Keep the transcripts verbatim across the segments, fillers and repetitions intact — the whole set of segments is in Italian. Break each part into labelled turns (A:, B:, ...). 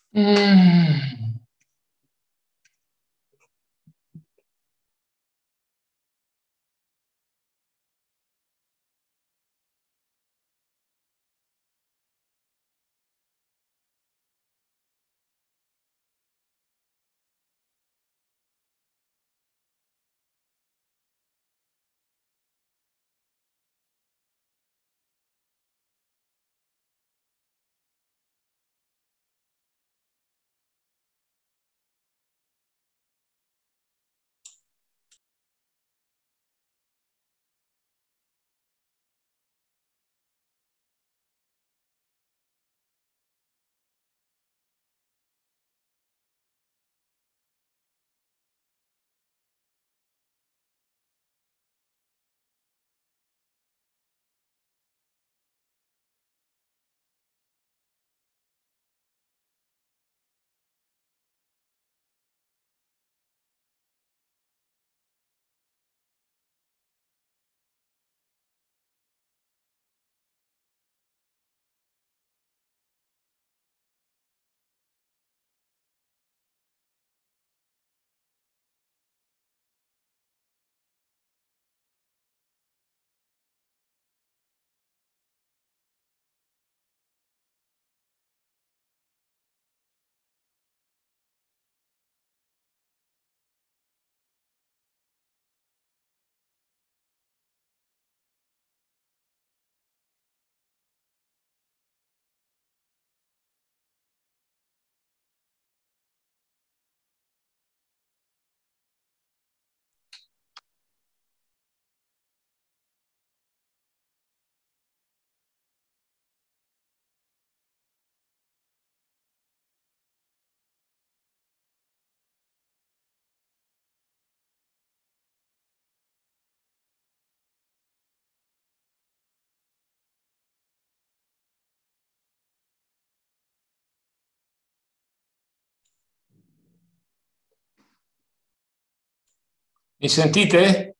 A: Mm. Mi sentite?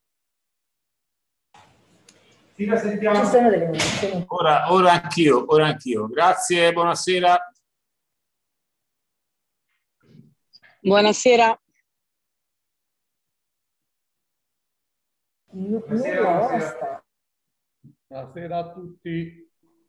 B: Sì, la
C: Ci
B: sentiamo.
C: sono delle indicazioni.
A: Ora, ora anch'io, ora anch'io. Grazie, buonasera.
D: Buonasera.
C: N-
B: Buonasera,
C: Nulla, ora
B: buonasera.
C: sta.
B: Buonasera a tutti.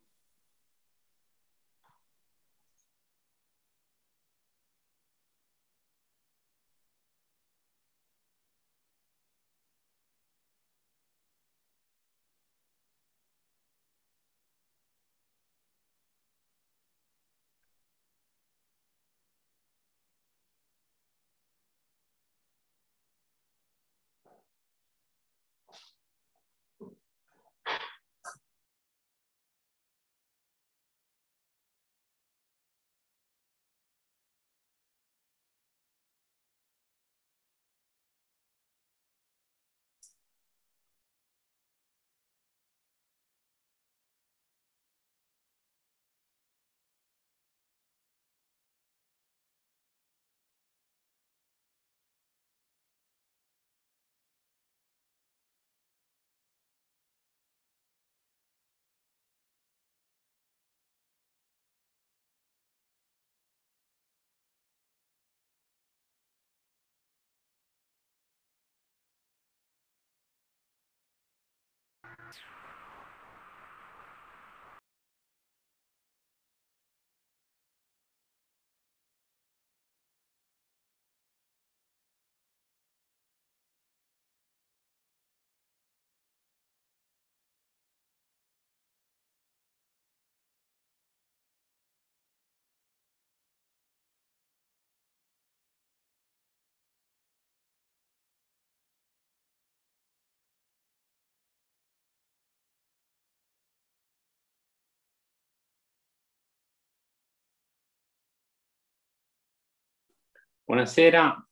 E: Buonasera.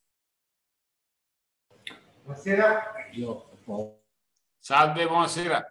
B: Buonasera.
A: Salve, buonasera.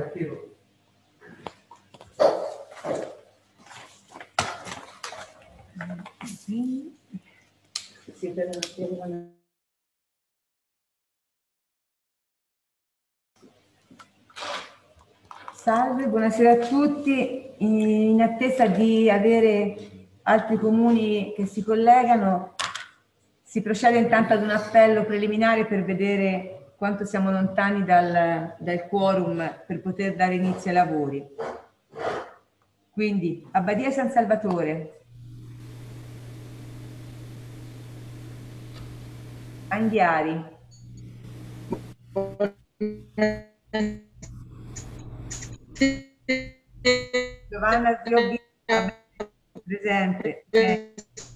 B: attivo.
C: Salve, buonasera a tutti. In attesa di avere altri comuni che si collegano, si procede intanto ad un appello preliminare per vedere quanto siamo lontani dal, dal quorum per poter dare inizio ai lavori. Quindi, Abbadia San Salvatore, Anghiari, Giovanna Ziobbi, presente. Eh.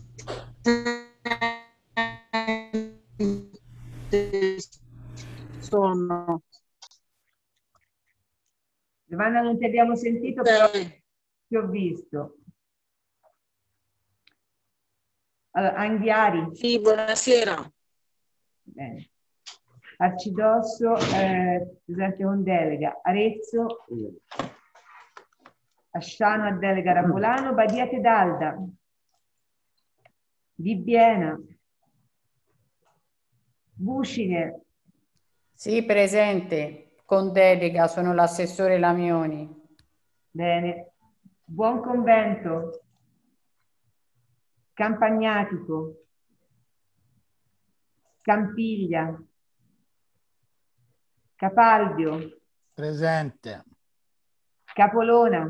D: Sono.
C: Giovanna, non ti abbiamo sentito, però ti ho visto. Allora, Anghiari.
D: Sì, buonasera.
C: Bene. Arcidosso, eh, presente con delega. Arezzo, Asciano a delega Rapolano, Badia Tedalda, Bibbiena, Buscine.
F: Sì, presente, con delega, sono l'assessore Lamioni.
C: Bene. Buon Convento, Campagnatico, Campiglia, Capalbio,
G: presente,
C: Capolona,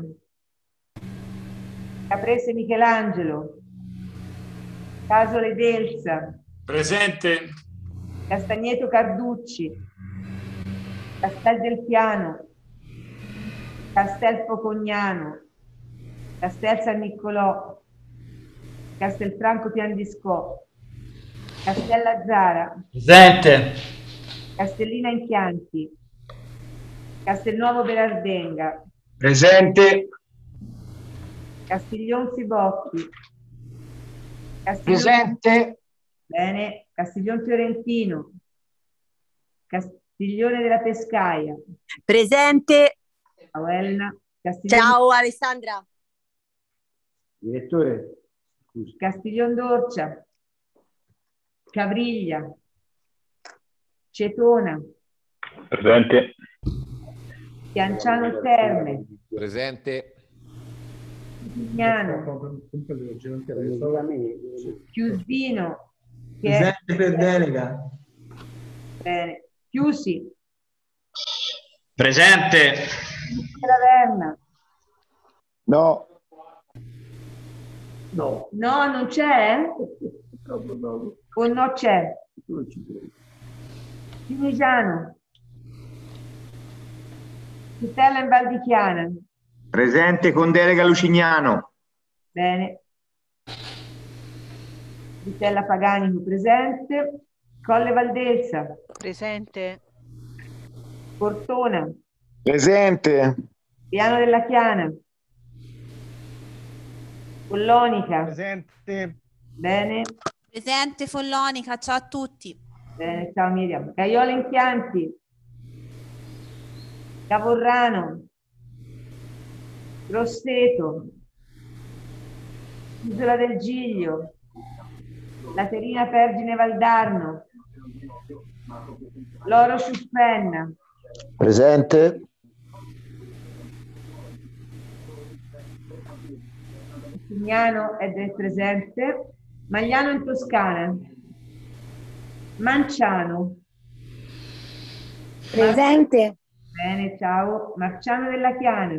C: Caprese Michelangelo, Casole d'Elsa,
A: Presente.
C: Castagneto Carducci, Castel del Piano, Castel Focognano, Castel San Niccolò, Castelfranco Piandiscò, Castellazzara,
G: presente,
C: Castellina in Chianti, Castelnuovo Berardenga,
H: presente,
C: Castiglion Fibocchi, Castiglion...
H: presente,
C: Bene, Castiglion Fiorentino, Castiglione della Pescaia,
I: presente.
C: ciao Elena, Castiglion...
I: Ciao Alessandra.
H: direttore,
C: Castiglion d'Orcia, Cavriglia, Cetona,
E: Presente.
C: Pianciano Terme,
J: Presente.
C: Tignano, Chiusvino, che è...
H: presente per delega,
C: Bene. Chiusi,
H: presente,
C: Ravenna.
H: no,
C: No, non c'è? O no c'è? Finegiano, Cittella in Val di Chiana.
H: presente con delega Lucignano,
C: Bene. Vitella Paganico presente. Colle Valdelsa.
I: Presente.
C: Cortona.
H: presente,
C: Piano della Chiana. Follonica.
B: Presente.
C: Bene.
K: Presente Follonica, ciao a tutti.
C: Bene, ciao Miriam. Caiola in Chianti. Cavorrano. Grosseto. Isola del Giglio. Laterina Pergine Valdarno. Loro Sciuffenna.
H: presente,
C: Tignano è del presente. Magliano in Toscana. Manciano.
I: Presente.
C: Bene, ciao. Marciano della Chiana.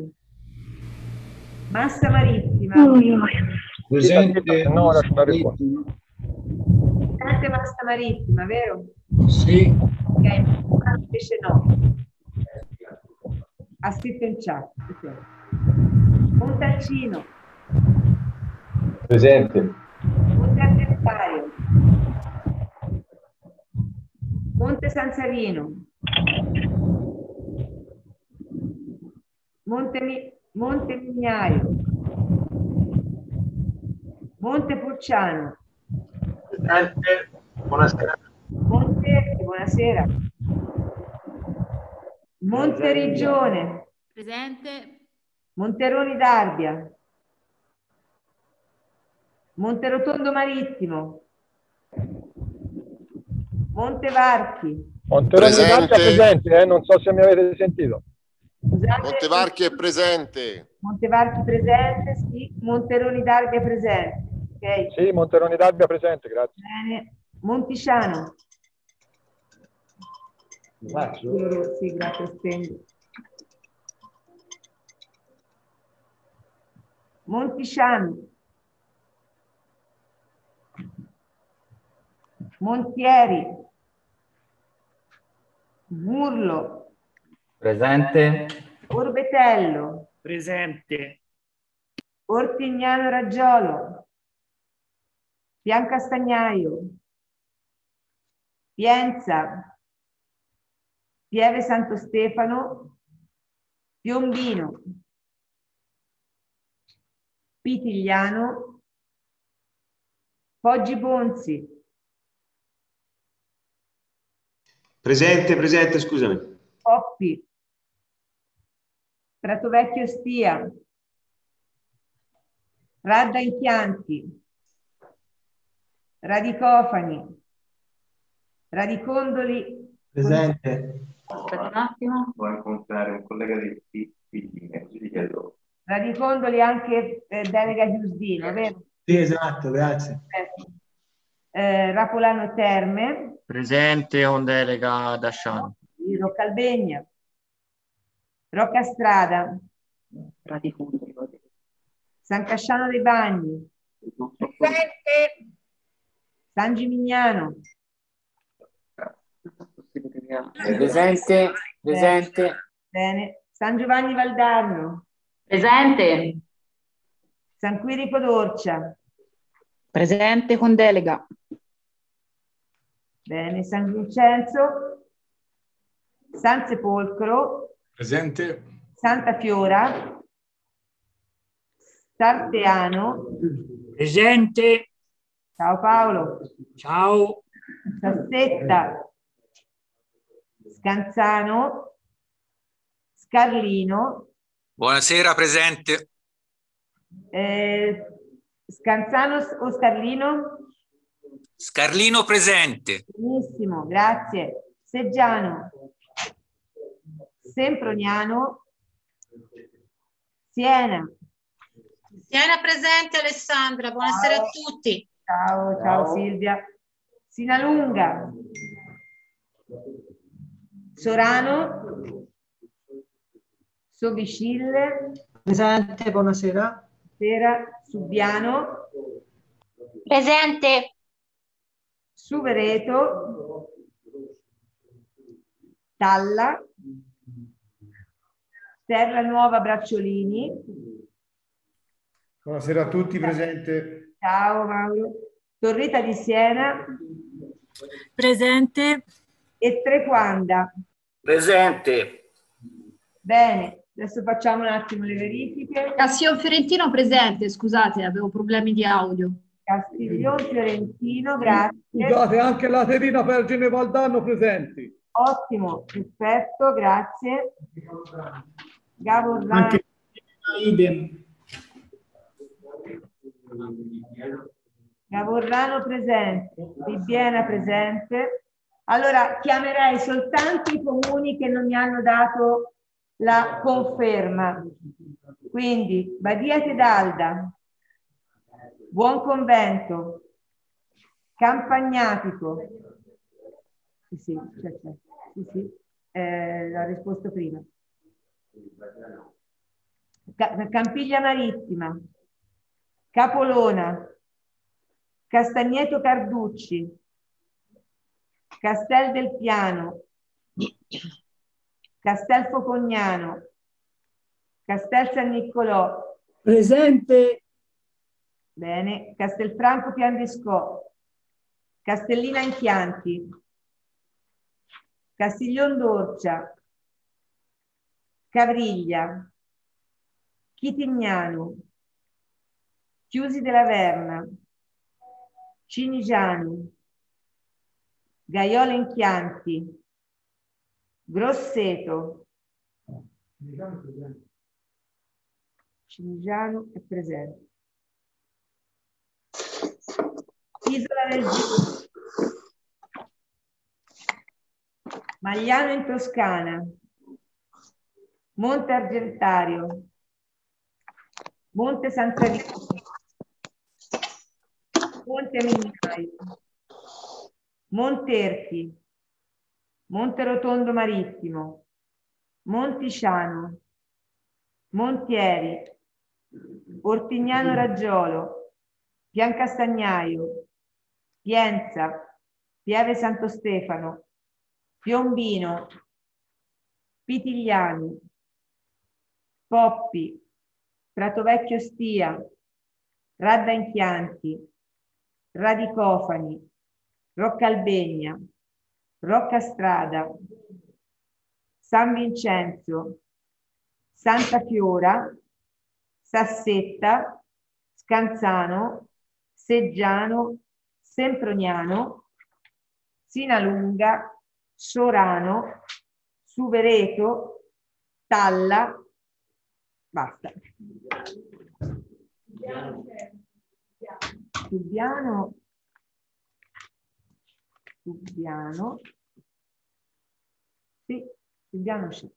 C: Massa Marittima.
H: presente, no,
C: Presente Massa Marittima, vero?
G: sì,
C: Ok, invece no. Ha scritto in chat. Ok. Montalcino.
H: presente,
C: Monte Argentario. Monte San Savino. Monte, Mi- Monte Mignaio. Monte Pulciano.
H: presente, buonasera,
C: Monte, buonasera. Monte Regione.
J: Presente.
C: Monteroni d'Arbia. Monterotondo Marittimo. Montevarchi.
B: Monteroni d'Arbia presente, eh? Non so se mi avete sentito.
C: Scusate,
L: Montevarchi è presente.
C: Montevarchi presente, sì. Monteroni d'Arbia presente. Ok.
B: Sì, Monteroni d'Arbia presente, grazie.
C: Bene. Monticiano.
B: Faccio.
C: Sì, grazie, stendo. Monticiano. Montieri. Murlo.
G: Presente.
C: Orbetello.
G: Presente.
C: Ortignano Raggiolo. Piancastagnaio. Pienza. Pieve Santo Stefano. Piombino. Pitigliano. Poggi Bonzi.
M: Presente, presente, scusami.
C: Poppi. Pratovecchio Stia. Radda in Chianti. Radicofani. Radicondoli.
M: Presente.
J: Aspetta un attimo.
N: Vuoi incontrare un collega di Figline, così gli chiedo.
C: Radicondoli anche eh, delega Giusdino, vero?
M: Sì, esatto, grazie.
C: Eh, Rapolano Terme.
G: Presente on delega Dasciano.
C: Roccalbegna. Roccastrada. San Casciano dei Bagni.
J: Presente.
C: San Gimignano.
G: Presente. Presente.
C: Bene. San Giovanni Valdarno.
J: Presente.
C: San Quirico d'Orcia.
D: Presente con delega.
C: Bene. San Vincenzo. San Sepolcro.
A: Presente.
C: Santa Fiora. Sarteano.
G: Presente.
C: Ciao Paolo.
G: Ciao.
C: Sassetta. Scanzano. Scarlino.
O: Buonasera, presente.
C: Eh, Scanzano o Scarlino?
O: Scarlino presente.
C: Benissimo, grazie. Seggiano. Semproniano. Siena.
K: Siena presente Alessandra, buonasera
C: Ciao.
K: a tutti.
C: Ciao, ciao Silvia. Sinalunga. Sorano. Sobiscille.
P: Presente, buonasera.
C: Sera. Subiano.
K: Presente.
C: Suvereto. Talla. Terra Nuova Bracciolini.
B: Buonasera a tutti, presente.
C: Ciao Mauro. Torreta di Siena.
J: Presente.
C: E Trequanda.
G: Presente.
C: Bene, adesso facciamo un attimo le verifiche.
J: Cassio Fiorentino presente, scusate, avevo problemi di audio.
C: Castiglione Fiorentino, grazie.
B: Scusate, anche Laterina, Vergine Valdarno presenti.
C: Ottimo, perfetto, grazie. Gavorrano.
G: Anche idem.
C: Gavorrano presente, Bibbiena presente. Allora chiamerei soltanto i comuni che non mi hanno dato la conferma. Quindi Badia Tedalda, Buonconvento, Campagnatico. Sì, sì, c'è, c'è. Sì, sì. Eh, l'ha risposto prima. Ca- Campiglia Marittima, Capolona, Castagneto Carducci, Castel del Piano, Castel Focognano, Castel San Niccolò.
P: Presente.
C: Bene. Castelfranco Piandiscò, Castellina in Chianti, Castiglion d'Orcia, Cavriglia, Chitignano, Chiusi della Verna, Cinigiano, Gaiola in Chianti, Grosseto, Cinigiano è presente. Isola del Giglio. Magliano in Toscana. Monte Argentario. Monte Santa Rita. Monte Mignaio. Monterchi. Monte Rotondo Marittimo. Montisciano. Montieri. Ortignano Raggiolo. Piancastagnaio. Pienza. Pieve Santo Stefano. Piombino. Pitigliano. Poppi. Pratovecchio Stia. Radda in Chianti. Radicofani. Roccalbegna. Roccastrada. San Vincenzo. Santa Fiora. Sassetta. Scanzano. Seggiano. Semproniano. Sinalunga. Sorano. Suvereto. Talla. Basta. Subiano. Subiano. Sì, Subiano c'è.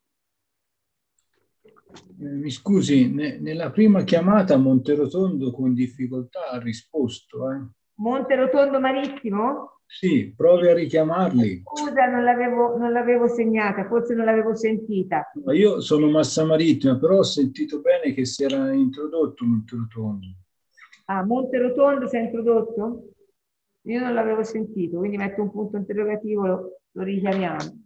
Q: Eh, mi scusi, ne- nella prima chiamata Monterotondo con difficoltà ha risposto. Eh.
C: Monterotondo Marittimo?
Q: Sì, provi a richiamarli.
C: Scusa, non l'avevo non l'avevo segnata, forse non l'avevo sentita.
Q: Ma io sono Massa Marittima, però ho sentito bene che si era introdotto Monterotondo.
C: Ah, Monterotondo si è introdotto? Io non l'avevo sentito, quindi metto un punto interrogativo, lo, lo richiamiamo.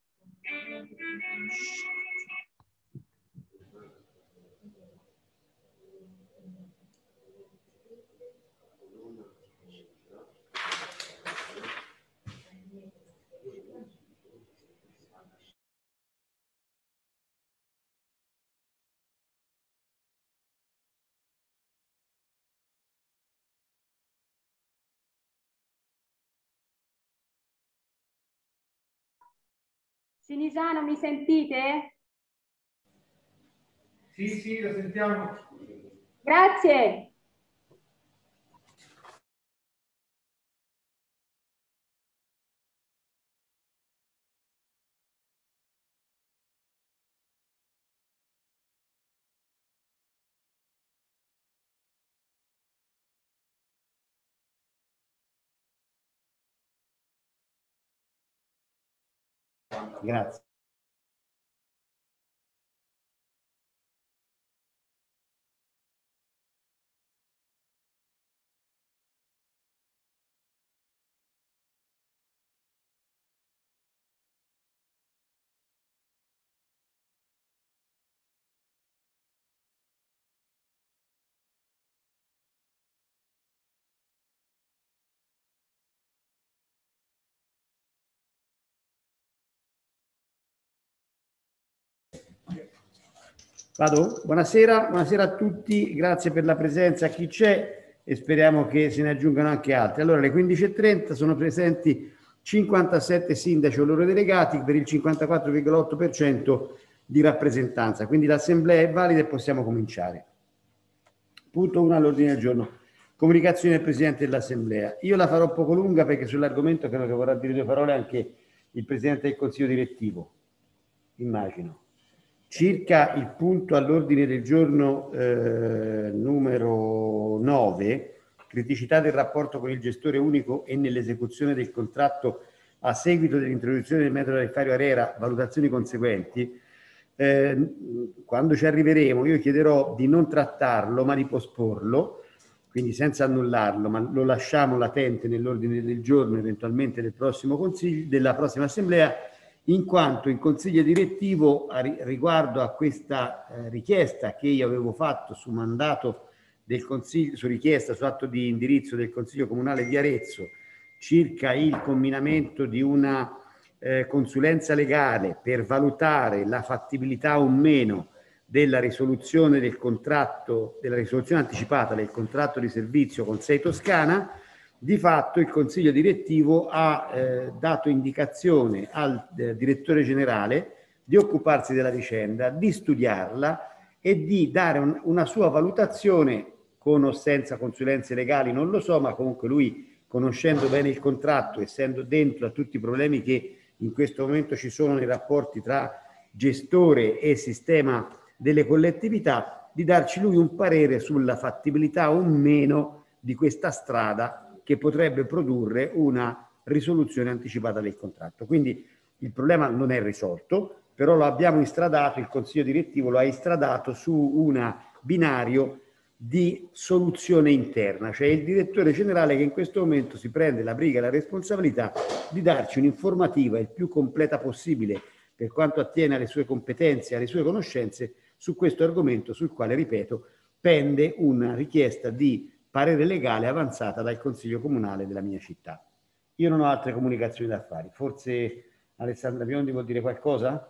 J: Cinisano, mi sentite?
B: Sì, sì, lo sentiamo.
J: Grazie.
R: Grazie. Vado? Buonasera, buonasera a tutti, grazie per la presenza a chi c'è e speriamo che se ne aggiungano anche altri. Allora, alle quindici e trenta sono presenti cinquantasette sindaci o loro delegati per il cinquantaquattro virgola otto per cento di rappresentanza, quindi l'assemblea è valida e possiamo cominciare. Punto uno all'ordine del giorno. Comunicazione del Presidente dell'Assemblea. Io la farò poco lunga perché sull'argomento credo che vorrà dire due parole anche il Presidente del Consiglio direttivo, immagino. Circa il punto all'ordine del giorno eh, numero nove, criticità del rapporto con il gestore unico e nell'esecuzione del contratto a seguito dell'introduzione del metodo tariffario ARERA, valutazioni conseguenti, eh, quando ci arriveremo io chiederò di non trattarlo ma di posporlo, quindi senza annullarlo, ma lo lasciamo latente nell'ordine del giorno eventualmente del prossimo consiglio, della prossima assemblea, in quanto il consiglio direttivo a riguardo a questa eh, richiesta che io avevo fatto su mandato del consiglio, su richiesta, su atto di indirizzo del Consiglio Comunale di Arezzo, circa il combinamento di una eh, consulenza legale per valutare la fattibilità o meno della risoluzione del contratto, della risoluzione anticipata del contratto di servizio con Sei Toscana. Di fatto il Consiglio direttivo ha eh, dato indicazione al eh, direttore generale di occuparsi della vicenda, di studiarla e di dare un, una sua valutazione, con o senza consulenze legali, non lo so, ma comunque lui, conoscendo bene il contratto, essendo dentro a tutti i problemi che in questo momento ci sono nei rapporti tra gestore e sistema delle collettività, di darci lui un parere sulla fattibilità o meno di questa strada che potrebbe produrre una risoluzione anticipata del contratto. Quindi il problema non è risolto, però lo abbiamo instradato, il Consiglio direttivo lo ha instradato su un binario di soluzione interna, cioè il direttore generale che in questo momento si prende la briga e la responsabilità di darci un'informativa il più completa possibile per quanto attiene alle sue competenze e alle sue conoscenze su questo argomento, sul quale, ripeto, pende una richiesta di parere legale avanzata dal Consiglio Comunale della mia città. Io non ho altre comunicazioni da fare. Forse Alessandra Biondi vuol dire qualcosa?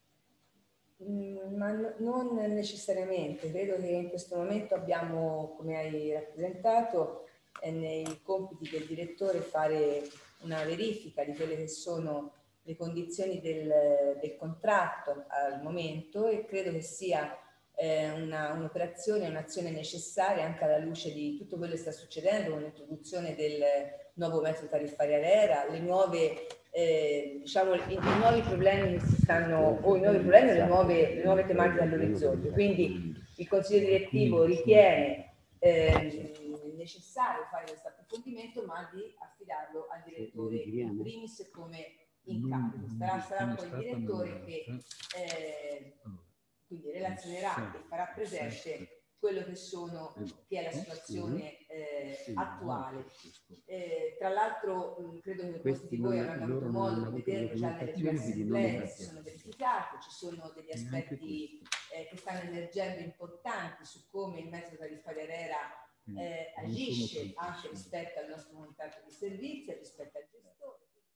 C: Mm, ma no- non necessariamente. Credo che in questo momento abbiamo, come hai rappresentato, è nei compiti del direttore fare una verifica di quelle che sono le condizioni del, del contratto al momento, e credo che sia eh, una, un'operazione, un'azione necessaria anche alla luce di tutto quello che sta succedendo con l'introduzione del nuovo metodo tariffario ARERA, le nuove, eh, diciamo, i, i nuovi problemi che si stanno, o i nuovi problemi o le nuove, le nuove tematiche all'orizzonte. Quindi il Consiglio direttivo ritiene eh, necessario fare questo approfondimento, ma di affidarlo al direttore in primis come incarico. Sarà, sarà poi il direttore che eh, quindi relazionerà e farà presente quello che sono, che è la situazione eh, attuale. Eh, tra l'altro mh, credo che molti di voi avranno avuto modo di vederlo già nelle tue assemblee che si sono verificate, ci sono degli aspetti eh, che stanno emergendo importanti su come il metodo tariffario ARERA eh, agisce anche rispetto al nostro montaggio di servizi, rispetto al gestore,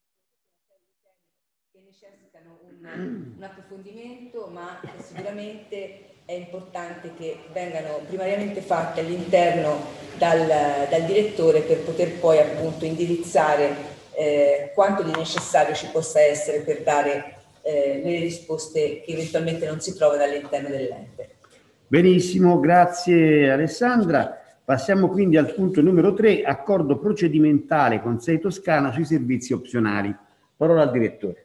C: che necessitano un, un approfondimento, ma che sicuramente è importante che vengano primariamente fatti all'interno dal, dal direttore per poter poi appunto indirizzare eh, quanto di necessario ci possa essere per dare eh, le risposte che eventualmente non si trovano all'interno dell'ente.
R: Benissimo, grazie Alessandra. Passiamo quindi al punto numero tre, accordo procedimentale con Sei Toscana sui servizi opzionali. Parola al direttore.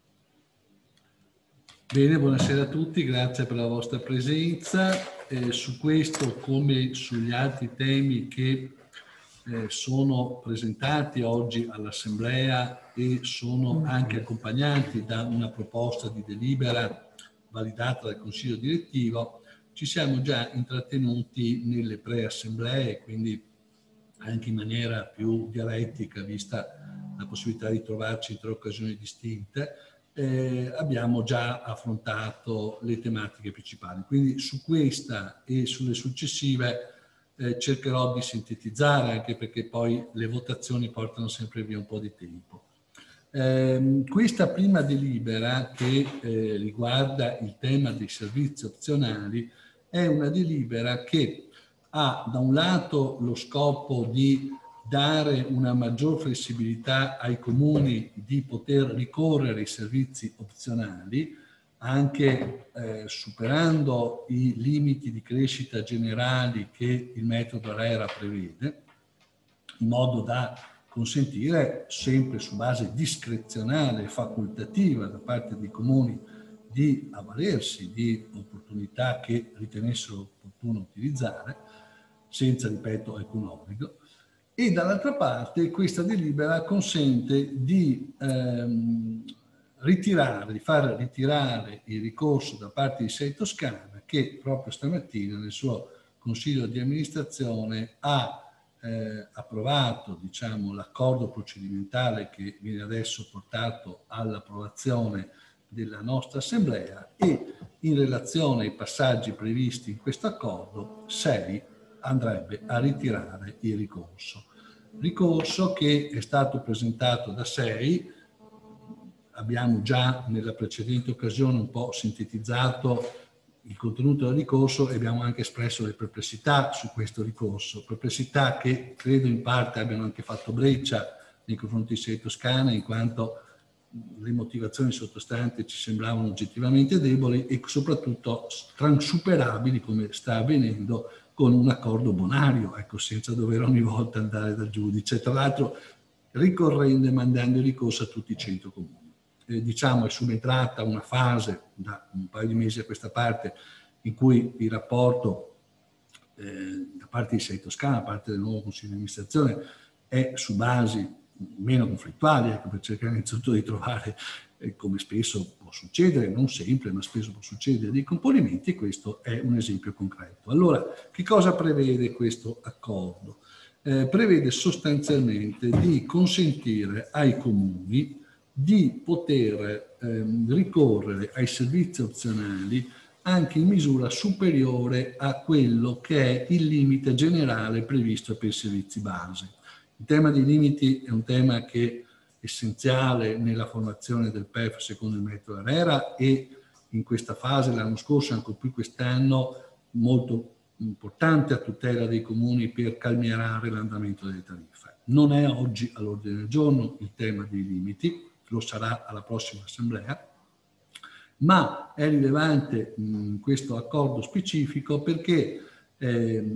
S: Bene, buonasera a tutti, grazie per la vostra presenza. Eh, su questo, come sugli altri temi che eh, sono presentati oggi all'Assemblea e sono anche accompagnati da una proposta di delibera validata dal Consiglio direttivo, ci siamo già intrattenuti nelle pre-assemblee, quindi anche in maniera più dialettica, vista la possibilità di trovarci in tre occasioni distinte. Eh, abbiamo già affrontato le tematiche principali. Quindi su questa e sulle successive eh, cercherò di sintetizzare, anche perché poi le votazioni portano sempre via un po' di tempo. Eh, questa prima delibera che eh, riguarda il tema dei servizi opzionali è una delibera che ha da un lato lo scopo di dare una maggior flessibilità ai comuni di poter ricorrere ai servizi opzionali, anche eh, superando i limiti di crescita generali che il metodo ARERA prevede, in modo da consentire, sempre su base discrezionale e facoltativa da parte dei comuni, di avvalersi di opportunità che ritenessero opportuno utilizzare, senza, ripeto, alcun obbligo. E dall'altra parte questa delibera consente di ehm, ritirare, di far ritirare il ricorso da parte di Sei Toscana, che proprio stamattina nel suo consiglio di amministrazione ha eh, approvato, diciamo, l'accordo procedimentale che viene adesso portato all'approvazione della nostra Assemblea, e in relazione ai passaggi previsti in questo accordo, Sei andrebbe a ritirare il ricorso. Ricorso che è stato presentato da Sei, abbiamo già nella precedente occasione un po' sintetizzato il contenuto del ricorso e abbiamo anche espresso le perplessità su questo ricorso, perplessità che credo in parte abbiano anche fatto breccia nei confronti di Sei Toscana, in quanto le motivazioni sottostanti ci sembravano oggettivamente deboli e soprattutto transuperabili, come sta avvenendo, con un accordo bonario, ecco, senza dover ogni volta andare dal giudice, tra l'altro ricorrendo e mandando il ricorso a tutti i cento comuni. Eh, diciamo è subentrata una fase da un paio di mesi a questa parte in cui il rapporto eh, da parte di Sei Toscana, da parte del nuovo Consiglio di amministrazione, è su basi meno conflittuali, ecco, per cercare innanzitutto di trovare, eh, come spesso può succedere, non sempre, ma spesso può succedere, dei componimenti, e questo è un esempio concreto. Allora, che cosa prevede questo accordo? Eh, prevede sostanzialmente di consentire ai comuni di poter ehm, ricorrere ai servizi opzionali anche in misura superiore a quello che è il limite generale previsto per i servizi base. Il tema dei limiti è un tema che è essenziale nella formazione del P E F secondo il metodo ARERA e in questa fase, l'anno scorso, ancora più quest'anno, molto importante a tutela dei comuni per calmierare l'andamento delle tariffe. Non è oggi all'ordine del giorno il tema dei limiti, lo sarà alla prossima assemblea, ma è rilevante mh, questo accordo specifico perché eh,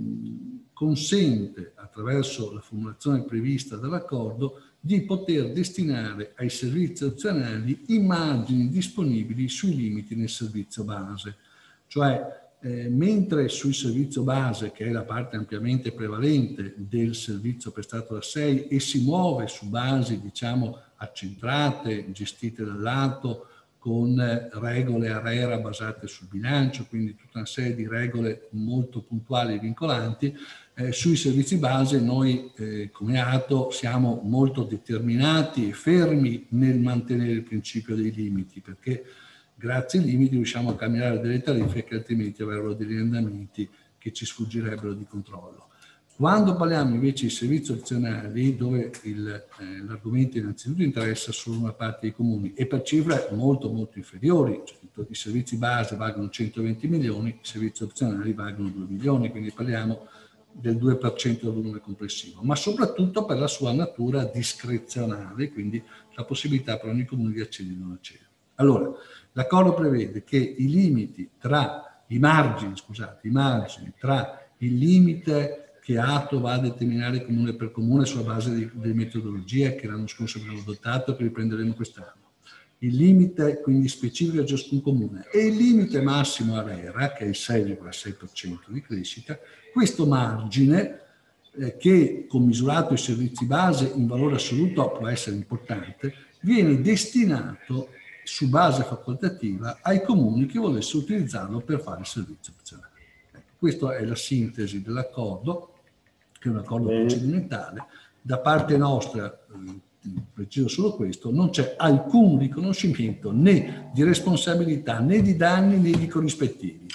S: consente, attraverso la formulazione prevista dall'accordo, di poter destinare ai servizi opzionali i margini disponibili sui limiti nel servizio base. Cioè, eh, mentre sul servizio base, che è la parte ampiamente prevalente del servizio prestato da sei e si muove su basi, diciamo, accentrate, gestite dall'alto, con regole ARERA basate sul bilancio, quindi tutta una serie di regole molto puntuali e vincolanti, eh, sui servizi base noi eh, come A T O siamo molto determinati e fermi nel mantenere il principio dei limiti, perché grazie ai limiti riusciamo a cambiare delle tariffe che altrimenti avrebbero degli andamenti che ci sfuggirebbero di controllo. Quando parliamo invece di servizi opzionali, dove eh, l'argomento innanzitutto interessa solo una parte dei comuni e per cifre molto molto inferiori, cioè, i servizi base valgono centoventi milioni, i servizi opzionali valgono due milioni, quindi parliamo del due per cento del volume complessivo, ma soprattutto per la sua natura discrezionale, quindi la possibilità per ogni comune di accedere o non accedere. Allora, l'accordo prevede che i limiti tra i margini, scusate, i margini tra il limite che A T O va a determinare comune per comune sulla base di, delle metodologie che l'anno scorso abbiamo adottato e che riprenderemo quest'anno, il limite quindi specifico a ciascun comune e il limite massimo ARERA, che è il sei virgola sei per cento di crescita, questo margine eh, che commisurato ai servizi base in valore assoluto può essere importante, viene destinato su base facoltativa ai comuni che volessero utilizzarlo per fare il servizio opzionale. Ecco, questa è la sintesi dell'accordo, che è un accordo procedimentale. Da parte nostra, eh, preciso solo questo, non c'è alcun riconoscimento né di responsabilità, né di danni, né di corrispettivi.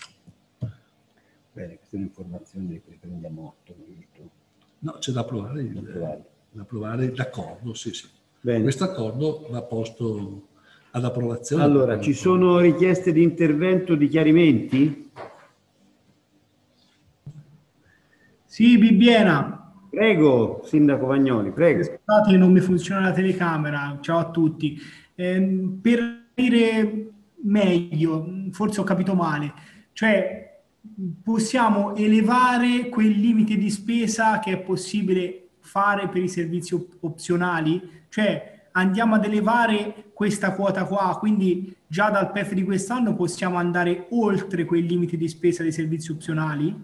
R: Bene, questa è un'informazione di cui prendiamo atto.
S: No, c'è da approvare il, da approvare l'accordo, sì, sì.
R: Bene.
S: Questo accordo va posto ad approvazione.
R: Allora, ci sono richieste di intervento, di chiarimenti?
G: Sì, Bibbiena.
R: Prego, Sindaco Vagnoli, prego.
G: Scusate, non mi funziona la telecamera. Ciao a tutti. Eh, per dire meglio, forse ho capito male, cioè possiamo elevare quel limite di spesa che è possibile fare per i servizi op- opzionali? Cioè andiamo ad elevare questa quota qua, quindi già dal P E F di quest'anno possiamo andare oltre quel limite di spesa dei servizi opzionali?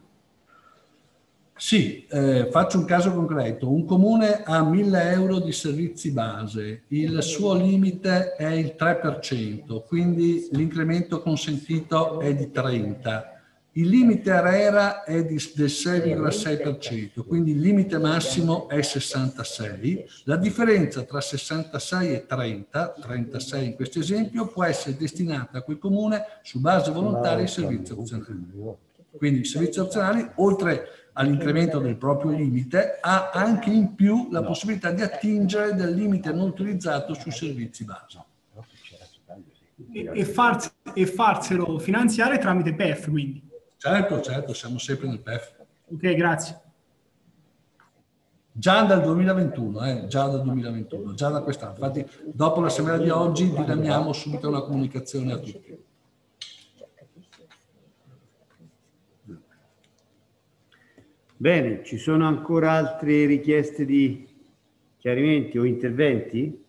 S: Sì, eh, faccio un caso concreto. Un comune ha mille euro di servizi base, il suo limite è il tre per cento, quindi l'incremento consentito è di trenta. Il limite ARERA è di, del sei virgola sei per cento, quindi il limite massimo è sessantasei. La differenza tra sessantasei e trenta, trentasei in questo esempio, può essere destinata a quel comune su base volontaria ai servizi opzionali. Quindi i servizi opzionali, oltre all'incremento del proprio limite, ha anche in più la possibilità di attingere dal limite non utilizzato sui servizi base.
G: E, e, farsi, e farselo finanziare tramite P E F, quindi?
S: Certo, certo, siamo sempre nel P E F.
G: Ok, grazie.
S: Già dal duemilaventuno, eh, già dal duemilaventuno, già da quest'anno. Infatti, dopo l'assemblea di oggi diramiamo subito una comunicazione a tutti.
R: Bene, ci sono ancora altre richieste di chiarimenti o interventi?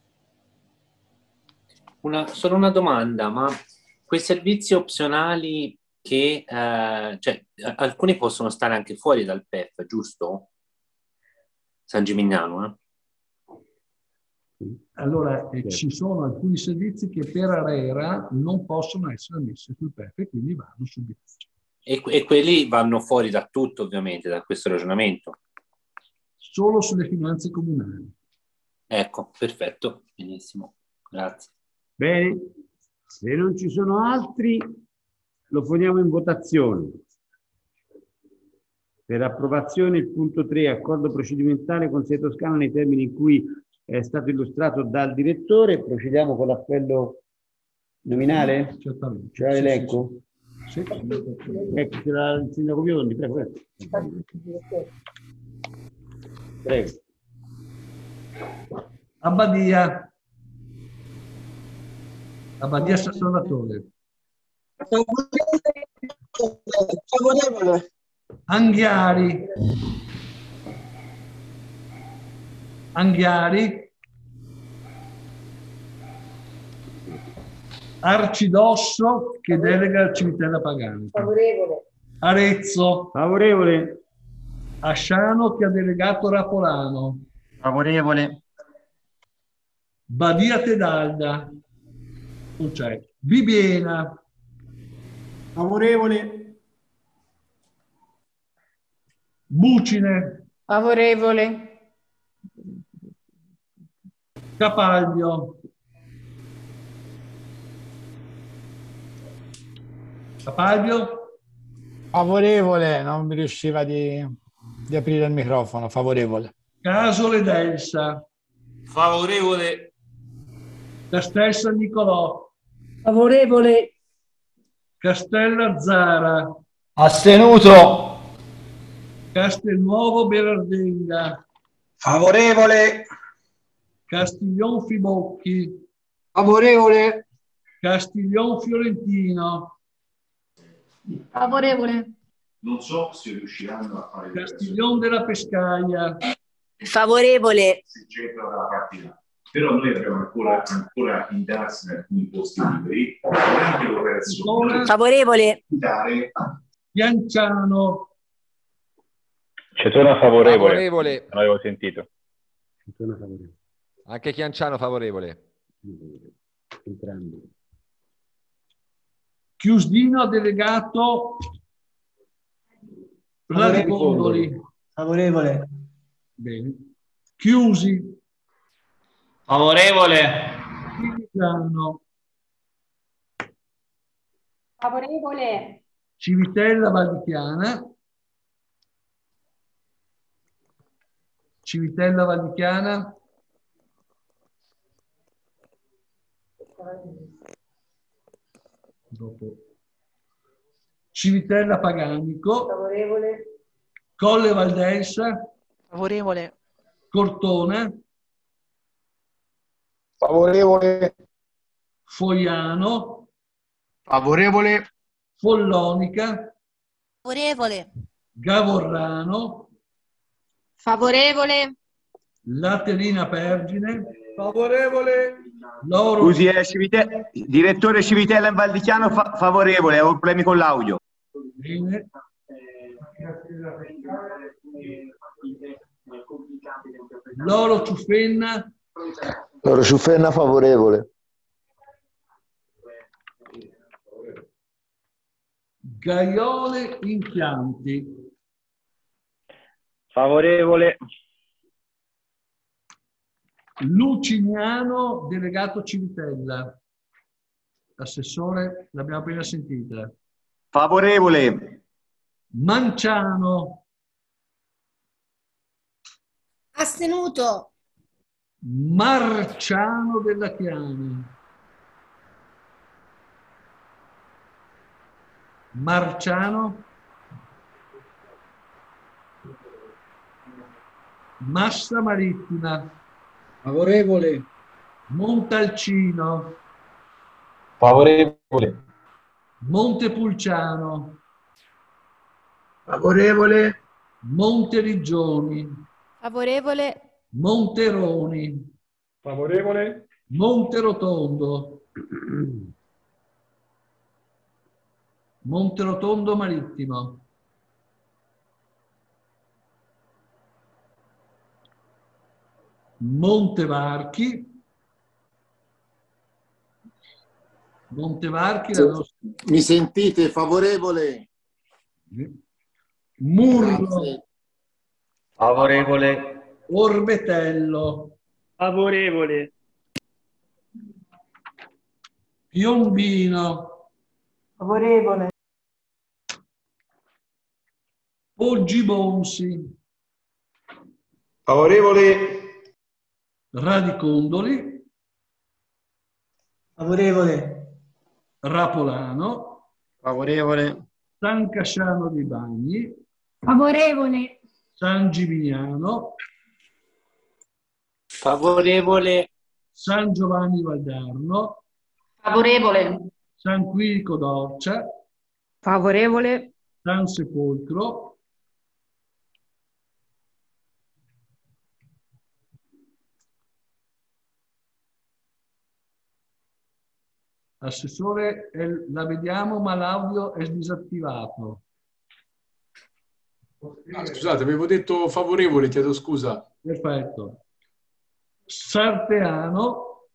T: Una, solo una domanda, ma quei servizi opzionali che, eh, cioè, alcuni possono stare anche fuori dal P E F, giusto? San Gimignano, eh?
S: Allora, eh, ci sono alcuni servizi che per ARERA non possono essere messi sul P E F e quindi vanno sul bilancio.
T: E, e quelli vanno fuori da tutto, ovviamente, da questo ragionamento.
S: Solo sulle finanze comunali.
T: Ecco, perfetto, benissimo, grazie.
R: Bene, se non ci sono altri, lo poniamo in votazione. Per approvazione il punto tre, accordo procedimentale con Sei Toscana nei termini in cui è stato illustrato dal direttore. Procediamo con l'appello nominale?
S: Certamente.
R: C'è l'elenco?
S: Sì, sì, sì.
R: Ecco, c'era il sindaco Biondi, prego. Prego. Prego.
S: Abbadia. Abbadia Sassolatore.
U: Favorevole.
S: Anghiari. Anghiari. Arcidosso che delega al Civitella Pagani.
C: Favorevole.
S: Arezzo.
R: Favorevole.
S: Asciano che ha delegato Rapolano.
U: Favorevole.
S: Badia Tedalda. Non c'è. Bibiena.
G: Favorevole.
S: Bucine.
F: Favorevole.
S: Capalbio. Capalbio.
V: Favorevole, non mi riusciva di, di aprire il microfono. Favorevole.
S: Casole d'Elsa.
A: Favorevole.
S: Castel San Nicolò.
P: Favorevole.
S: Castella Zara.
V: Astenuto.
S: Castelnuovo Berardenga.
U: Favorevole.
S: Castiglion Fibocchi.
U: Favorevole.
S: Castiglion Fiorentino.
J: Favorevole.
N: Non so se riusciranno a fare
S: Castiglion della Pescaia.
I: Favorevole.
N: si centra dalla partita. Però noi abbiamo ancora, ancora in darsi in alcuni posti liberi, anche l'operazione
I: Favorevole.
S: Pianciano.
E: Cetona favorevole.
W: Favorevole.
E: Non avevo sentito.
R: Cetona favorevole.
W: Anche Chianciano favorevole.
R: Entrambi.
S: Chiusdino delegato Radicondoli.
U: Favorevole.
S: Bene. Chiusi.
A: Favorevole.
S: Civigliano.
J: Favorevole.
S: Civitella Valdichiana. Civitella Valdichiana. Dopo. Civitella Paganico.
C: Favorevole.
S: Colle Valdelsa.
X: Favorevole.
S: Cortona.
U: Favorevole.
S: Foiano.
U: Favorevole.
S: Follonica.
I: Favorevole.
S: Gavorrano.
J: Favorevole.
S: Laterina Pergine.
B: Favorevole.
S: Loro.
U: Scusi, eh, Civite- direttore Civitella in Valdichiano fa- favorevole, avevo problemi con l'audio.
S: Bene. Loro Ciuffenna.
H: Loro Ciuffenna favorevole.
S: Gaiole Impianti.
E: Favorevole.
S: Luciniano, delegato Civitella. Assessore, l'abbiamo appena sentita.
U: Favorevole.
S: Manciano.
I: Astenuto.
S: Marciano della Chiana. Marciano. Massa Marittima,
Q: Favorevole.
S: Montalcino,
E: Favorevole.
S: Montepulciano,
U: Favorevole.
S: Monteriggioni,
D: Favorevole.
S: Monteroni,
B: Favorevole.
S: Monterotondo, Monterotondo Marittimo, Montevarchi, Montevarchi, la nostra...
L: Mi sentite? Favorevole?
S: Murlo,
L: Grazie.
E: Favorevole.
S: Orbetello,
M: Favorevole.
S: Piombino,
P: Favorevole.
S: Poggibonsi,
U: Favorevole.
S: Radicondoli,
P: Favorevole.
S: Rapolano,
R: Favorevole.
S: San Casciano di Bagni,
J: Favorevole.
S: San Gimignano,
T: Favorevole.
S: San Giovanni Valdarno,
J: Favorevole.
S: San Quirico d'Orcia,
J: Favorevole.
S: San Sepolcro, Assessore, eh, la vediamo ma l'audio è disattivato.
A: Ah, scusate, avevo detto favorevole, chiedo scusa.
S: Perfetto. Sarteano,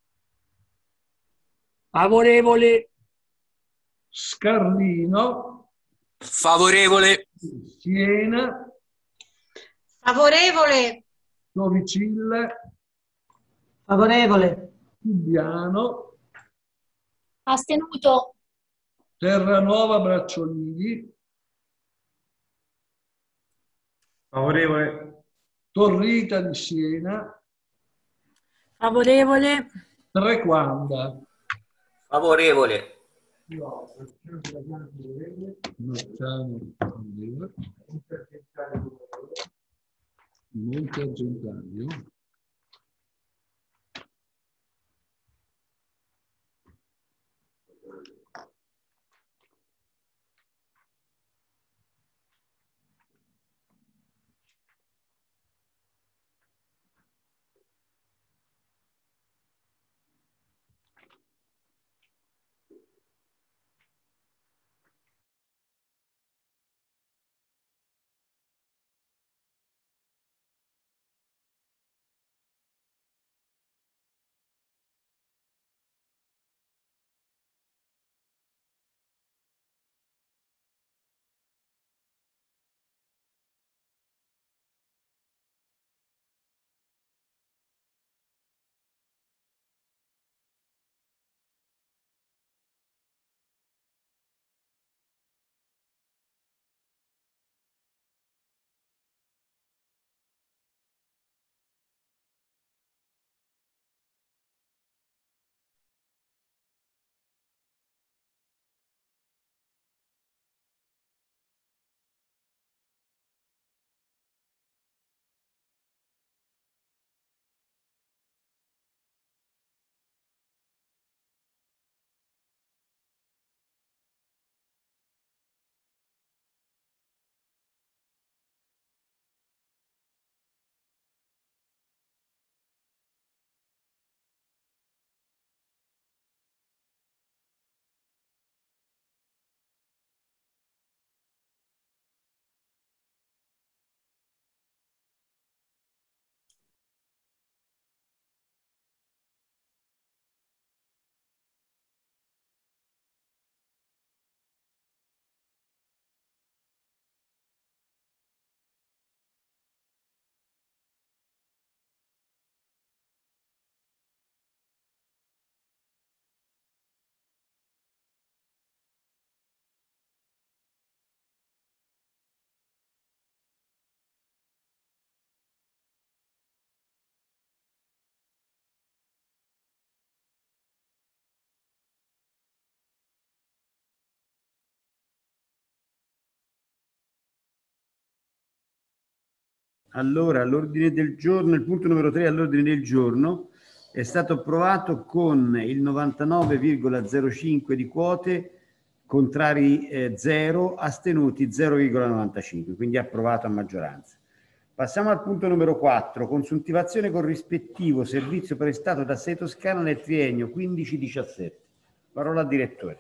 M: Favorevole.
S: Scarlino,
O: Favorevole.
S: Siena,
K: Favorevole.
S: Torricille,
P: Favorevole.
S: Subiano,
J: Astenuto.
S: Terranova Bracciolini,
E: Favorevole.
S: Torrita di Siena,
D: Favorevole.
S: Trequanda.
O: Favorevole.
S: Marciano, Monte Argentario,
R: Allora, l'ordine del giorno, il punto numero tre all'ordine del giorno è stato approvato con il novantanove virgola zero cinque di quote, contrari eh, zero, astenuti zero virgola novantacinque, quindi approvato a maggioranza. Passiamo al punto numero quattro, consuntivazione corrispettivo servizio prestato da Sei Toscana nel triennio quindici diciassette. Parola al direttore.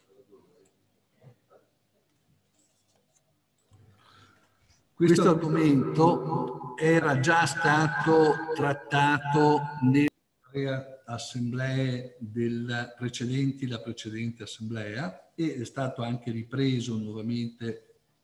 S: Questo argomento era già stato trattato nelle assemblee del precedenti, la precedente assemblea, e è stato anche ripreso nuovamente.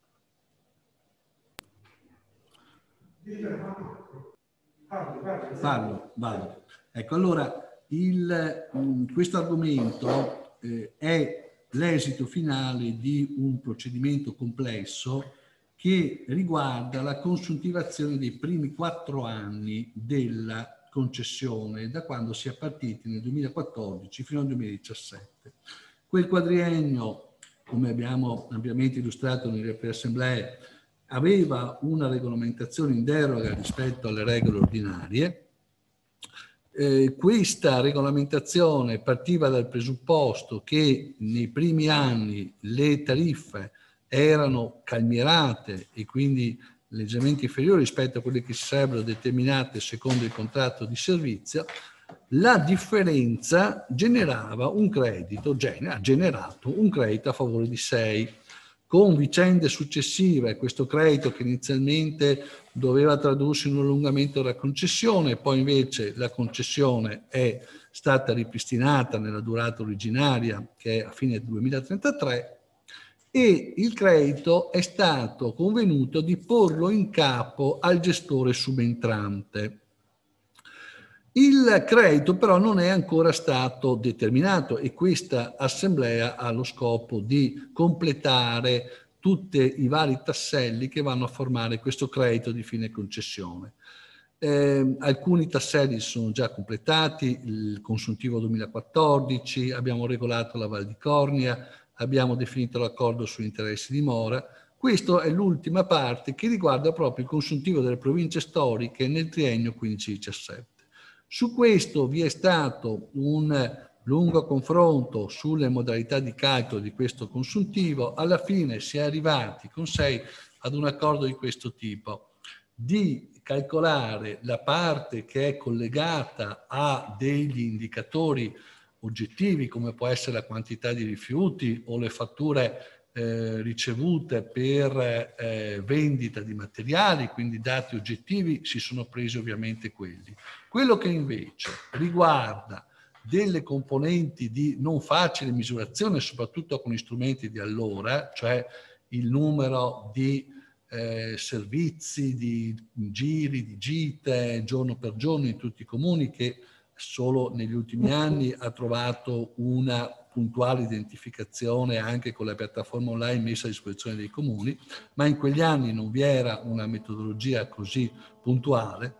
S: Parlo, vado. Ecco, allora, il, questo argomento eh, è l'esito finale di un procedimento complesso che riguarda la consuntivazione dei primi quattro anni della concessione, da quando si è partiti nel duemilaquattordici fino al duemiladiciassette. Quel quadriennio, come abbiamo ampiamente illustrato nelle preassemblee, aveva una regolamentazione in deroga rispetto alle regole ordinarie. Eh, questa regolamentazione partiva dal presupposto che nei primi anni le tariffe erano calmierate e quindi leggermente inferiori rispetto a quelle che si sarebbero determinate secondo il contratto di servizio. La differenza generava un credito, ha generato un credito a favore di Sei. Con vicende successive, questo credito che inizialmente doveva tradursi in un allungamento della concessione, poi invece la concessione è stata ripristinata nella durata originaria, che è a fine duemilatrentatré, e il credito è stato convenuto di porlo in capo al gestore subentrante. Il credito però non è ancora stato determinato e questa assemblea ha lo scopo di completare tutti i vari tasselli che vanno a formare questo credito di fine concessione. Eh, alcuni tasselli sono già completati, il consuntivo duemilaquattordici, abbiamo regolato la Val di Cornia, abbiamo definito l'accordo sugli interessi di mora. Questa è l'ultima parte che riguarda proprio il consuntivo delle province storiche nel triennio quindici diciassette. Su questo vi è stato un lungo confronto sulle modalità di calcolo di questo consuntivo. Alla fine si è arrivati con Sei ad un accordo di questo tipo, di calcolare la parte che è collegata a degli indicatori oggettivi, come può essere la quantità di rifiuti o le fatture eh, ricevute per eh, vendita di materiali, quindi dati oggettivi, si sono presi ovviamente quelli. Quello che invece riguarda delle componenti di non facile misurazione, soprattutto con gli strumenti di allora, cioè il numero di eh, servizi, di giri, di gite, giorno per giorno in tutti i comuni, che solo negli ultimi anni ha trovato una puntuale identificazione anche con la piattaforma online messa a disposizione dei comuni, ma in quegli anni non vi era una metodologia così puntuale.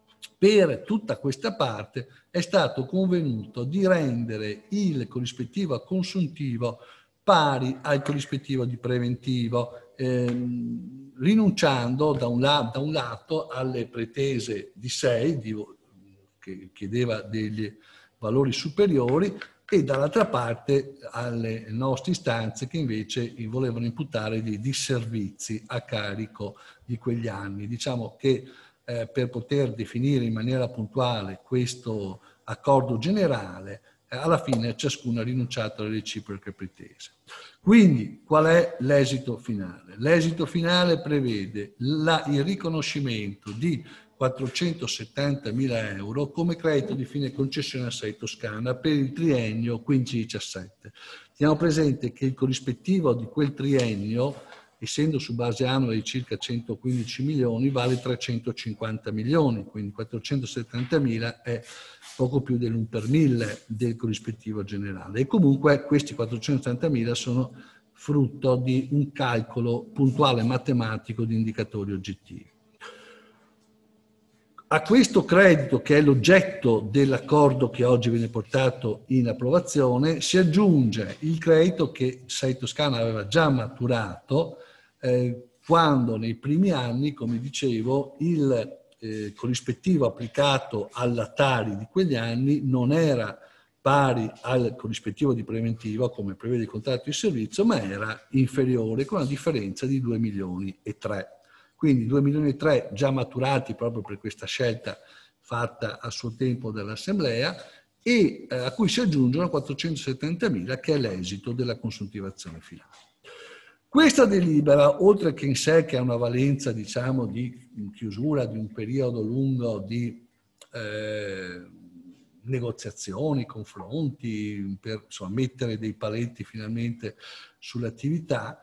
S: Per tutta questa parte è stato convenuto di rendere il corrispettivo consuntivo pari al corrispettivo di preventivo, ehm, rinunciando da un, la, da un lato alle pretese di Sei, di, che chiedeva degli valori superiori, e dall'altra parte alle nostre istanze che invece volevano imputare dei disservizi a carico di quegli anni. Diciamo che eh, per poter definire in maniera puntuale questo accordo generale, eh, alla fine ciascuno ha rinunciato alle reciproche pretese. Quindi qual è l'esito finale? L'esito finale prevede la, il riconoscimento di quattrocentosettantamila euro come credito di fine concessione a Sei Toscana per il triennio quindici diciassette. Teniamo presente che il corrispettivo di quel triennio, essendo su base annua di circa centoquindici milioni, vale trecentocinquanta milioni, quindi quattrocentosettantamila è poco più dell'uno per mille del corrispettivo generale. E comunque questi quattrocentosettantamila sono frutto di un calcolo puntuale matematico di indicatori oggettivi. A questo credito, che è l'oggetto dell'accordo che oggi viene portato in approvazione, si aggiunge il credito che Sei Toscana aveva già maturato, eh, quando nei primi anni, come dicevo, il eh, corrispettivo applicato alla Tari di quegli anni non era pari al corrispettivo di preventivo, come prevede il contratto di servizio, ma era inferiore, con una differenza di due milioni e tre. Quindi due milioni e tre già maturati proprio per questa scelta fatta a suo tempo dall'Assemblea, e eh, a cui si aggiungono quattrocentosettantamila, che è l'esito della consuntivazione finale. Questa delibera, oltre che in sé che ha una valenza, diciamo, di chiusura di un periodo lungo di eh, negoziazioni, confronti, per insomma, mettere dei paletti finalmente sull'attività,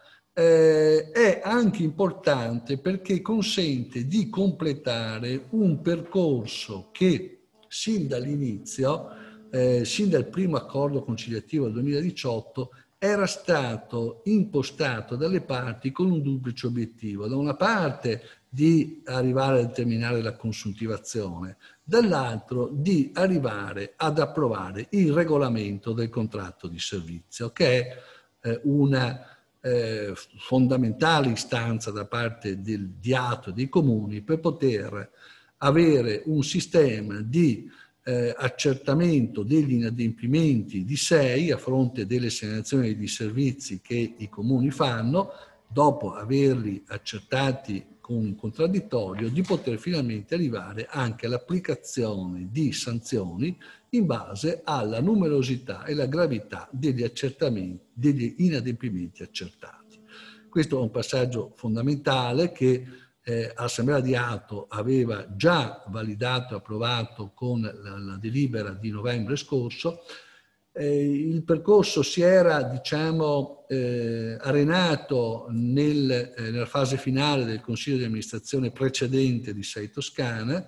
S: eh, è anche importante perché consente di completare un percorso che sin dall'inizio, eh, sin dal primo accordo conciliativo del duemiladiciotto, era stato impostato dalle parti con un duplice obiettivo: da una parte di arrivare a determinare la consuntivazione, dall'altro di arrivare ad approvare il regolamento del contratto di servizio, che è eh, una eh, fondamentale istanza da parte del Diato e dei comuni per poter avere un sistema di eh, accertamento degli inadempimenti di S E I a fronte delle segnalazioni di servizi che i comuni fanno, dopo averli accertati con un contraddittorio, di poter finalmente arrivare anche all'applicazione di sanzioni in base alla numerosità e la gravità degli accertamenti, degli inadempimenti accertati. Questo è un passaggio fondamentale che eh, l'Assemblea di Ato aveva già validato e approvato con la, la delibera di novembre scorso. Eh, il percorso si era, diciamo, eh, arenato nel, eh, nella fase finale del Consiglio di amministrazione precedente di S E I Toscana,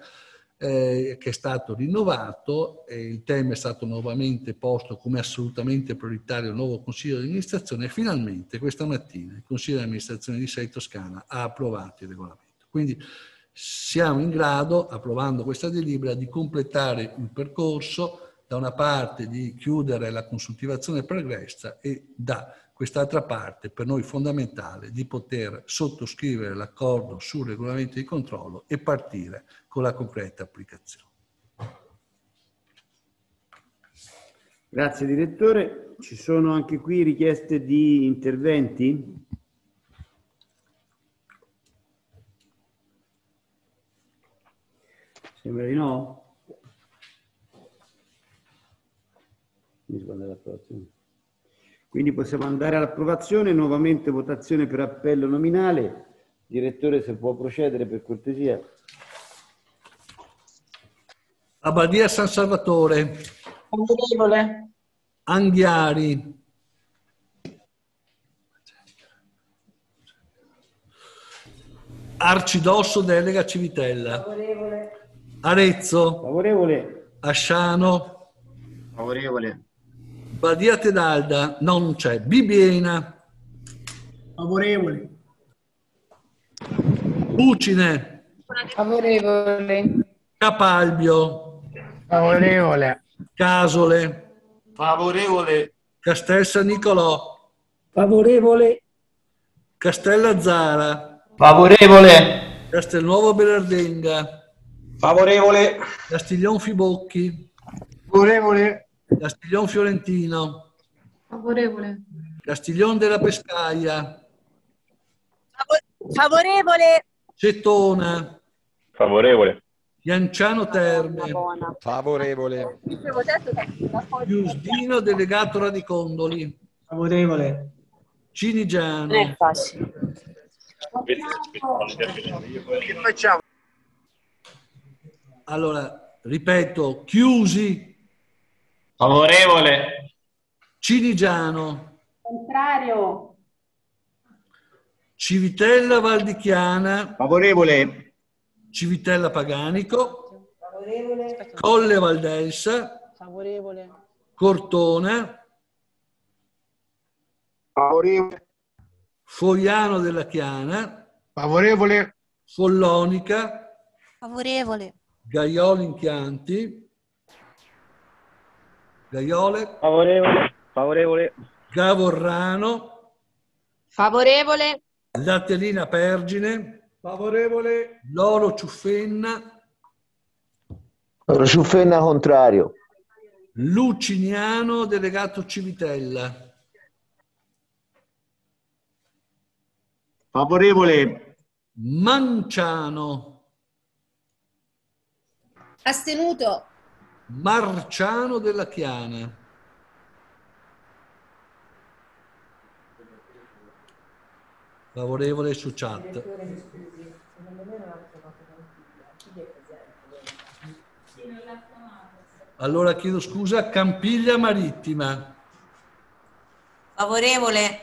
S: eh, che è stato rinnovato, e il tema è stato nuovamente posto come assolutamente prioritario al nuovo Consiglio di amministrazione, e finalmente questa mattina il Consiglio di amministrazione di S E I Toscana ha approvato il regolamento. Quindi siamo in grado, approvando questa delibera, di completare il percorso, da una parte di chiudere la consultivazione pregressa e da quest'altra parte, per noi fondamentale, di poter sottoscrivere l'accordo sul regolamento di controllo e partire con la concreta applicazione.
R: Grazie direttore. Ci sono anche qui richieste di interventi? Sembra di no? Quindi possiamo andare all'approvazione, nuovamente votazione per appello nominale. Direttore, se può procedere per cortesia.
S: Abbadia San Salvatore.
K: Favorevole.
S: Anghiari. Arcidosso Delega Civitella.
P: Favorevole.
S: Arezzo.
R: Favorevole.
S: Asciano.
L: Favorevole.
S: Badia Tedalda, no, non c'è. Bibbiena.
M: Favorevole.
S: Bucine.
K: Favorevole.
S: Capalbio.
M: Favorevole.
S: Casole.
A: Favorevole.
S: Castel San Nicolò.
M: Favorevole.
S: Castellazzara.
O: Favorevole.
S: Castelnuovo Belardenga.
O: Favorevole.
S: Castiglion Fibocchi.
M: Favorevole.
S: Castiglion Fiorentino.
J: Favorevole.
S: Castiglion della Pescaia.
I: Favorevole.
S: Cettona.
W: Favorevole.
S: Pianciano Terme.
W: Favorevole.
S: Giusdino Delegato Radicondoli.
M: Favorevole.
S: Cinigiano.
I: Non è facile.
L: Che facciamo?
S: Allora, ripeto, Chiusi.
O: Favorevole.
S: Cinigiano.
P: Contrario.
S: Civitella Valdichiana.
U: Favorevole.
S: Civitella Paganico.
P: Favorevole.
S: Colle Valdelsa.
P: Favorevole.
S: Cortona.
L: Favorevole.
S: Fogliano della Chiana.
M: Favorevole.
S: Follonica.
I: Favorevole.
S: Gaioli in Chianti. Gaiole.
M: Favorevole. Favorevole.
S: Gavorrano.
K: Favorevole.
S: Latterina Pergine,
B: Favorevole.
S: Loro Ciuffenna,
H: Loro Ciuffenna contrario.
S: Luciniano, delegato Civitella.
U: Favorevole.
S: Manciano,
I: Astenuto.
S: Marciano della Chiana. Favorevole su chat. Allora chiedo scusa, Campiglia Marittima.
I: Favorevole.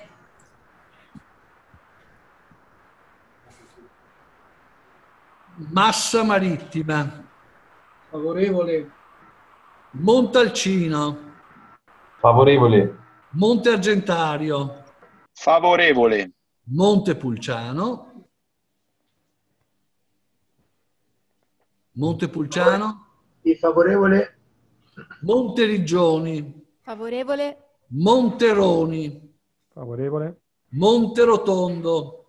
S: Massa Marittima.
M: Favorevole.
S: Montalcino.
W: Favorevole.
S: Monte Argentario.
W: Favorevole.
S: Montepulciano. Montepulciano.
M: Sì, favorevole.
S: Monteriggioni.
D: Favorevole.
S: Monteroni.
M: Favorevole.
S: Monterotondo.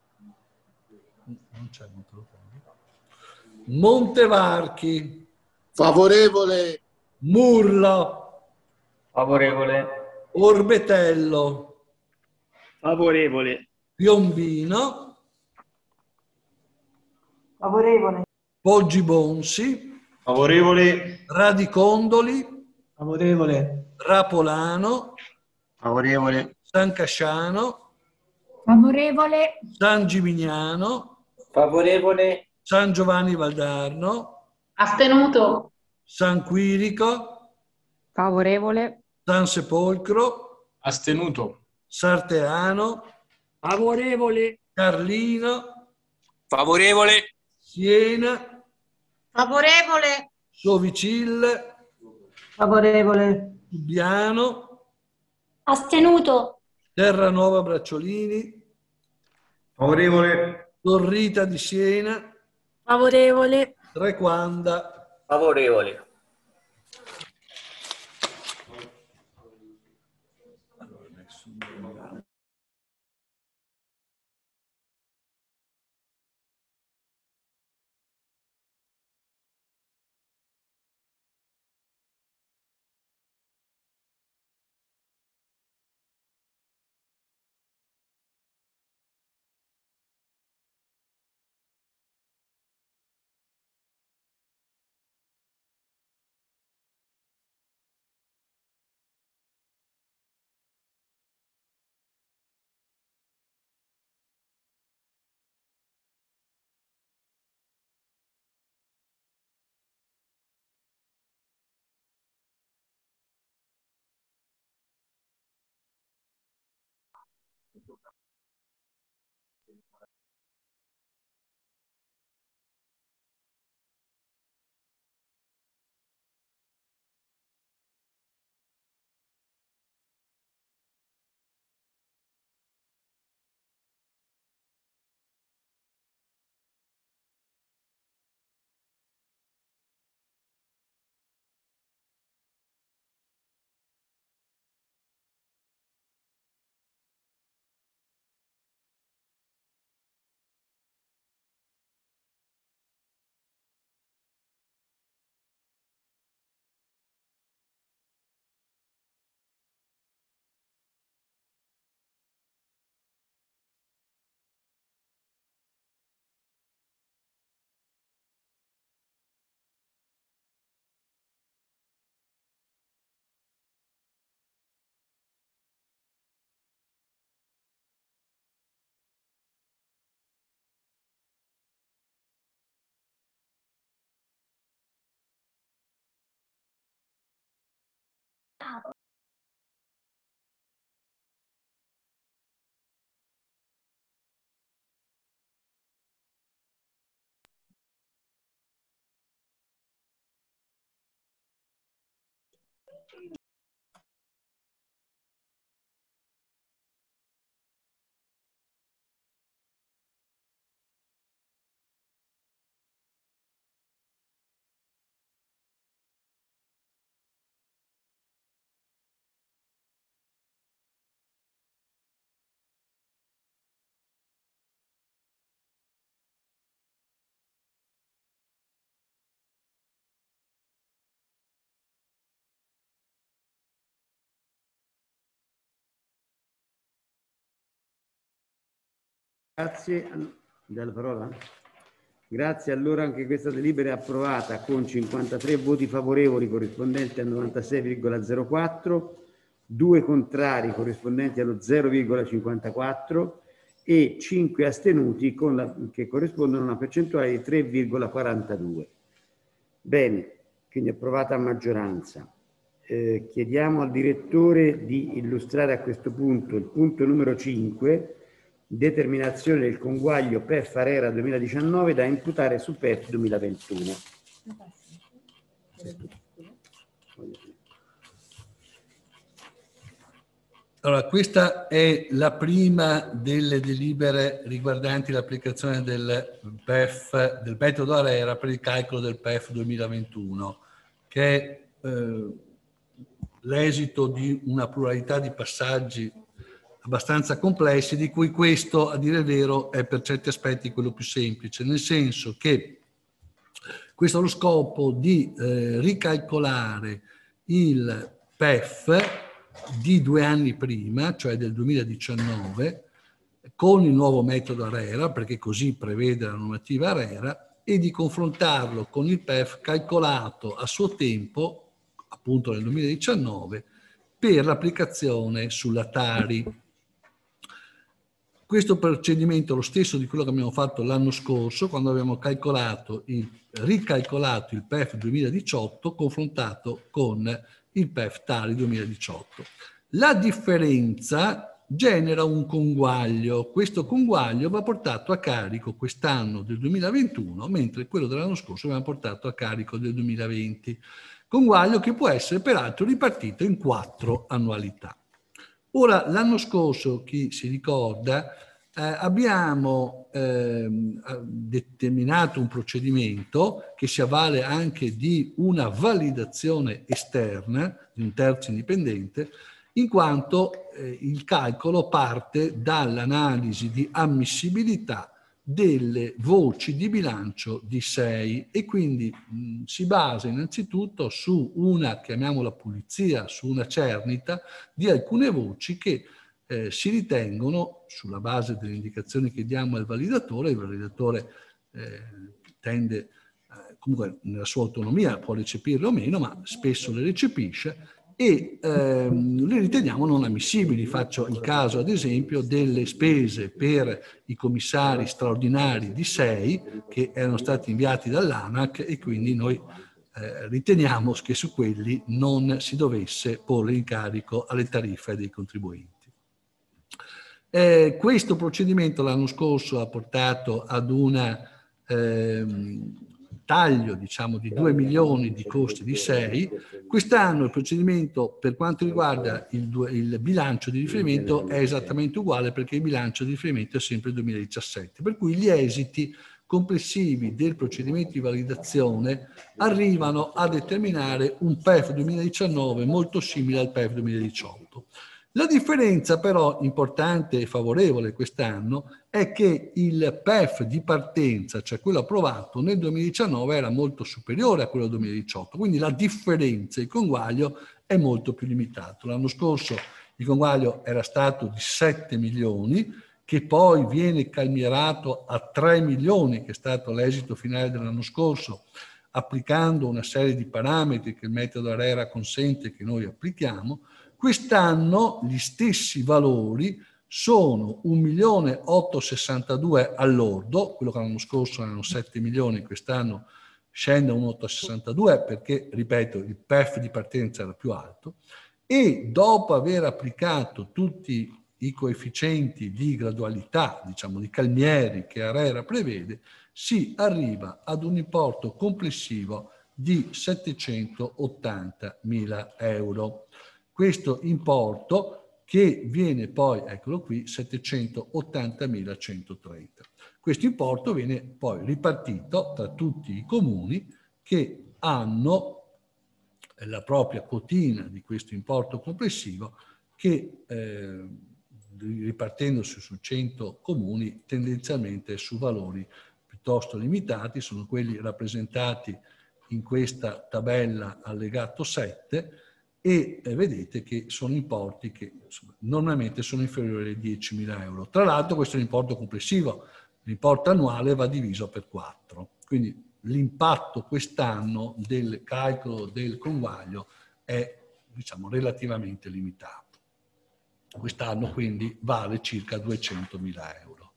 S: Non c'è Monterotondo. Montevarchi.
L: Favorevole.
S: Murla.
O: Favorevole.
S: Orbetello.
O: Favorevole.
S: Piombino.
P: Favorevole.
S: Poggi Bonsi.
O: Favorevole.
S: Radicondoli.
M: Favorevole.
S: Rapolano.
U: Favorevole.
S: San Casciano.
J: Favorevole.
S: San Gimignano.
O: Favorevole.
S: San Giovanni Valdarno.
J: Astenuto.
S: San Quirico.
P: Favorevole.
S: San Sepolcro.
A: Astenuto.
S: Sarteano.
O: Favorevole.
S: Carlino.
W: Favorevole.
S: Siena.
I: Favorevole.
S: Sovicille.
P: Favorevole.
S: Lubiano.
I: Astenuto.
S: Terranova Bracciolini.
O: Favorevole.
S: Torrita di Siena.
I: Favorevole.
S: Trequanda.
O: Favorevole.
R: Grazie. Dalla parola? Grazie, allora anche questa delibera è approvata con cinquantatré voti favorevoli corrispondenti al novantasei virgola zero quattro, due contrari corrispondenti allo zero virgola cinquantaquattro e cinque astenuti con la, che corrispondono a una percentuale di tre virgola quarantadue. Bene, quindi approvata a maggioranza. Eh, chiediamo al direttore di illustrare a questo punto il punto numero cinque, determinazione del conguaglio P E F ARERA duemiladiciannove da imputare su P E F duemilaventuno.
S: Allora, questa è la prima delle delibere riguardanti l'applicazione del P E F, del metodo ARERA per il calcolo del P E F duemilaventuno, che è eh, l'esito di una pluralità di passaggi abbastanza complessi, di cui questo, a dire il vero, è per certi aspetti quello più semplice, nel senso che questo ha lo scopo di eh, ricalcolare il P E F di due anni prima, cioè del duemiladiciannove, con il nuovo metodo ARERA, perché così prevede la normativa ARERA, e di confrontarlo con il P E F calcolato a suo tempo, appunto nel duemiladiciannove, per l'applicazione sulla Tari. Questo procedimento è lo stesso di quello che abbiamo fatto l'anno scorso, quando abbiamo calcolato il, ricalcolato il P E F duemiladiciotto confrontato con il P E F Tari duemiladiciotto. La differenza genera un conguaglio. Questo conguaglio va portato a carico quest'anno del duemilaventuno, mentre quello dell'anno scorso va portato a carico del duemilaventi. Conguaglio che può essere peraltro ripartito in quattro annualità. Ora, l'anno scorso, chi si ricorda, eh, abbiamo eh, determinato un procedimento che si avvale anche di una validazione esterna, di un terzo indipendente, in quanto eh, il calcolo parte dall'analisi di ammissibilità delle voci di bilancio di sei e quindi mh, si basa innanzitutto su una, chiamiamola pulizia, su una cernita di alcune voci che eh, si ritengono, sulla base delle indicazioni che diamo al validatore, il validatore eh, tende, eh, comunque nella sua autonomia può recepirle o meno, ma spesso le recepisce, e ehm, le riteniamo non ammissibili. Faccio il caso, ad esempio, delle spese per i commissari straordinari di sei che erano stati inviati dall'ANAC e quindi noi eh, riteniamo che su quelli non si dovesse porre in carico alle tariffe dei contribuenti. Eh, questo procedimento l'anno scorso ha portato ad una ehm, taglio, diciamo, di due milioni di costi di sei. Quest'anno il procedimento per quanto riguarda il, il bilancio di riferimento è esattamente uguale, perché il bilancio di riferimento è sempre il duemiladiciassette, per cui gli esiti complessivi del procedimento di validazione arrivano a determinare un P E F duemiladiciannove molto simile al P E F duemiladiciotto. La differenza però importante e favorevole quest'anno è che il P E F di partenza, cioè quello approvato nel duemiladiciannove, era molto superiore a quello del duemiladiciotto, quindi la differenza, il conguaglio, è molto più limitato. L'anno scorso il conguaglio era stato di sette milioni, che poi viene calmierato a tre milioni, che è stato l'esito finale dell'anno scorso, applicando una serie di parametri che il metodo ARERA consente che noi applichiamo. Quest'anno gli stessi valori sono un milione ottocentosessantadue all'ordo, quello che l'anno scorso erano sette milioni, quest'anno scende a un ottocentosessantadue perché, ripeto, il P E F di partenza era più alto, e dopo aver applicato tutti i coefficienti di gradualità, diciamo di calmieri che ARERA prevede, si arriva ad un importo complessivo di settecentottantamila euro. Questo importo che viene poi, eccolo qui, settecentottantamilacentotrenta. Questo importo viene poi ripartito tra tutti i comuni che hanno la propria quotina di questo importo complessivo che, eh, ripartendosi su cento comuni, tendenzialmente su valori piuttosto limitati, sono quelli rappresentati in questa tabella allegato sette, e eh, vedete che sono importi che insomma, normalmente sono inferiori ai diecimila euro. Tra l'altro questo è l'importo complessivo, l'importo annuale va diviso per quattro, quindi l'impatto quest'anno del calcolo del conguaglio è, diciamo, relativamente limitato. Quest'anno quindi vale circa duecentomila euro.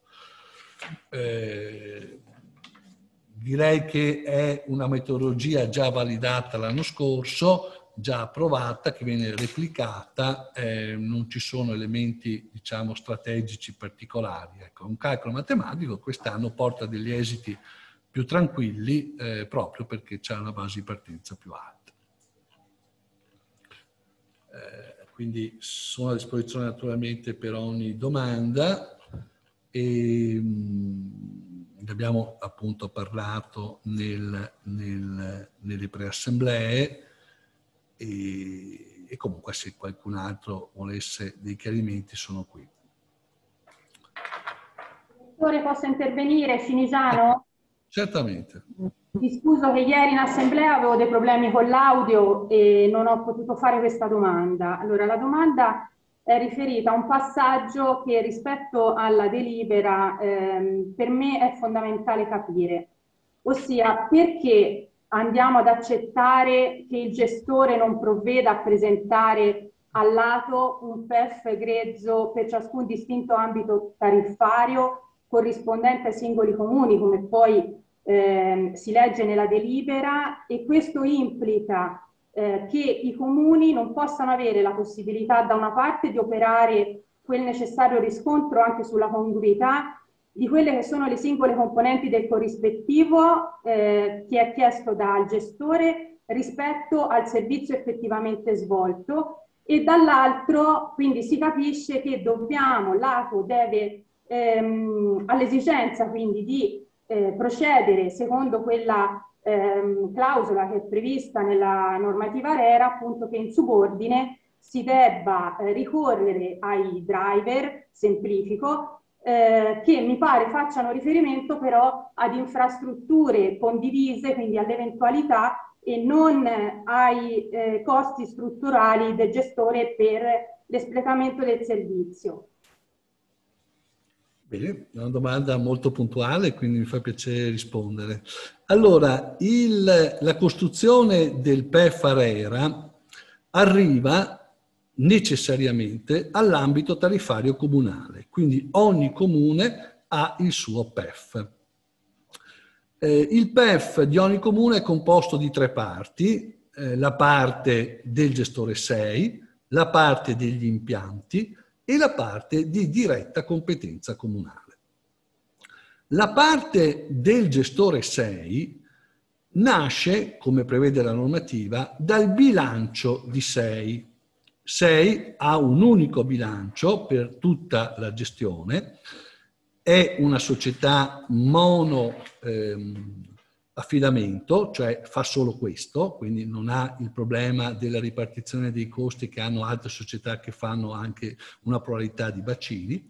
S: Eh, direi che è una metodologia già validata l'anno scorso, già approvata, che viene replicata, eh, non ci sono elementi, diciamo, strategici particolari. Ecco, un calcolo matematico quest'anno porta degli esiti più tranquilli, eh, proprio perché c'è una base di partenza più alta. Eh, quindi sono a disposizione naturalmente per ogni domanda e mh, abbiamo appunto parlato nel, nel, nelle preassemblee e, e comunque se qualcun altro volesse dei chiarimenti sono qui.
J: Posso intervenire, Finisano?
S: Certamente.
J: Mi scuso che ieri in assemblea avevo dei problemi con l'audio e non ho potuto fare questa domanda. Allora, la domanda è riferita a un passaggio che rispetto alla delibera ehm, per me è fondamentale capire, ossia perché andiamo ad accettare che il gestore non provveda a presentare al lato un P E F grezzo per ciascun distinto ambito tariffario corrispondente ai singoli comuni, come poi eh, si legge nella delibera, e questo implica eh, che i comuni non possano avere la possibilità da una parte di operare quel necessario riscontro anche sulla congruità di quelle che sono le singole componenti del corrispettivo eh, che è chiesto dal gestore rispetto al servizio effettivamente svolto, e dall'altro quindi si capisce che dobbiamo, l'A T O deve ehm, all'esigenza quindi di eh, procedere secondo quella ehm, clausola che è prevista nella normativa ARERA, appunto, che in subordine si debba eh, ricorrere ai driver, semplifico, Eh, che mi pare facciano riferimento però ad infrastrutture condivise, quindi all'eventualità, e non eh, ai eh, costi strutturali del gestore per l'espletamento del servizio.
S: Bene, è una domanda molto puntuale, quindi mi fa piacere rispondere. Allora, il, la costruzione del P E F ARERA arriva necessariamente all'ambito tariffario comunale, quindi ogni comune ha il suo P E F. Eh, il P E F di ogni comune è composto di tre parti, eh, la parte del gestore sei, la parte degli impianti e la parte di diretta competenza comunale. La parte del gestore sei nasce, come prevede la normativa, dal bilancio di sei. sei ha un unico bilancio per tutta la gestione, è una società mono ehm, affidamento, cioè fa solo questo, quindi non ha il problema della ripartizione dei costi che hanno altre società che fanno anche una pluralità di bacini.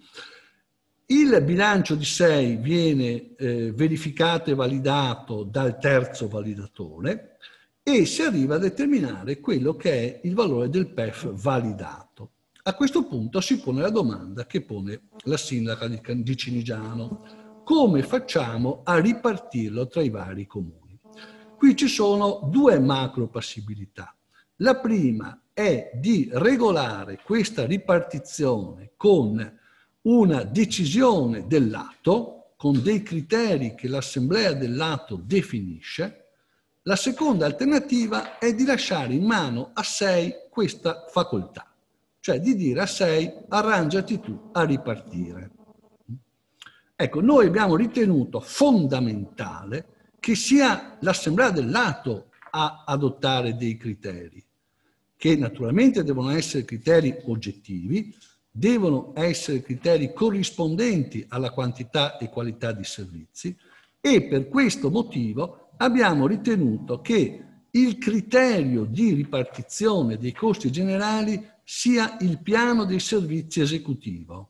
S: Il bilancio di sei viene eh, verificato e validato dal terzo validatore e si arriva a determinare quello che è il valore del P E F validato. A questo punto si pone la domanda che pone la sindaca di, di Cinigiano: come facciamo a ripartirlo tra i vari comuni? Qui ci sono due macro possibilità. La prima è di regolare questa ripartizione con una decisione dell'atto, con dei criteri che l'assemblea dell'atto definisce. La seconda alternativa è di lasciare in mano a sei questa facoltà, cioè di dire a sei arrangiati tu a ripartire. Ecco, noi abbiamo ritenuto fondamentale che sia l'assemblea dell'atto a adottare dei criteri, che naturalmente devono essere criteri oggettivi, devono essere criteri corrispondenti alla quantità e qualità di servizi, e per questo motivo abbiamo ritenuto che il criterio di ripartizione dei costi generali sia il piano dei servizi esecutivo,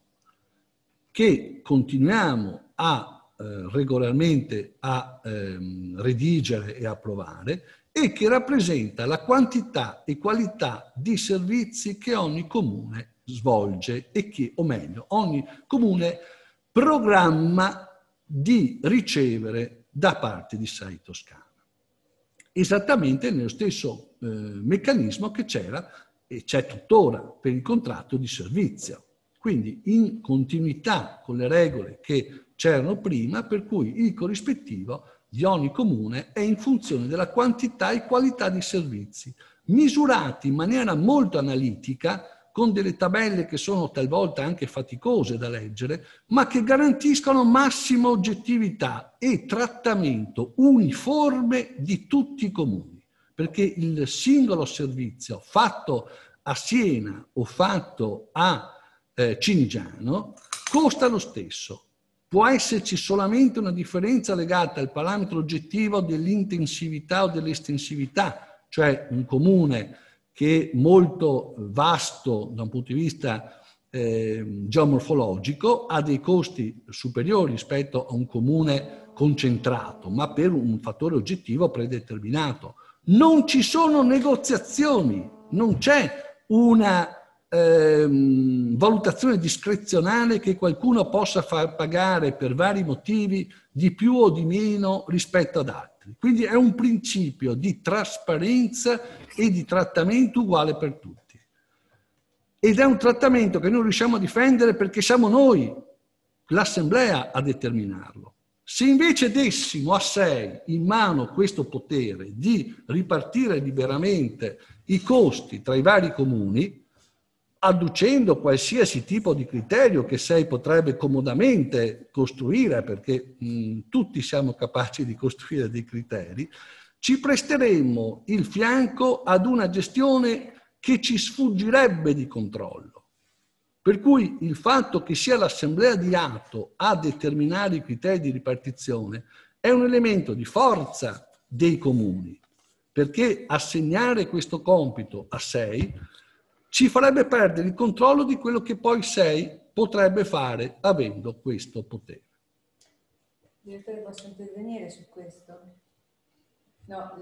S: che continuiamo a eh, regolarmente a ehm, redigere e approvare, e che rappresenta la quantità e qualità di servizi che ogni comune svolge e che, o meglio, ogni comune programma di ricevere da parte di S A I Toscana. Esattamente nello stesso eh, meccanismo che c'era e c'è tuttora per il contratto di servizio. Quindi in continuità con le regole che c'erano prima, per cui il corrispettivo di ogni comune è in funzione della quantità e qualità di servizi, misurati in maniera molto analitica, con delle tabelle che sono talvolta anche faticose da leggere, ma che garantiscono massima oggettività e trattamento uniforme di tutti i comuni, perché il singolo servizio fatto a Siena o fatto a eh, Cinigiano costa lo stesso. Può esserci solamente una differenza legata al parametro oggettivo dell'intensività o dell'estensività, cioè un comune che è molto vasto da un punto di vista eh, geomorfologico ha dei costi superiori rispetto a un comune concentrato, ma per un fattore oggettivo predeterminato. Non ci sono negoziazioni, non c'è una ehm, valutazione discrezionale che qualcuno possa far pagare per vari motivi di più o di meno rispetto ad altri. Quindi è un principio di trasparenza e di trattamento uguale per tutti. Ed è un trattamento che noi riusciamo a difendere perché siamo noi, l'Assemblea, a determinarlo. Se invece dessimo a S E I in mano questo potere di ripartire liberamente i costi tra i vari comuni, adducendo qualsiasi tipo di criterio che S E I potrebbe comodamente costruire, perché mh, tutti siamo capaci di costruire dei criteri, ci presteremmo il fianco ad una gestione che ci sfuggirebbe di controllo. Per cui il fatto che sia l'Assemblea di atto a determinare i criteri di ripartizione è un elemento di forza dei comuni, perché assegnare questo compito a S E I ci farebbe perdere il controllo di quello che poi S E I potrebbe fare avendo questo potere.
C: Direttore, posso intervenire su questo? No,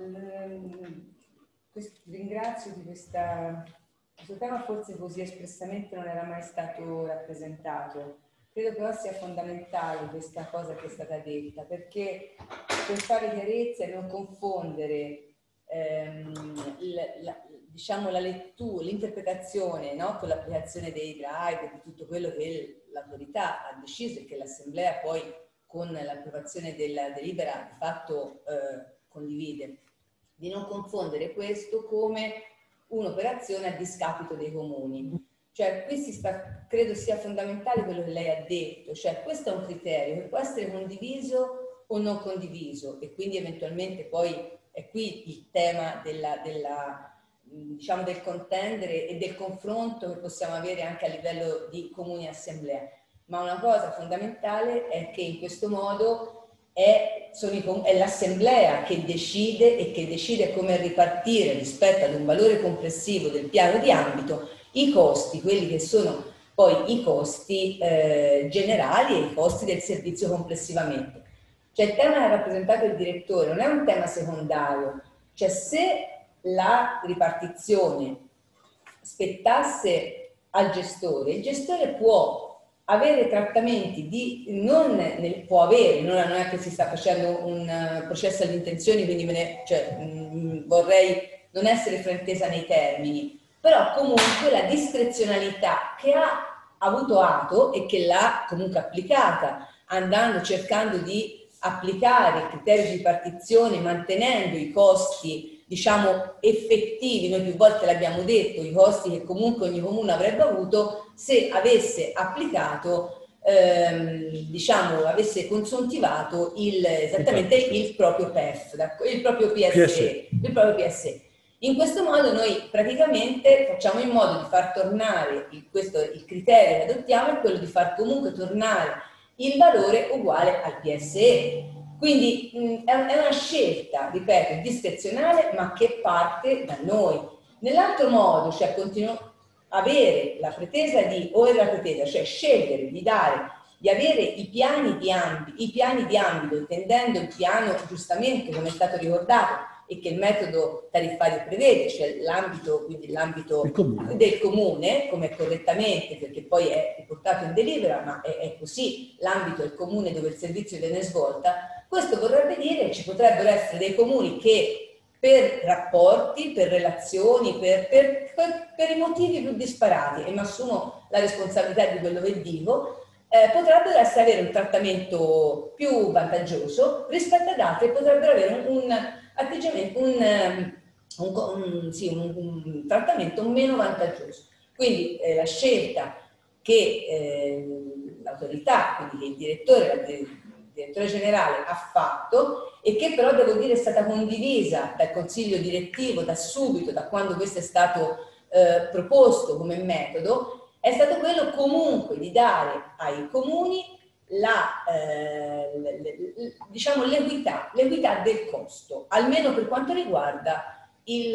C: questo, ringrazio di questa... Questo tema forse così espressamente non era mai stato rappresentato. Credo però sia fondamentale questa cosa che è stata detta, perché per fare chiarezza e non confondere ehm, la, la, diciamo, la lettura, l'interpretazione, no? Con l'applicazione dei drive, di tutto quello che l'autorità ha deciso e che l'Assemblea poi con l'approvazione della delibera di fatto eh, condivide, di non confondere questo come un'operazione a discapito dei comuni. Cioè, qui si sta, credo sia fondamentale quello che lei ha detto, cioè questo è un criterio che può essere condiviso o non condiviso, e quindi eventualmente poi è qui il tema della, della, diciamo, del contendere e del confronto che possiamo avere anche a livello di comuni assemblea. Ma una cosa fondamentale è che in questo modo è, è l'assemblea che decide e che decide come ripartire rispetto ad un valore complessivo del piano di ambito i costi, quelli che sono poi i costi eh, generali e i costi del servizio complessivamente. Cioè il tema che ha rappresentato il direttore non è un tema secondario, cioè se la ripartizione spettasse al gestore, il gestore può avere trattamenti di, non ne, può avere, non è che si sta facendo un uh, processo alle intenzioni, quindi me ne, cioè, mh, vorrei non essere fraintesa nei termini, però comunque la discrezionalità che ha avuto atto e che l'ha comunque applicata, andando, cercando di applicare criteri di ripartizione, mantenendo i costi, diciamo, effettivi, noi più volte l'abbiamo detto, i costi che comunque ogni comune avrebbe avuto se avesse applicato, ehm, diciamo, avesse consuntivato il, esattamente il proprio P E F, il proprio P S E, il proprio P S E. In questo modo noi praticamente facciamo in modo di far tornare, il, questo, il criterio che adottiamo è quello di far comunque tornare il valore uguale al P S E. Quindi mh, è una scelta, ripeto, discrezionale, ma che parte da noi. Nell'altro modo, cioè continuo avere la pretesa di, o la pretesa, cioè scegliere di dare, di avere i piani di ambito, i piani di ambito, intendendo il piano, giustamente, come è stato ricordato,
F: e che il metodo tariffario prevede, cioè l'ambito, quindi l'ambito
R: comune.
F: del comune, come correttamente, perché poi è riportato in delibera, ma è, è così, l'ambito è il comune dove il servizio viene svolta, questo vorrebbe dire che ci potrebbero essere dei comuni che per rapporti, per relazioni, per, per, per, per i motivi più disparati, e mi assumo la responsabilità di quello che dico, eh, potrebbero essere, avere un trattamento più vantaggioso rispetto ad altri e potrebbero avere un, un atteggiamento, un, un, un, sì, un, un trattamento meno vantaggioso. Quindi eh, la scelta che eh, l'autorità, quindi che il direttore, il direttore generale ha fatto e che però devo dire è stata condivisa dal consiglio direttivo da subito, da quando questo è stato eh, proposto come metodo, è stato quello comunque di dare ai comuni la, eh, le, le, diciamo l'equità, l'equità del costo, almeno per quanto riguarda il,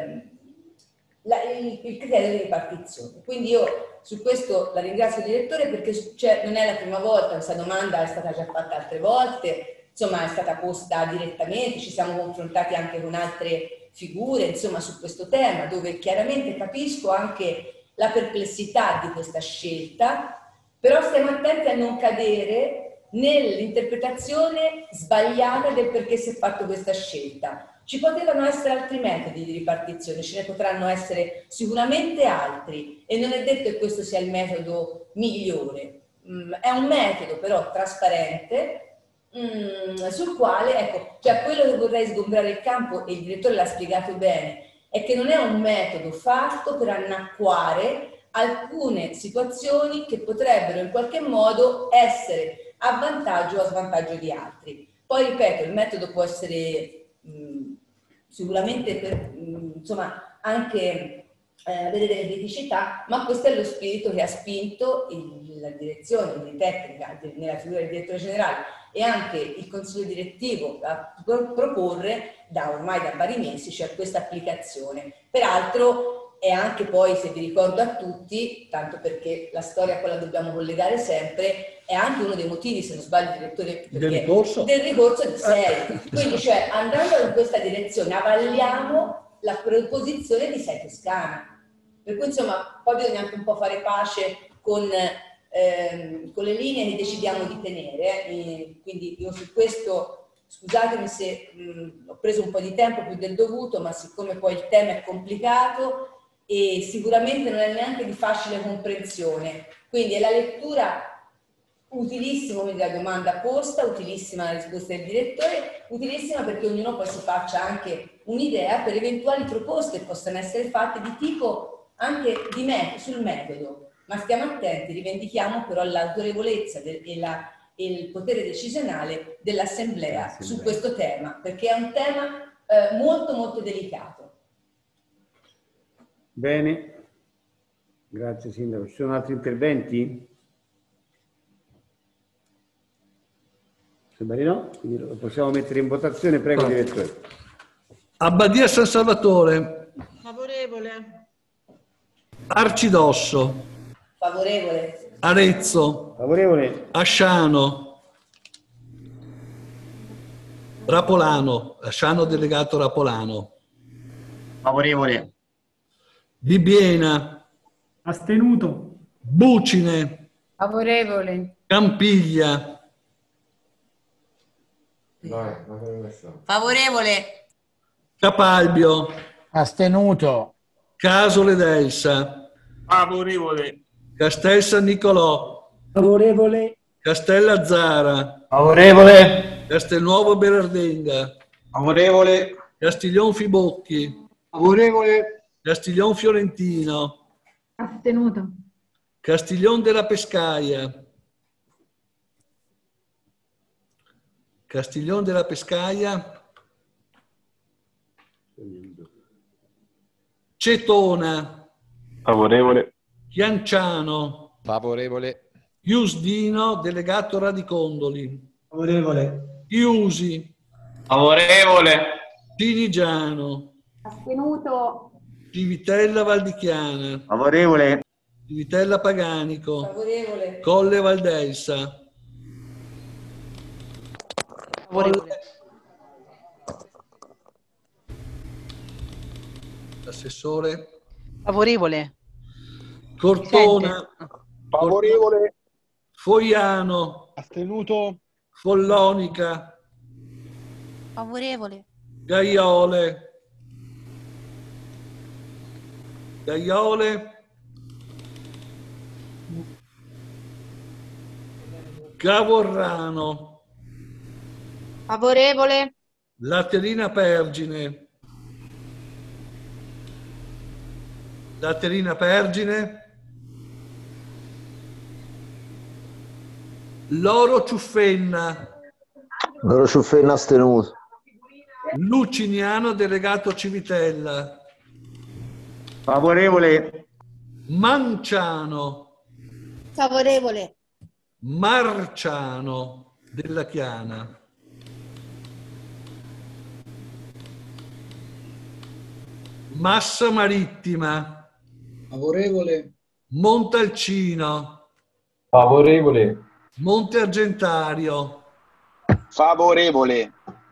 F: la, il, il criterio di ripartizione. Quindi io su questo la ringrazio il direttore, perché cioè, non è la prima volta, questa domanda è stata già fatta altre volte, insomma è stata posta direttamente, ci siamo confrontati anche con altre figure, insomma, su questo tema, dove chiaramente capisco anche la perplessità di questa scelta, però stiamo attenti a non cadere nell'interpretazione sbagliata del perché si è fatto questa scelta. Ci potevano essere altri metodi di ripartizione, ce ne potranno essere sicuramente altri e non è detto che questo sia il metodo migliore. Mm, è un metodo però trasparente mm, sul quale, ecco, cioè quello che vorrei sgombrare il campo, e il direttore l'ha spiegato bene, è che non è un metodo fatto per annacquare alcune situazioni che potrebbero in qualche modo essere a vantaggio o a svantaggio di altri. Poi ripeto, il metodo può essere mh, sicuramente per, mh, insomma, anche eh, avere delle criticità, ma questo è lo spirito che ha spinto il, la direzione di tecnica nella figura del direttore generale e anche il consiglio direttivo a proporre da ormai da vari mesi, cioè questa applicazione. Peraltro è anche poi, se vi ricordo a tutti, tanto perché la storia poi la dobbiamo collegare sempre, è anche uno dei motivi, se non sbaglio, direttore,
R: del ricorso,
F: del ricorso di sei. Quindi, cioè, andando in questa direzione, avalliamo la proposizione di sei Toscana. Per cui, insomma, poi bisogna anche un po' fare pace con, ehm, con le linee che decidiamo di tenere. Eh. Quindi io su questo... Scusatemi se mh, ho preso un po' di tempo più del dovuto, ma siccome poi il tema è complicato e sicuramente non è neanche di facile comprensione, quindi è la lettura utilissima della domanda posta, utilissima la risposta del direttore, utilissima perché ognuno poi si faccia anche un'idea per eventuali proposte che possano essere fatte di tipo anche di metodo, sul metodo, ma stiamo attenti, rivendichiamo però l'autorevolezza e la il potere decisionale dell'Assemblea su questo tema, perché è un tema eh, molto molto delicato.
R: Bene, grazie Sindaco. Ci sono altri interventi? Sembra di no, quindi lo possiamo mettere in votazione, prego
S: ah.
R: direttore.
S: Abbadia San Salvatore.
K: Favorevole.
S: Arcidosso.
F: Favorevole.
S: Arezzo.
R: Favorevole.
S: Asciano. Rapolano. Asciano delegato Rapolano.
U: Favorevole.
S: Bibbiena.
M: Astenuto.
S: Bucine.
K: Favorevole.
S: Campiglia.
I: Favorevole.
S: Capalbio.
G: Astenuto.
S: Casole d'Elsa.
A: Favorevole.
S: Castel San Nicolò.
M: Favorevole.
S: Castellazzara.
O: Favorevole.
S: Castelnuovo Berardenga.
O: Favorevole.
S: Castiglion Fibocchi.
M: Favorevole.
S: Castiglion Fiorentino.
J: Astenuto.
S: Castiglion della Pescaia. Castiglion della Pescaia. Cetona.
E: Favorevole.
S: Chianciano.
V: Favorevole.
S: Iusdino, delegato Radicondoli.
M: Favorevole.
S: Iusi.
W: Favorevole.
S: Cinigiano.
J: Astenuto.
S: Civitella Valdichiana.
U: Favorevole.
S: Civitella Paganico.
F: Favorevole.
S: Colle Valdelsa.
K: Favorevole.
S: L'assessore?
G: Favorevole.
S: Cortona?
N: Favorevole.
S: Foiano?
N: Astenuto.
S: Follonica?
I: Favorevole.
S: Gaiole? Gaiole? Gavorrano?
I: Favorevole.
S: Laterina Pergine? Laterina Pergine? Loro Ciuffenna?
H: Loro Ciuffenna astenuto.
S: Luciniano delegato Civitella?
U: Favorevole.
S: Manciano?
I: Favorevole.
S: Marciano della Chiana? Massa Marittima?
Q: Favorevole.
S: Montalcino?
O: Favorevole.
S: Monte Argentario?
L: Favorevole.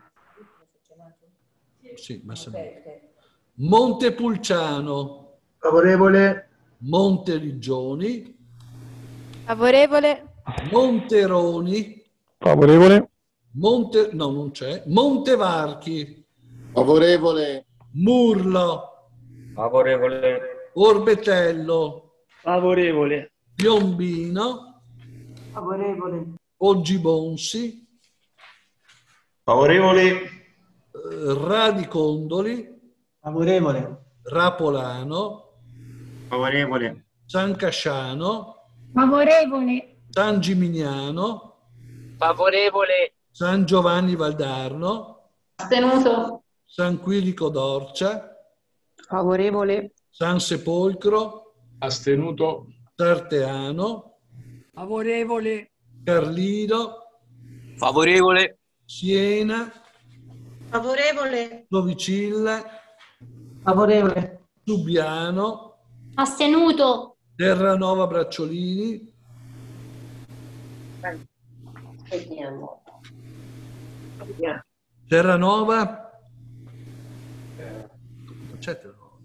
S: Sì, Massa Marittima. Montepulciano?
M: Favorevole.
S: Monteriggioni?
D: Favorevole.
S: Monteroni?
O: Favorevole.
S: Monte... no, non c'è. Montevarchi?
L: Favorevole.
S: Murlo?
W: Favorevole.
S: Orbetello?
M: Favorevole.
S: Piombino?
P: Favorevole.
S: Oggibonsi?
U: Favorevole.
S: eh, Radicondoli?
M: Favorevole.
S: Rapolano?
U: Favorevole.
S: San Casciano?
I: Favorevole.
S: San Gimignano?
W: Favorevole.
S: San Giovanni Valdarno?
I: Astenuto.
S: San Quirico d'Orcia?
P: Favorevole.
S: San Sepolcro?
A: Astenuto.
S: Sarteano?
M: Favorevole.
S: Carlino?
W: Favorevole.
S: Siena?
I: Favorevole.
S: Dovicilla?
P: Favorevole.
S: Subiano?
I: Astenuto.
S: Terranova Bracciolini?
I: Aspettiamo.
S: Terranova? Non c'è Terranova.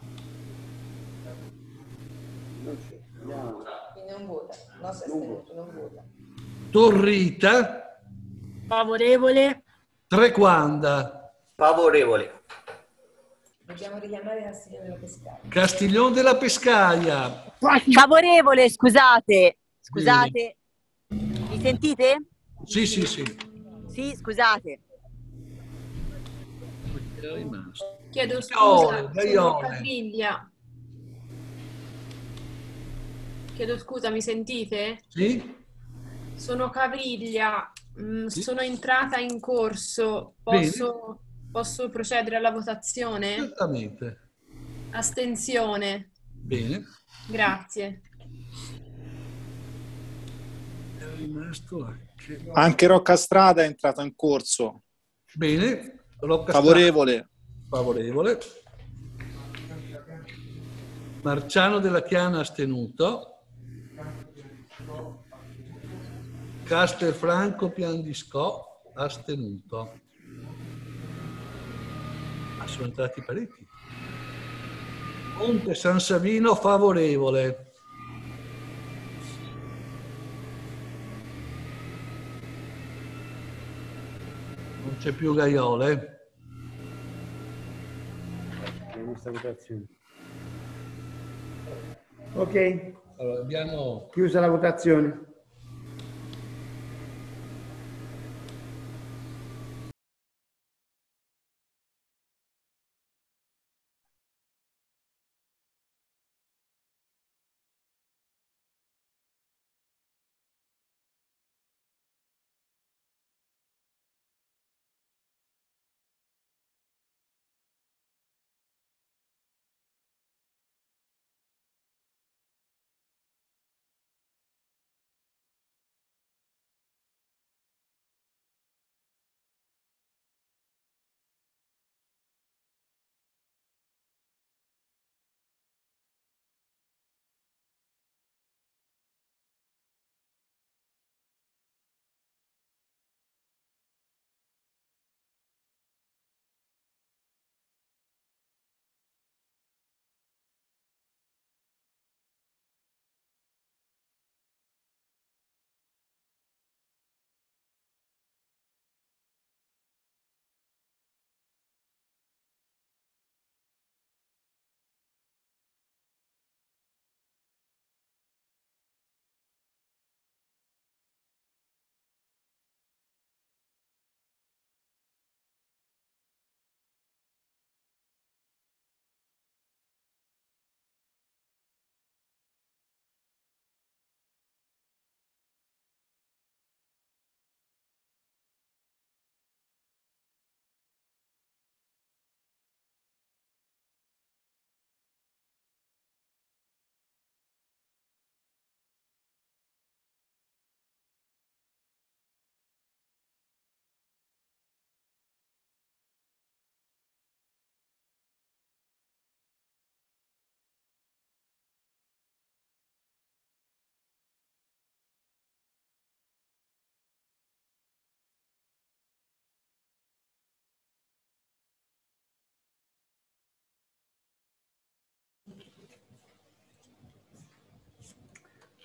F: Quindi non vota. No, si è astenuto, non vota.
S: Torrita?
I: Favorevole.
S: Trequanda?
W: Favorevole.
F: Dobbiamo richiamare la signora della Pescara.
S: Castiglione della Pescaia?
V: Favorevole, scusate. Scusate. Mi sentite?
S: Sì, sì, sì.
V: Sì, scusate.
S: Era rimasto.
K: Chiedo
S: Gaiole,
K: scusa,
S: Gaiole.
K: sono Caviglia. Chiedo scusa, mi sentite?
S: Sì?
K: Sono Caviglia, mm,
S: Sì.
K: sono entrata in corso. Posso, posso procedere alla votazione?
S: Certamente.
K: Astensione.
S: Bene.
K: Grazie.
S: Era rimasto anche...
L: Anche Roccastrada è entrata in corso.
S: Bene. Rocca
L: Favorevole.
S: Favorevole. Marciano della Chiana astenuto. Castelfranco Piandiscò astenuto. Ah, sono entrati parecchi. Monte San Savino favorevole. Non c'è più Gaiole.
R: Ok,
S: Allora, abbiamo
R: chiusa la votazione.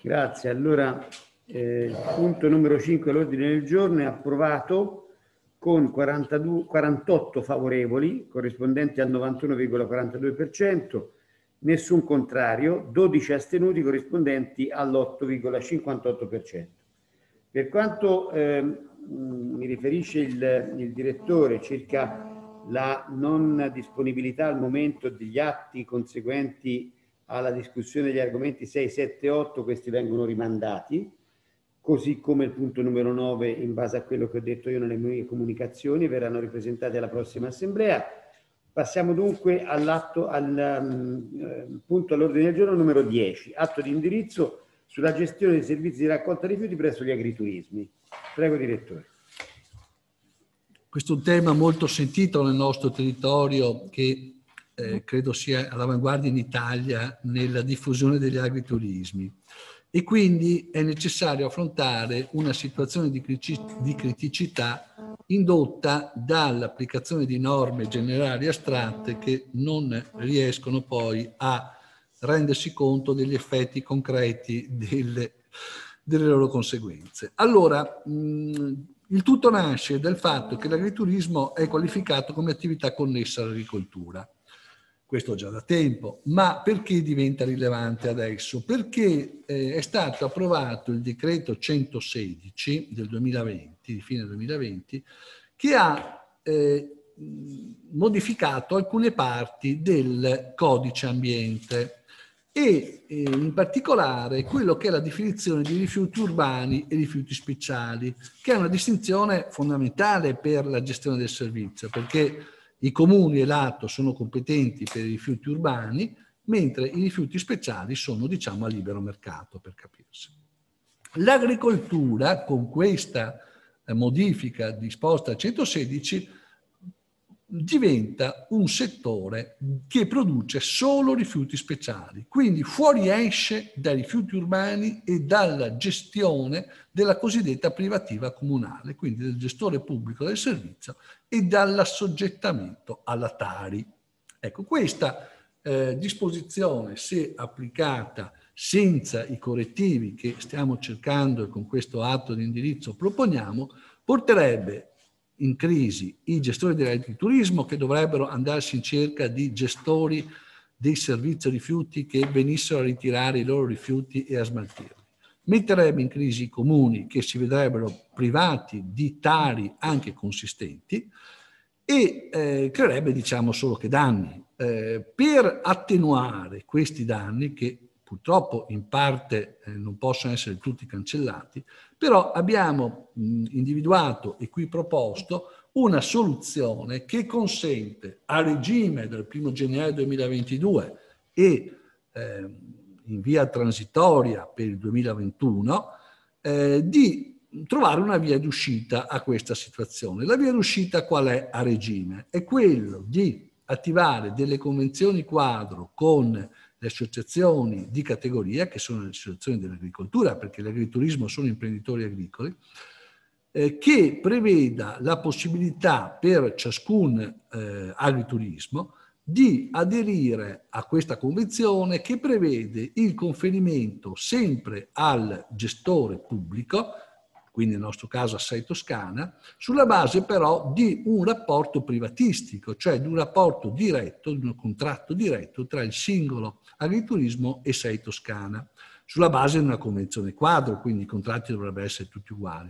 R: Grazie. Allora, eh, il punto numero cinque all'ordine del giorno è approvato con quarantadue, quarantotto favorevoli, corrispondenti al novantuno virgola quarantadue per cento, nessun contrario, dodici astenuti, corrispondenti all'otto virgola cinquantotto per cento. Per quanto eh, mi riferisce il, il direttore circa la non disponibilità al momento degli atti conseguenti alla discussione degli argomenti sei, sette e otto, questi vengono rimandati, così come il punto numero nove, in base a quello che ho detto io nelle mie comunicazioni, verranno ripresentati alla prossima assemblea. Passiamo dunque all'atto, al um, punto all'ordine del giorno numero dieci, atto di indirizzo sulla gestione dei servizi di raccolta rifiuti presso gli agriturismi. Prego, direttore.
S: Questo è un tema molto sentito nel nostro territorio che eh, credo sia all'avanguardia in Italia nella diffusione degli agriturismi. E quindi è necessario affrontare una situazione di criticità indotta dall'applicazione di norme generali astratte che non riescono poi a rendersi conto degli effetti concreti delle, delle loro conseguenze. Allora, mh, il tutto nasce dal fatto che l'agriturismo è qualificato come attività connessa all'agricoltura. Questo già da tempo, ma perché diventa rilevante adesso? Perché eh, è stato approvato il decreto centosedici del duemilaventi, di fine duemilaventi, che ha eh, modificato alcune parti del codice ambiente e eh, in particolare quello che è la definizione di rifiuti urbani e rifiuti speciali, che è una distinzione fondamentale per la gestione del servizio, perché i comuni e l'A T O sono competenti per i rifiuti urbani, mentre i rifiuti speciali sono, diciamo, a libero mercato, per capirsi. L'agricoltura, con questa modifica disposta al centosedici, diventa un settore che produce solo rifiuti speciali, quindi fuoriesce dai rifiuti urbani e dalla gestione della cosiddetta privativa comunale, quindi del gestore pubblico del servizio e dall'assoggettamento alla Tari. Ecco, questa eh, disposizione, se applicata senza i correttivi che stiamo cercando e con questo atto di indirizzo proponiamo, porterebbe in crisi i gestori dell'agriturismo, che dovrebbero andarsi in cerca di gestori dei servizi rifiuti che venissero a ritirare i loro rifiuti e a smaltirli. Metterebbe in crisi i comuni, che si vedrebbero privati di tari anche consistenti, e eh, creerebbe, diciamo, solo che danni. Eh, per attenuare questi danni, che purtroppo in parte eh, non possono essere tutti cancellati, però abbiamo mh, individuato e qui proposto una soluzione che consente a regime dal primo gennaio duemilaventidue e eh, in via transitoria per il duemilaventuno eh, di trovare una via d'uscita a questa situazione. La via d'uscita qual è a regime? È quello di attivare delle convenzioni quadro con le associazioni di categoria, che sono le associazioni dell'agricoltura, perché l'agriturismo sono imprenditori agricoli, eh, che preveda la possibilità per ciascun eh, agriturismo di aderire a questa convenzione, che prevede il conferimento sempre al gestore pubblico, quindi nel nostro caso a Sei Toscana, sulla base però di un rapporto privatistico, cioè di un rapporto diretto, di un contratto diretto tra il singolo agriturismo e Sei Toscana, sulla base di una convenzione quadro, quindi i contratti dovrebbero essere tutti uguali.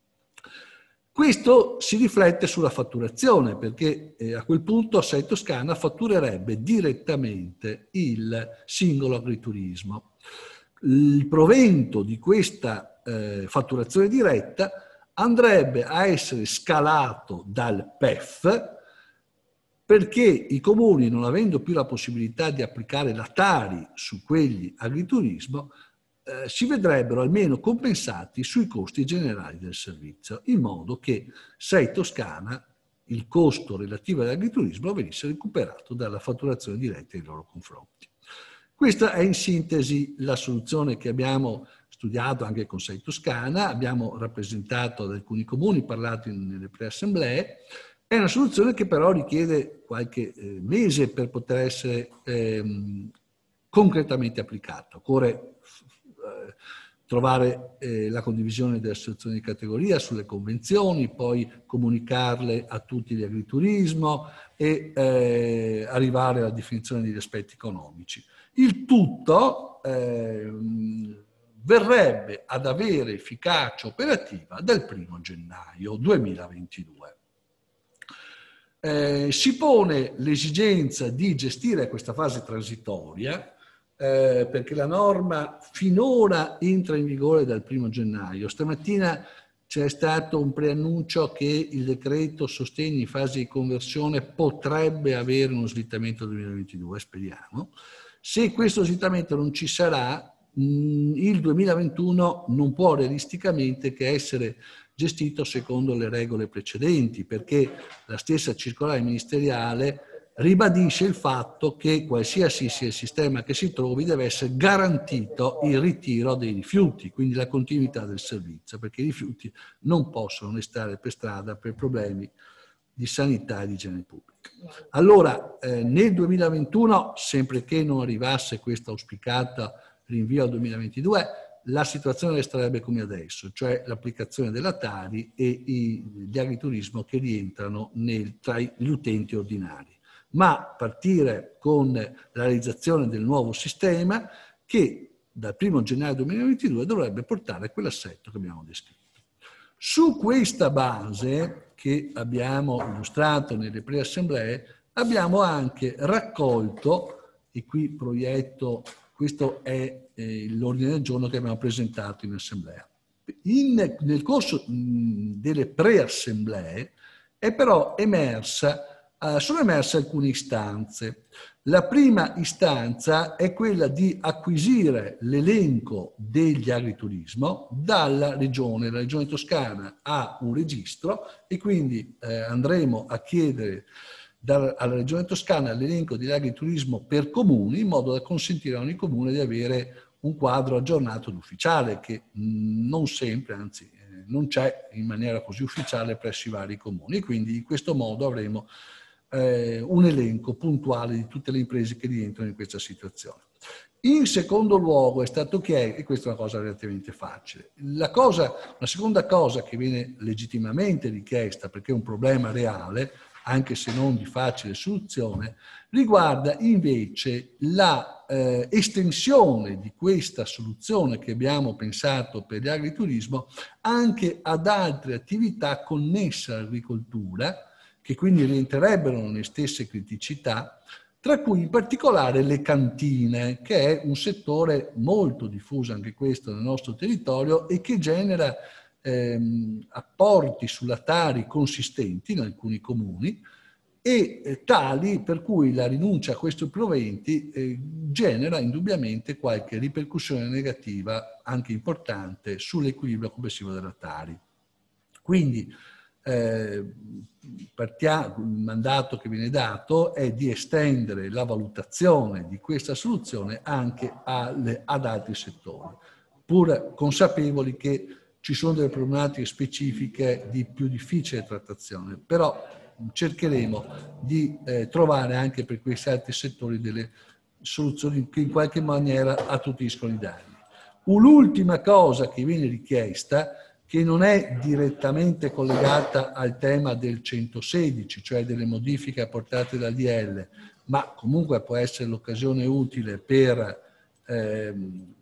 S: Questo si riflette sulla fatturazione, perché eh, a quel punto Sei Toscana fatturerebbe direttamente il singolo agriturismo. Il provento di questa Eh, fatturazione diretta andrebbe a essere scalato dal P E F, perché i comuni, non avendo più la possibilità di applicare la Tari su quegli agriturismo, eh, si vedrebbero almeno compensati sui costi generali del servizio, in modo che Sei Toscana, il costo relativo all'agriturismo, venisse recuperato dalla fatturazione diretta nei loro confronti. Questa è in sintesi la soluzione che abbiamo studiato anche con Sei Toscana, abbiamo rappresentato ad alcuni comuni, parlato in, nelle preassemblee. È una soluzione che però richiede qualche eh, mese per poter essere ehm, concretamente applicata. Occorre eh, trovare eh, la condivisione delle associazioni di categoria sulle convenzioni, poi comunicarle a tutti gli agriturismo e eh, arrivare alla definizione degli aspetti economici. Il tutto eh, verrebbe ad avere efficacia operativa dal primo gennaio duemilaventidue. Eh, si pone l'esigenza di gestire questa fase transitoria eh, perché la norma finora entra in vigore dal primo gennaio. Stamattina c'è stato un preannuncio che il decreto sostegni in fase di conversione potrebbe avere uno slittamento duemilaventidue, speriamo. Se questo slittamento non ci sarà, il duemilaventuno non può realisticamente che essere gestito secondo le regole precedenti, perché la stessa circolare ministeriale ribadisce il fatto che qualsiasi sia il sistema che si trovi deve essere garantito il ritiro dei rifiuti, quindi la continuità del servizio, perché i rifiuti non possono restare per strada per problemi di sanità e di igiene pubblica. Allora, eh, nel duemilaventuno, sempre che non arrivasse questa auspicata rinvio al duemilaventidue, la situazione resterebbe come adesso, cioè l'applicazione della Tari e i, gli agriturismo che rientrano nel, tra gli utenti ordinari. Ma partire con la realizzazione del nuovo sistema che dal primo gennaio duemilaventidue dovrebbe portare a quell'assetto che abbiamo descritto. Su questa base che abbiamo illustrato nelle preassemblee abbiamo anche raccolto, e qui proietto, questo è eh, l'ordine del giorno che abbiamo presentato in assemblea. In, nel corso mh, delle preassemblee è però emersa Uh, sono emerse alcune istanze. La prima istanza è quella di acquisire l'elenco degli agriturismo dalla regione. La regione Toscana ha un registro e quindi eh, andremo a chiedere da, alla regione Toscana l'elenco degli agriturismo per comuni, in modo da consentire a ogni comune di avere un quadro aggiornato ed ufficiale che mh, non sempre, anzi eh, non c'è in maniera così ufficiale presso i vari comuni. Quindi in questo modo avremo Eh, un elenco puntuale di tutte le imprese che rientrano in questa situazione. In secondo luogo è stato chiesto, e questa è una cosa relativamente facile, la, cosa, la seconda cosa che viene legittimamente richiesta, perché è un problema reale, anche se non di facile soluzione, riguarda invece la eh, estensione di questa soluzione che abbiamo pensato per l'agriturismo anche ad altre attività connesse all'agricoltura, che quindi rientrerebbero nelle stesse criticità, tra cui in particolare le cantine, che è un settore molto diffuso anche questo nel nostro territorio e che genera ehm, apporti sulla Tari consistenti in alcuni comuni e eh, tali per cui la rinuncia a questi proventi eh, genera indubbiamente qualche ripercussione negativa anche importante sull'equilibrio complessivo della Tari. Quindi Eh, partiamo, il mandato che viene dato è di estendere la valutazione di questa soluzione anche alle, ad altri settori, pur consapevoli che ci sono delle problematiche specifiche di più difficile trattazione, però cercheremo di eh, trovare anche per questi altri settori delle soluzioni che in qualche maniera attuttiscono i danni. Un'ultima cosa che viene richiesta, che non è direttamente collegata al tema del centosedici, cioè delle modifiche apportate dal D L, ma comunque può essere l'occasione utile per ehm,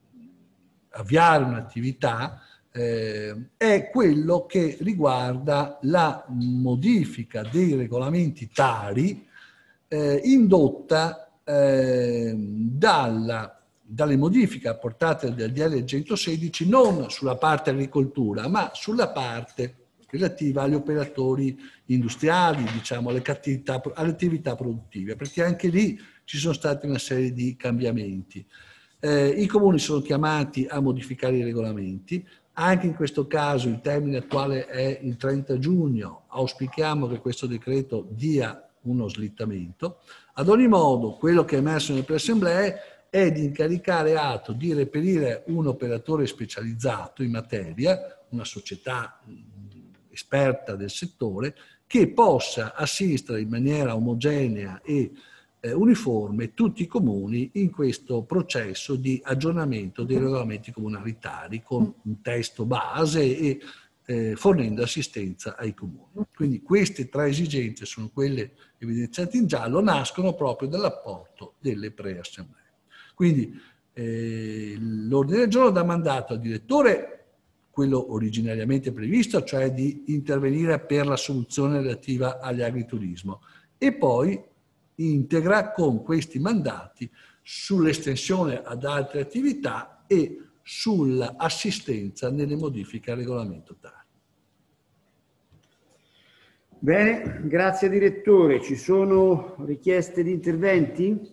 S: avviare un'attività, eh, è quello che riguarda la modifica dei regolamenti Tari eh, indotta eh, dalla dalle modifiche apportate dal D L centosedici non sulla parte agricoltura, ma sulla parte relativa agli operatori industriali, diciamo, alle attività, alle attività produttive, perché anche lì ci sono stati una serie di cambiamenti. Eh, I comuni sono chiamati a modificare i regolamenti, anche in questo caso il termine attuale è il trenta giugno, auspichiamo che questo decreto dia uno slittamento. Ad ogni modo, quello che è emerso nelle preassemblee è di incaricare atto di reperire un operatore specializzato in materia, una società esperta del settore, che possa assistere in maniera omogenea e eh, uniforme tutti i comuni in questo processo di aggiornamento dei regolamenti comunalitari con un testo base e eh, fornendo assistenza ai comuni. Quindi queste tre esigenze sono quelle evidenziate in giallo, nascono proprio dall'apporto delle preassemblee. Quindi eh, l'ordine del giorno dà mandato al direttore quello originariamente previsto, cioè di intervenire per la soluzione relativa agli agriturismo, e poi integra con questi mandati sull'estensione ad altre attività e sull'assistenza nelle modifiche al regolamento Tari.
R: Bene, grazie direttore. Ci sono richieste di interventi?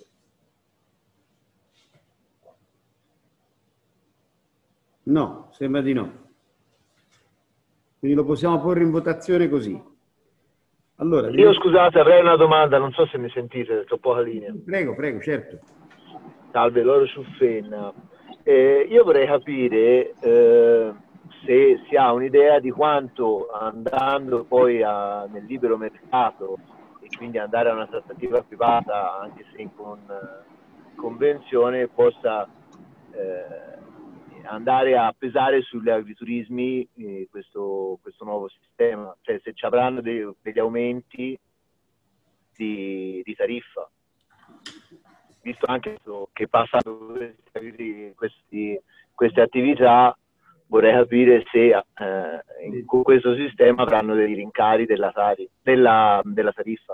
R: No, sembra di no. Quindi lo possiamo porre in votazione così. Allora,
B: io scusate, avrei una domanda, non so se mi sentite, ho poca linea.
R: Prego, prego, certo.
B: Salve, Loro Ciuffenna. Eh, io vorrei capire eh, se si ha un'idea di quanto, andando poi a, nel libero mercato e quindi andare a una trattativa privata, anche se in con, convenzione, possa eh, andare a pesare sugli agriturismi eh, questo, questo nuovo sistema, cioè se ci avranno dei, degli aumenti di, di tariffa, visto anche che passano questi, queste attività, vorrei capire se eh, in, con questo sistema avranno dei rincari della, tari, della, della tariffa.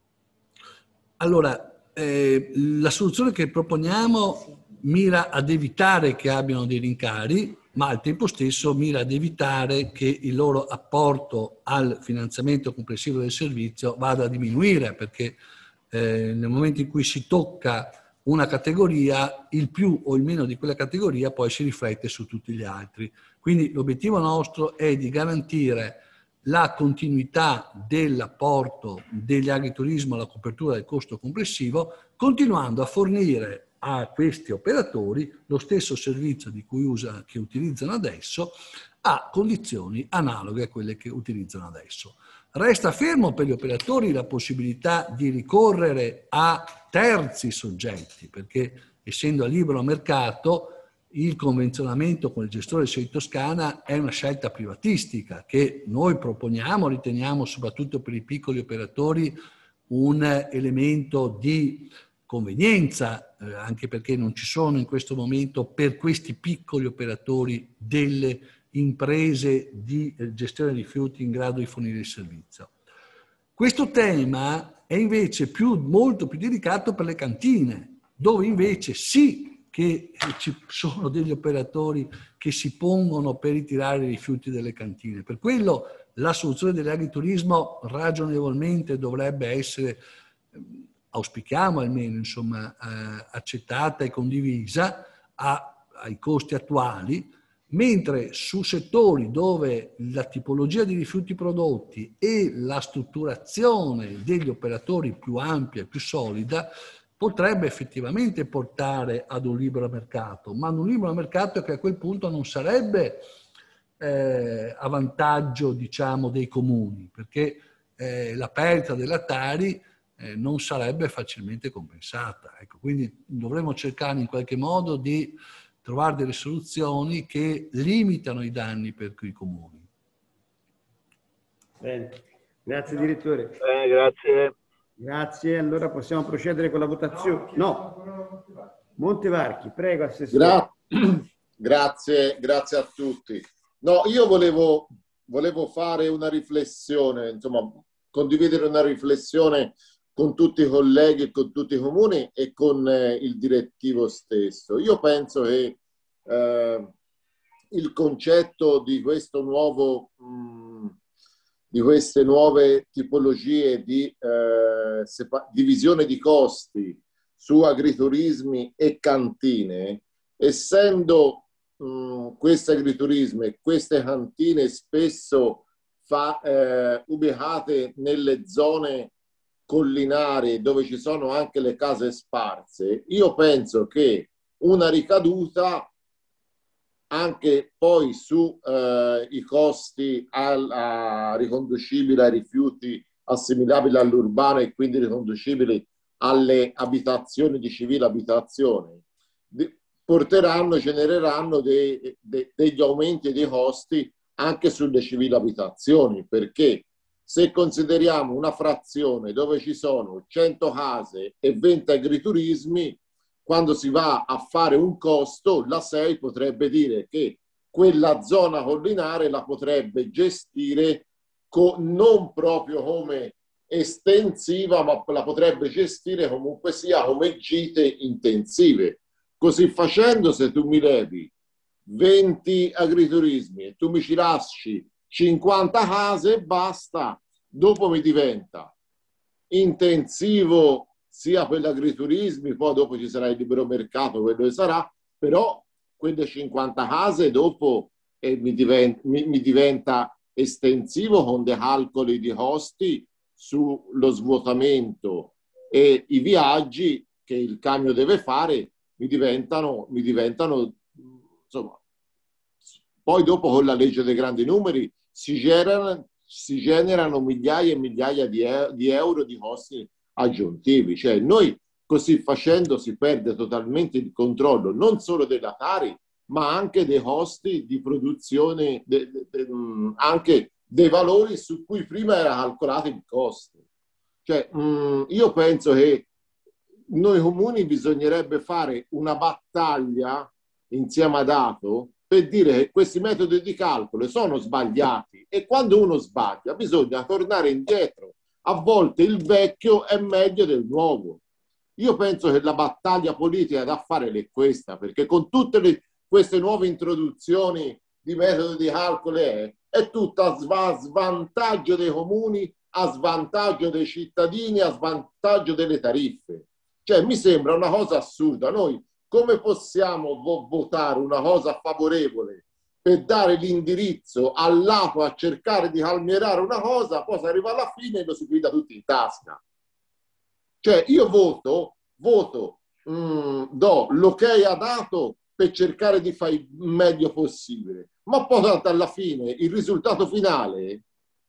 S: Allora, eh, la soluzione che proponiamo mira ad evitare che abbiano dei rincari, ma al tempo stesso mira ad evitare che il loro apporto al finanziamento complessivo del servizio vada a diminuire, perché eh, nel momento in cui si tocca una categoria, il più o il meno di quella categoria poi si riflette su tutti gli altri. Quindi l'obiettivo nostro è di garantire la continuità dell'apporto degli agriturismo alla copertura del costo complessivo, continuando a fornire a questi operatori lo stesso servizio di cui usa, che utilizzano adesso, a condizioni analoghe a quelle che utilizzano adesso. Resta fermo per gli operatori la possibilità di ricorrere a terzi soggetti, perché essendo a libero mercato il convenzionamento con il gestore del Servizio Toscana è una scelta privatistica che noi proponiamo, riteniamo soprattutto per i piccoli operatori un elemento di convenienza, eh, anche perché non ci sono in questo momento per questi piccoli operatori delle imprese di gestione dei rifiuti in grado di fornire il servizio. Questo tema è invece più, molto più delicato per le cantine, dove invece sì che ci sono degli operatori che si pongono per ritirare i rifiuti dalle cantine. Per quello la soluzione dell'agriturismo ragionevolmente dovrebbe essere, auspichiamo almeno, insomma, eh, accettata e condivisa a, ai costi attuali, mentre su settori dove la tipologia di rifiuti prodotti e la strutturazione degli operatori più ampia e più solida potrebbe effettivamente portare ad un libero mercato, ma ad un libero mercato che a quel punto non sarebbe eh, a vantaggio, diciamo, dei comuni, perché eh, la perdita della Tari eh, non sarebbe facilmente compensata. Ecco, quindi dovremmo cercare in qualche modo di trovare delle soluzioni che limitano i danni per i comuni.
R: Bene, grazie direttore.
B: Eh, grazie.
R: Grazie, allora possiamo procedere con la votazione. No, Montevarchi, prego, assessore.
G: Gra grazie, grazie a tutti. No, io volevo, volevo fare una riflessione, insomma, condividere una riflessione con tutti i colleghi e con tutti i comuni e con eh, il direttivo stesso. Io penso che eh, il concetto di questo nuovo mh, di queste nuove tipologie di eh, divisione di costi su agriturismi e cantine, essendo mh, questi agriturismi e queste cantine spesso fa, eh, ubicate nelle zone collinari dove ci sono anche le case sparse, io penso che una ricaduta anche poi su eh, i costi al, a, riconducibili ai rifiuti assimilabili all'urbano e quindi riconducibili alle abitazioni di civile abitazione, porteranno, genereranno dei, de, degli aumenti dei costi anche sulle civili abitazioni, perché se consideriamo una frazione dove ci sono cento case e venti agriturismi, quando si va a fare un costo, la S E I potrebbe dire che quella zona collinare la potrebbe gestire non proprio come estensiva, ma la potrebbe gestire comunque sia come gite intensive. Così facendo, se tu mi levi venti agriturismi e tu mi ci lasci cinquanta case e basta, dopo mi diventa intensivo sia per l'agriturismi, poi dopo ci sarà il libero mercato, quello che sarà, però quelle cinquanta case dopo eh, mi, diventa, mi, mi diventa estensivo con dei calcoli di costi sullo svuotamento e i viaggi che il camion deve fare mi diventano, mi diventano insomma, poi dopo con la legge dei grandi numeri si generano, si generano migliaia e migliaia di, e di euro di costi aggiuntivi, cioè noi così facendo si perde totalmente il controllo non solo della Tari ma anche dei costi di produzione, de, de, de, anche dei valori su cui prima era calcolato il costo. Cioè, mh, io penso che noi comuni bisognerebbe fare una battaglia insieme ad Ato per dire che questi metodi di calcolo sono sbagliati e quando uno sbaglia bisogna tornare indietro. A volte il vecchio è meglio del nuovo. Io penso che la battaglia politica da fare è questa, perché con tutte le queste nuove introduzioni di metodi di calcolo è, è tutta a svantaggio dei comuni, a svantaggio dei cittadini, a svantaggio delle tariffe. Cioè mi sembra una cosa assurda. Noi come possiamo vo votare una cosa favorevole per dare l'indirizzo all'Ato a cercare di calmierare una cosa, poi si arriva alla fine e lo si guida tutti in tasca? Cioè io voto, voto, mh, do l'ok ad Ato per cercare di fare il meglio possibile, ma poi tanto alla fine il risultato finale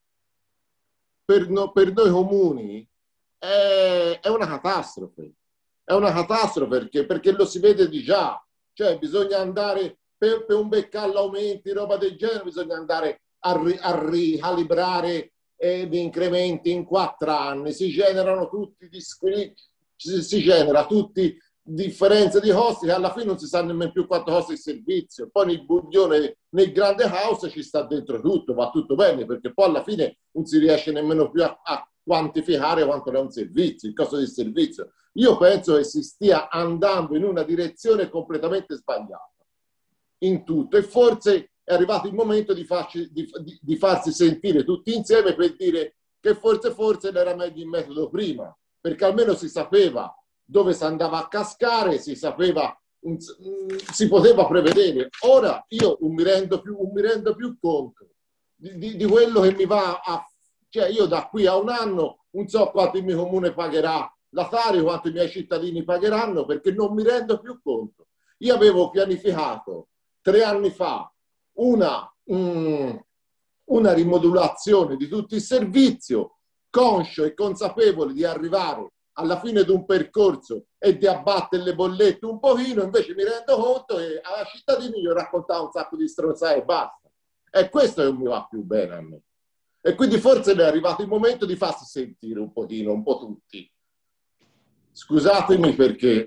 G: per, no, per noi comuni è, è una catastrofe. È una catastrofe perché, perché lo si vede di già, cioè bisogna andare per, per un beccallo aumenti, roba del genere, bisogna andare a, ri, a ricalibrare eh, gli incrementi in quattro anni, si generano tutti gli squilibri, si, si genera tutti differenze di costi che alla fine non si sa nemmeno più quanto costa il servizio. Poi nel buglione, nel grande house ci sta dentro tutto, va tutto bene, perché poi alla fine non si riesce nemmeno più a, a quantificare quanto è un servizio, il costo del servizio. Io penso che si stia andando in una direzione completamente sbagliata in tutto e forse è arrivato il momento di, farci, di, di, di farsi sentire tutti insieme per dire che forse forse era meglio il metodo prima, perché almeno si sapeva dove si andava a cascare, si sapeva, si poteva prevedere. Ora io non mi rendo più, non mi rendo più conto di, di, di quello che mi va a... Cioè io da qui a un anno non so quanto il mio comune pagherà la Tari, quanto i miei cittadini pagheranno, perché non mi rendo più conto. Io avevo pianificato tre anni fa una, um, una rimodulazione di tutto il servizio, conscio e consapevole di arrivare alla fine di un percorso e di abbattere le bollette un pochino, invece mi rendo conto che ai cittadini gli ho raccontato un sacco di stronzate e basta. E questo non mi va più bene a me. E quindi forse è arrivato il momento di farsi sentire un pochino, un po' tutti. Scusatemi perché...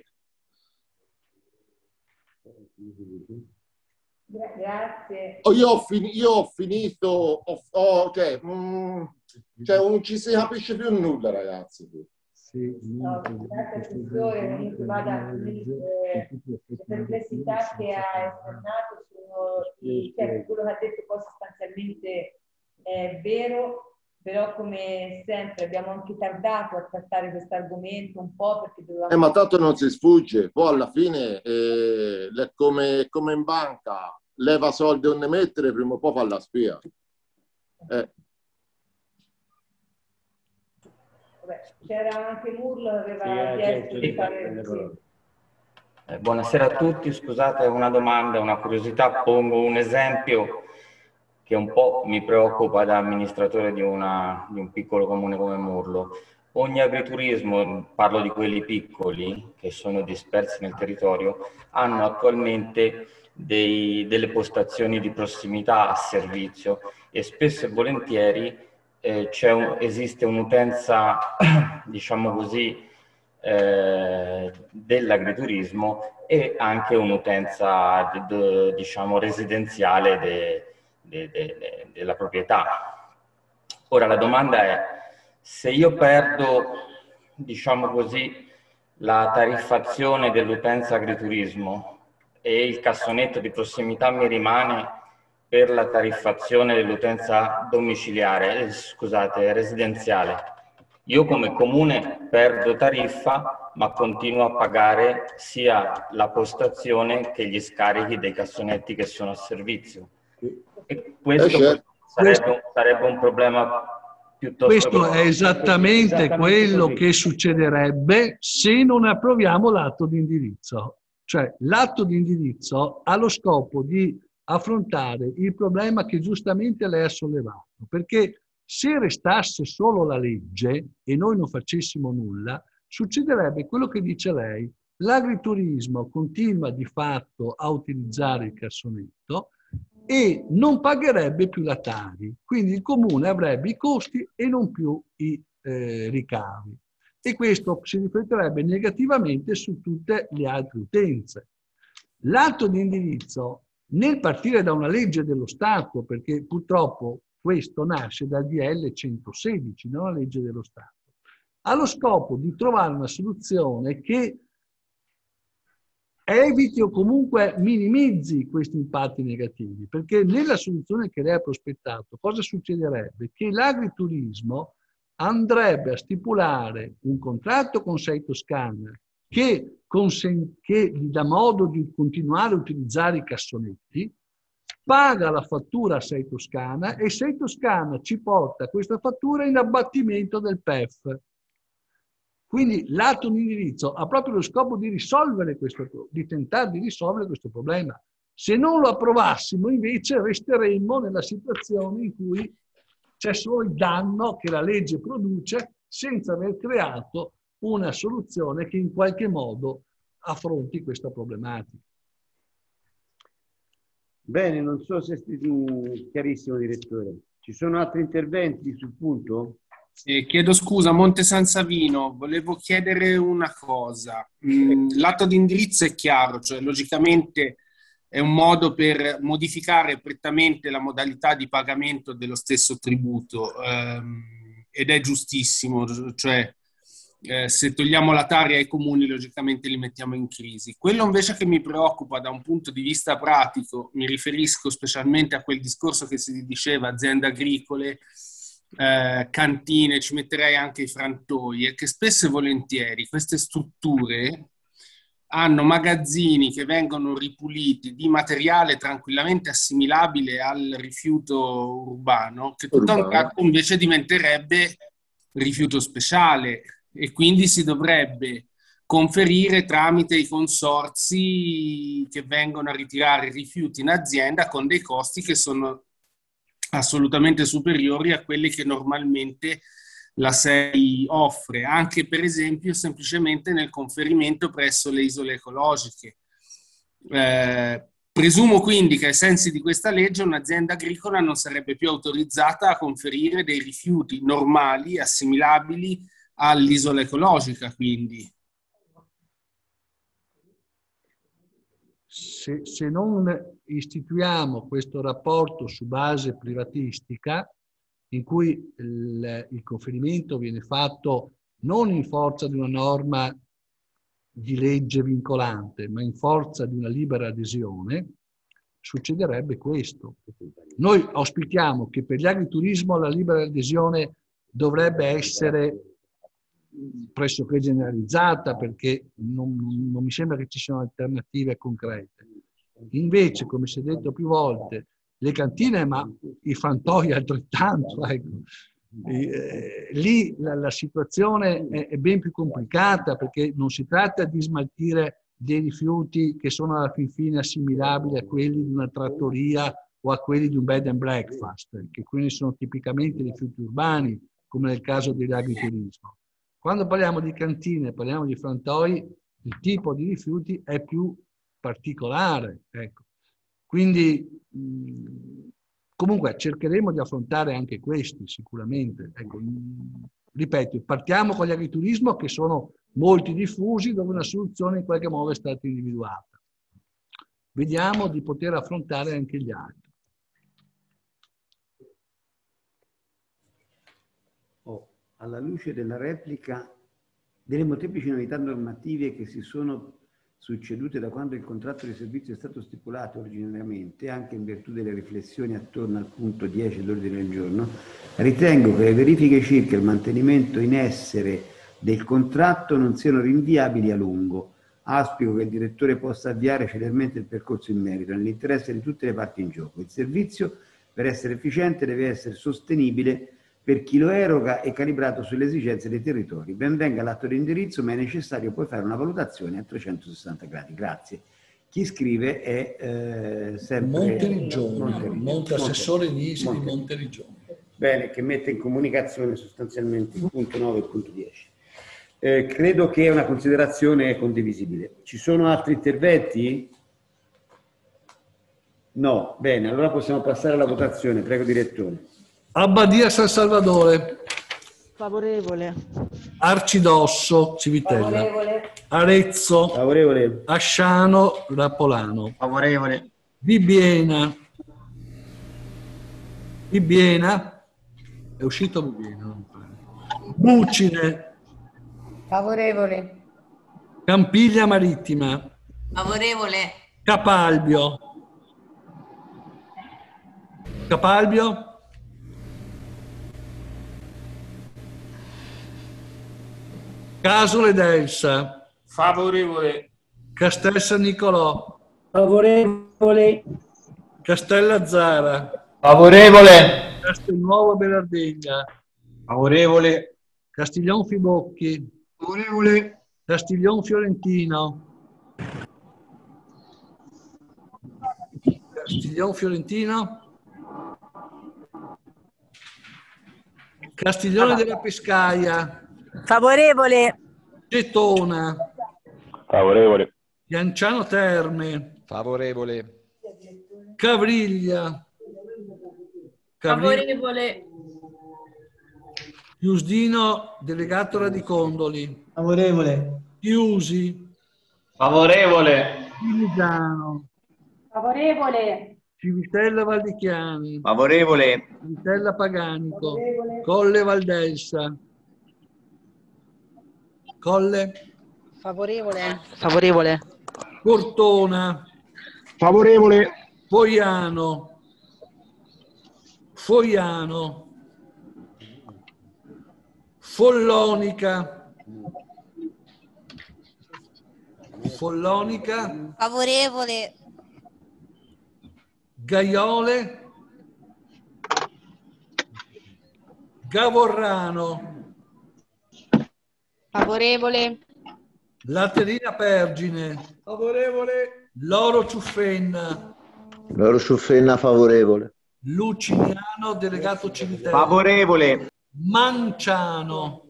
F: Grazie.
G: Oh, io, ho finito, io ho finito, ho, ho, cioè, mm, cioè non ci si capisce più nulla, ragazzi.
F: No, grazie Assessore, comunque vada le perplessità che ha esternato sono di, cioè, quello che ha detto poi sostanzialmente è vero, però come sempre abbiamo anche tardato a trattare questo argomento un po' perché dovevamo...
G: Eh, ma tanto non si sfugge, poi alla fine eh, è come, come in banca, leva soldi o ne mettere, prima o poi fa la spia. Eh.
F: C'era anche Murlo che aveva chiesto di fare...
W: Eh, buonasera a tutti, scusate una domanda, una curiosità, pongo un esempio che un po' mi preoccupa da amministratore di, una, di un piccolo comune come Murlo. ogni agriturismo, parlo di quelli piccoli che sono dispersi nel territorio, hanno attualmente dei, delle postazioni di prossimità a servizio e spesso e volentieri eh, c'è un, esiste un'utenza, diciamo così, eh, dell'agriturismo e anche un'utenza, diciamo, residenziale de, de, de, de, della proprietà. Ora la domanda è: se io perdo, diciamo così, la tariffazione dell'utenza agriturismo e il cassonetto di prossimità mi rimane per la tariffazione dell'utenza domiciliare, eh, scusate, residenziale, io come comune perdo tariffa ma continuo a pagare sia la postazione che gli scarichi dei cassonetti che sono a servizio. E questo
S: Eh,
W: sarebbe, sarebbe un problema.
S: Questo è esattamente, esattamente quello così. Che succederebbe se non approviamo l'atto di indirizzo. Cioè l'atto di indirizzo ha lo scopo di affrontare il problema che giustamente lei ha sollevato, perché se restasse solo la legge e noi non facessimo nulla, succederebbe quello che dice lei: l'agriturismo continua di fatto a utilizzare il cassonetto e non pagherebbe più la Tari, quindi il comune avrebbe i costi e non più i eh, ricavi, e questo si rifletterebbe negativamente su tutte le altre utenze. L'atto di indirizzo, nel partire da una legge dello Stato, perché purtroppo questo nasce dal D L centosedici, non la legge dello Stato, ha lo scopo di trovare una soluzione che eviti o comunque minimizzi questi impatti negativi, perché nella soluzione che lei ha prospettato cosa succederebbe? Che l'agriturismo andrebbe a stipulare un contratto con Sei Toscana che, che gli dà modo di continuare a utilizzare i cassonetti, paga la fattura a Sei Toscana e Sei Toscana ci porta questa fattura in abbattimento del P E F. Quindi l'atto di indirizzo ha proprio lo scopo di risolvere questo, di tentare di risolvere questo problema. Se non lo approvassimo, invece, resteremmo nella situazione in cui c'è solo il danno che la legge produce senza aver creato una soluzione che in qualche modo affronti questa problematica.
R: Bene, non so se è stato chiarissimo, direttore. Ci sono altri interventi sul punto?
C: Eh, chiedo scusa, Monte San Savino, volevo chiedere una cosa. Mm, l'atto di indirizzo è chiaro, cioè logicamente è un modo per modificare prettamente la modalità di pagamento dello stesso tributo ehm, ed è giustissimo, cioè eh, se togliamo la Tari ai comuni logicamente li mettiamo in crisi. Quello invece che mi preoccupa da un punto di vista pratico, mi riferisco specialmente a quel discorso che si diceva aziende agricole, Eh, cantine, ci metterei anche i frantoi, e che spesso e volentieri queste strutture hanno magazzini che vengono ripuliti di materiale tranquillamente assimilabile al rifiuto urbano, che tutto a un tratto invece diventerebbe rifiuto speciale e quindi si dovrebbe conferire tramite i consorzi che vengono a ritirare i rifiuti in azienda con dei costi che sono assolutamente superiori a quelli che normalmente la S E I offre, anche per esempio semplicemente nel conferimento presso le isole ecologiche. Eh, presumo quindi che ai sensi di questa legge un'azienda agricola non sarebbe più autorizzata a conferire dei rifiuti normali, assimilabili all'isola ecologica, quindi.
S: Se, se non istituiamo questo rapporto su base privatistica, in cui il, il conferimento viene fatto non in forza di una norma di legge vincolante, ma in forza di una libera adesione, succederebbe questo. Noi auspichiamo che per gli agriturismo la libera adesione dovrebbe essere pressoché generalizzata, perché non, non mi sembra che ci siano alternative concrete. Invece, come si è detto più volte, le cantine, ma i frantoi altrettanto, ecco. Eh, lì la, la situazione è, è ben più complicata, perché non si tratta di smaltire dei rifiuti che sono alla fin fine assimilabili a quelli di una trattoria o a quelli di un bed and breakfast, che quindi sono tipicamente rifiuti urbani, come nel caso dell'agriturismo. Quando parliamo di cantine, parliamo di frantoi, il tipo di rifiuti è più particolare. Ecco. Quindi, mh, comunque, cercheremo di affrontare anche questi, sicuramente. Ecco, mh, ripeto, partiamo con gli agriturismo, che sono molti diffusi, dove una soluzione in qualche modo è stata individuata. Vediamo di poter affrontare anche gli altri.
R: Oh, alla luce della replica delle molteplici novità normative che si sono succedute da quando il contratto di servizio è stato stipulato originariamente, anche in virtù delle riflessioni attorno al punto dieci dell'ordine del giorno, ritengo che le verifiche circa il mantenimento in essere del contratto non siano rinviabili a lungo. Auspico che il direttore possa avviare celermente il percorso in merito, nell'interesse di tutte le parti in gioco. Il servizio, per essere efficiente, deve essere sostenibile per chi lo eroga e calibrato sulle esigenze dei territori. Ben venga l'atto di indirizzo, ma è necessario poi fare una valutazione a trecentosessanta gradi. Grazie. Chi scrive è eh, sempre
S: Monteriggioni, Monteriggioni. Monte assessore Nisi di Monteriggioni.
R: Bene, che mette in comunicazione sostanzialmente il punto nove e il punto dieci. Eh, credo che è una considerazione condivisibile. Ci sono altri interventi? No, bene, allora possiamo passare alla votazione. Prego, direttore.
S: Abbadia San Salvadore.
P: Favorevole.
S: Arcidosso, Civitella.
P: Favorevole.
S: Arezzo.
R: Favorevole.
S: Asciano, Rappolano.
U: Favorevole.
S: Bibbiena. Bibbiena. È uscito Bibbiena. Bucine.
I: Favorevole.
S: Campiglia Marittima.
I: Favorevole.
S: Capalbio. Capalbio. Casole d'Elsa.
A: Favorevole.
S: Castel San Nicolò.
M: Favorevole.
S: Castellazzara.
O: Favorevole.
S: Castelnuovo Belardegna.
O: Favorevole.
S: Castiglion Fibocchi.
O: Favorevole.
S: Castiglion Fiorentino. Castiglion Fiorentino. Castiglione della Pescaia.
V: Favorevole.
S: Getona.
O: Favorevole.
S: Chianciano Terme.
E: Favorevole.
S: Cavriglia. Cavriglia.
K: Favorevole.
S: Giusdino, delegato Radicondoli.
M: Favorevole.
S: Chiusi.
O: Favorevole.
S: Milano.
I: Favorevole.
S: Civitella Valdichiani.
U: Favorevole.
S: Civitella Paganico. Colle Valdelsa. Colle.
V: Favorevole. Favorevole.
S: Cortona.
O: Favorevole.
S: Foiano. Foiano. Follonica. Follonica.
I: Favorevole.
S: Gaiole. Gavorrano.
I: Favorevole.
S: Laterina Pergine.
M: Favorevole.
S: Loro Ciuffenna.
H: Loro Ciuffenna favorevole.
S: Luciniano, delegato Civitella.
U: Favorevole.
S: Manciano.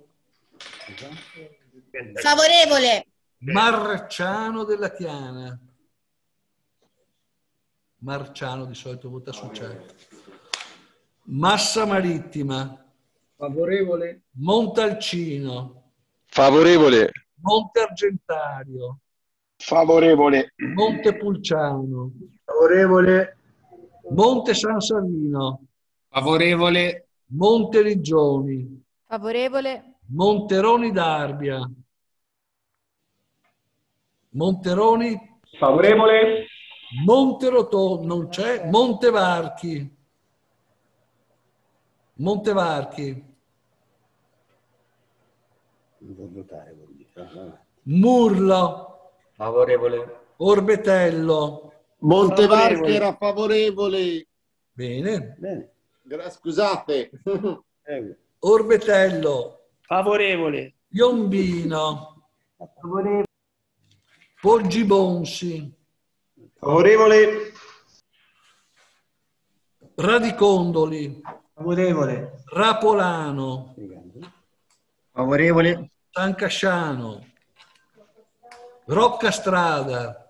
I: Favorevole.
S: Marciano della Chiana. Marciano di solito vota su chat. Massa Marittima.
M: Favorevole.
S: Montalcino.
O: Favorevole.
S: Monte Argentario.
O: Favorevole.
S: Montepulciano.
M: Favorevole.
S: Monte San Savino.
C: Favorevole.
S: Monteriggioni.
D: Favorevole.
S: Monteroni d'Arbia. Monteroni.
O: Favorevole.
S: Monterotondo, non c'è. Montevarchi. Montevarchi.
R: Non può votare, vuol dire.
S: Murlo.
W: Favorevole.
S: Orbetello.
G: Montevarchi
S: Favorevole.
G: era favorevole.
S: Bene.
R: Bene.
G: Gra- Scusate.
R: Prego.
S: Orbetello.
M: Favorevole.
S: Piombino.
P: Favorevole.
S: Poggibonsi.
O: Favorevole.
M: Favorevole.
S: Radicondoli.
M: Favorevole.
S: Rapolano.
U: Favorevole.
S: San Casciano, Roccastrada,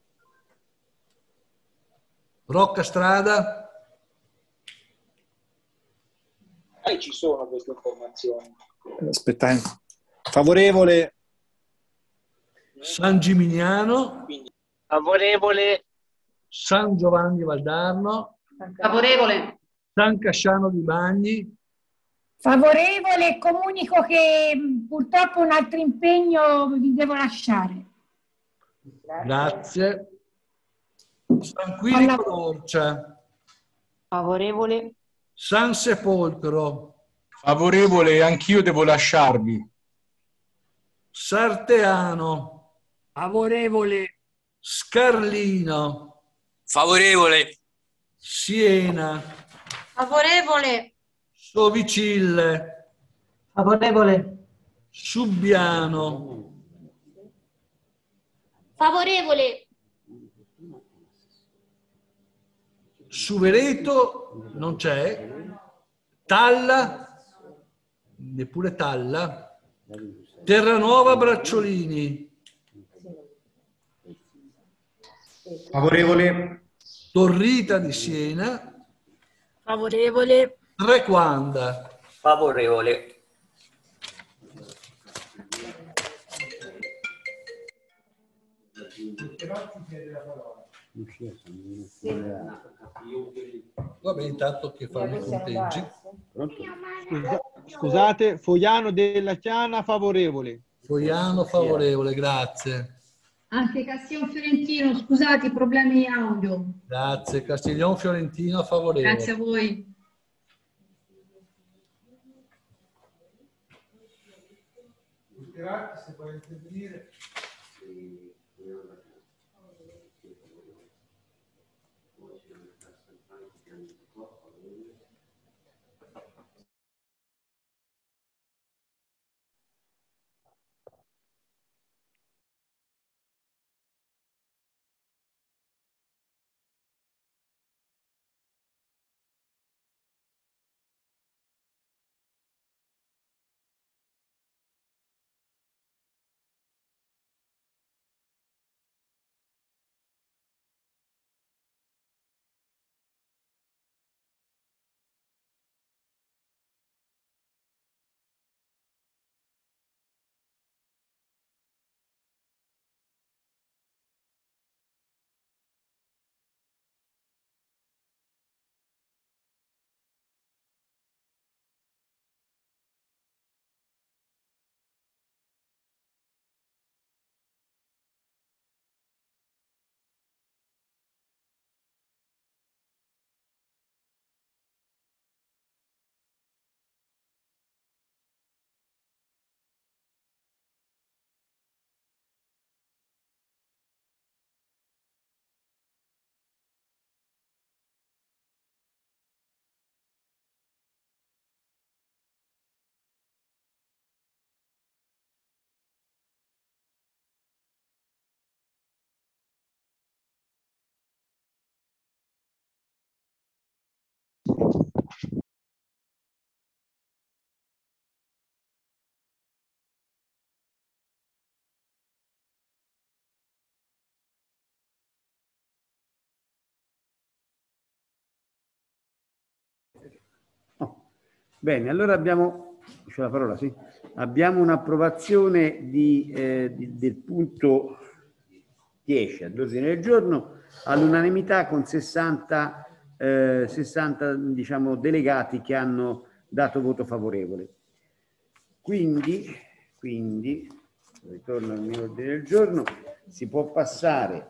S: Roccastrada,
N: Eh, ci sono queste informazioni. Aspettate. Favorevole.
S: San Gimignano,
V: Favorevole.
S: San Giovanni Valdarno,
I: Favorevole.
S: San Casciano di Bagni,
E: Favorevole, comunico che purtroppo un altro impegno vi devo lasciare.
S: grazie. San Quirico d'Orcia,
V: Favorevole.
S: San Sepolcro,
A: Favorevole, anch'io devo lasciarvi.
S: Sarteano,
M: Favorevole.
S: Scarlino,
M: Favorevole.
S: Siena,
I: Favorevole.
S: Sovicille,
V: Favorevole.
S: Subbiano,
I: Favorevole.
S: Suvereto non c'è, Talla, neppure Talla, Terranuova Bracciolini,
R: Favorevole.
S: Torrita di Siena,
K: Favorevole.
S: Trequanda.
W: Favorevole.
S: Vabbè, intanto che fanno i conteggi.
N: Scusa- scusate, Foiano della Chiana favorevole.
S: Foiano favorevole, grazie.
E: Anche Castiglion Fiorentino, scusate i problemi audio.
S: Grazie. Castiglion Fiorentino favorevole.
E: Grazie a voi.
C: Se vuoi intervenire.
R: Bene, allora abbiamo, c'è la parola, sì. Abbiamo un'approvazione di, eh, di- del punto dieci all'ordine del giorno all'unanimità con sessanta, eh, sessanta diciamo, delegati che hanno dato voto favorevole. Quindi, quindi, ritorno al mio ordine del giorno, si può passare.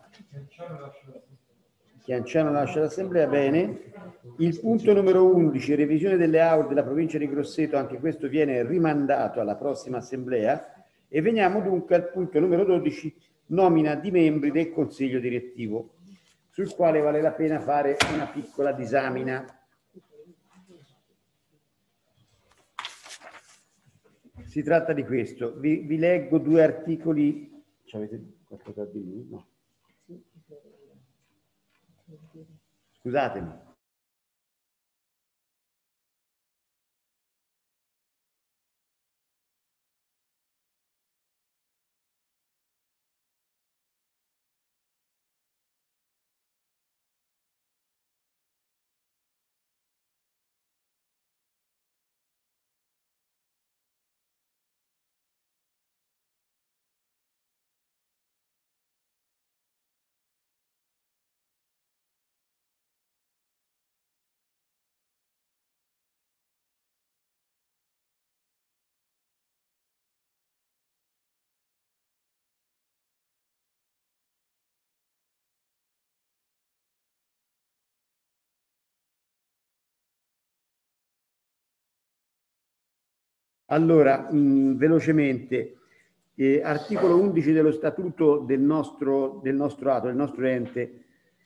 R: Chianciano lascia l'assemblea, bene. Il punto numero undici, revisione delle A U R della provincia di Grosseto, anche questo viene rimandato alla prossima assemblea. E veniamo dunque al punto numero dodici, nomina di membri del consiglio direttivo, sul quale vale la pena fare una piccola disamina. Si tratta di questo. Vi, vi leggo due articoli. Avete qualcosa da dire? No. Scusatemi. Allora, mh, velocemente, eh, articolo undici dello statuto del nostro, del nostro atto, del nostro ente,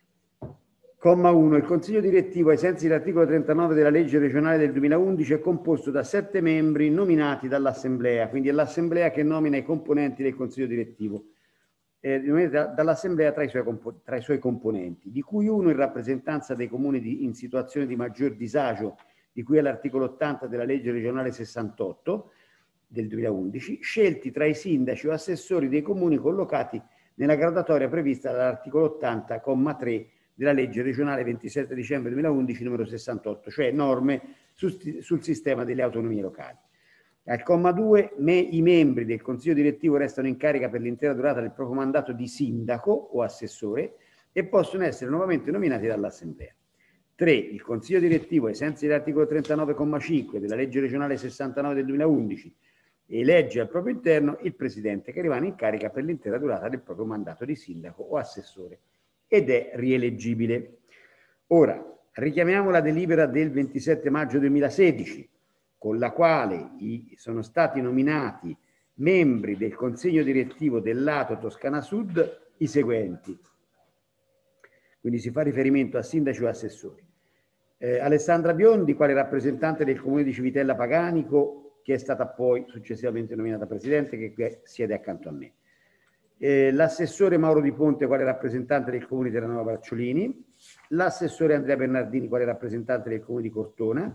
R: comma uno, il Consiglio direttivo ai sensi dell'articolo trentanove della legge regionale del duemilaundici è composto da sette membri nominati dall'Assemblea, quindi è l'Assemblea che nomina i componenti del Consiglio direttivo, eh, dall'Assemblea tra i, suoi tra i suoi componenti, di cui uno in rappresentanza dei comuni di, in situazione di maggior disagio, di cui è l'articolo ottanta della legge regionale sessantotto del duemilaundici, scelti tra i sindaci o assessori dei comuni collocati nella graduatoria prevista dall'articolo ottanta, comma tre della legge regionale ventisette dicembre duemilaundici numero sessantotto, cioè norme sul, sul sistema delle autonomie locali. Al comma due, me, i membri del Consiglio direttivo restano in carica per l'intera durata del proprio mandato di sindaco o assessore e possono essere nuovamente nominati dall'Assemblea. tre. Il Consiglio direttivo, ai sensi dell'articolo trentanove, comma cinque della legge regionale sessantanove del duemilaundici, elegge al proprio interno il Presidente, che rimane in carica per l'intera durata del proprio mandato di sindaco o assessore ed è rieleggibile. Ora, richiamiamo la delibera del ventisette maggio duemilasedici, con la quale i, sono stati nominati membri del Consiglio direttivo del lato Toscana Sud i seguenti. Quindi si fa riferimento a sindaci o assessori. Eh, Alessandra Biondi, quale rappresentante del comune di Civitella Paganico, che è stata poi successivamente nominata presidente, che qui siede accanto a me. Eh, l'assessore Mauro Di Ponte, quale rappresentante del comune di Terranova Barciolini, l'assessore Andrea Bernardini, quale rappresentante del comune di Cortona,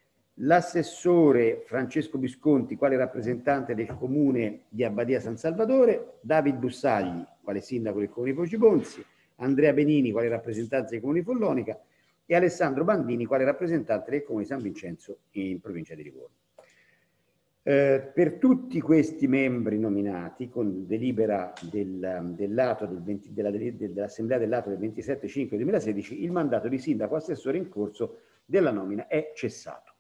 R: l'assessore Francesco Visconti, quale rappresentante del comune di Abbadia San Salvatore, David Bussagli, quale sindaco del comune di Pogibonsi, Andrea Benini, quale rappresentante del comune di Follonica e Alessandro Bandini, quale rappresentante del comune di San Vincenzo in provincia di Livorno. Eh, per tutti questi membri nominati, con delibera del, del lato del venti, della, dell'Assemblea del lato del ventisette cinque duemilasedici, il mandato di sindaco assessore in corso della nomina è cessato.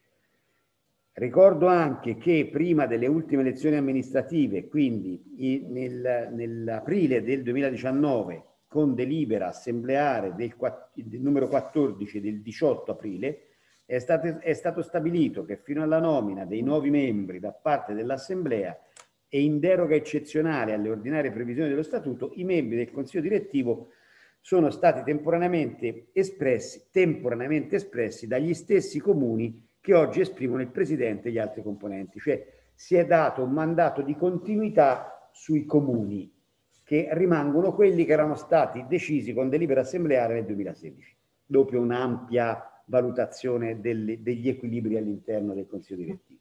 R: Ricordo anche che prima delle ultime elezioni amministrative, quindi nel, nell'aprile del duemiladiciannove, con delibera assembleare del, del numero quattordici del diciotto aprile, È stato, è stato stabilito che fino alla nomina dei nuovi membri da parte dell'Assemblea e in deroga eccezionale alle ordinarie previsioni dello Statuto, i membri del Consiglio direttivo sono stati temporaneamente espressi, temporaneamente espressi dagli stessi comuni che oggi esprimono il Presidente e gli altri componenti. Cioè si è dato un mandato di continuità sui comuni, che rimangono quelli che erano stati decisi con delibera assembleare nel duemilasedici, dopo un'ampia valutazione delle, degli equilibri all'interno del Consiglio direttivo.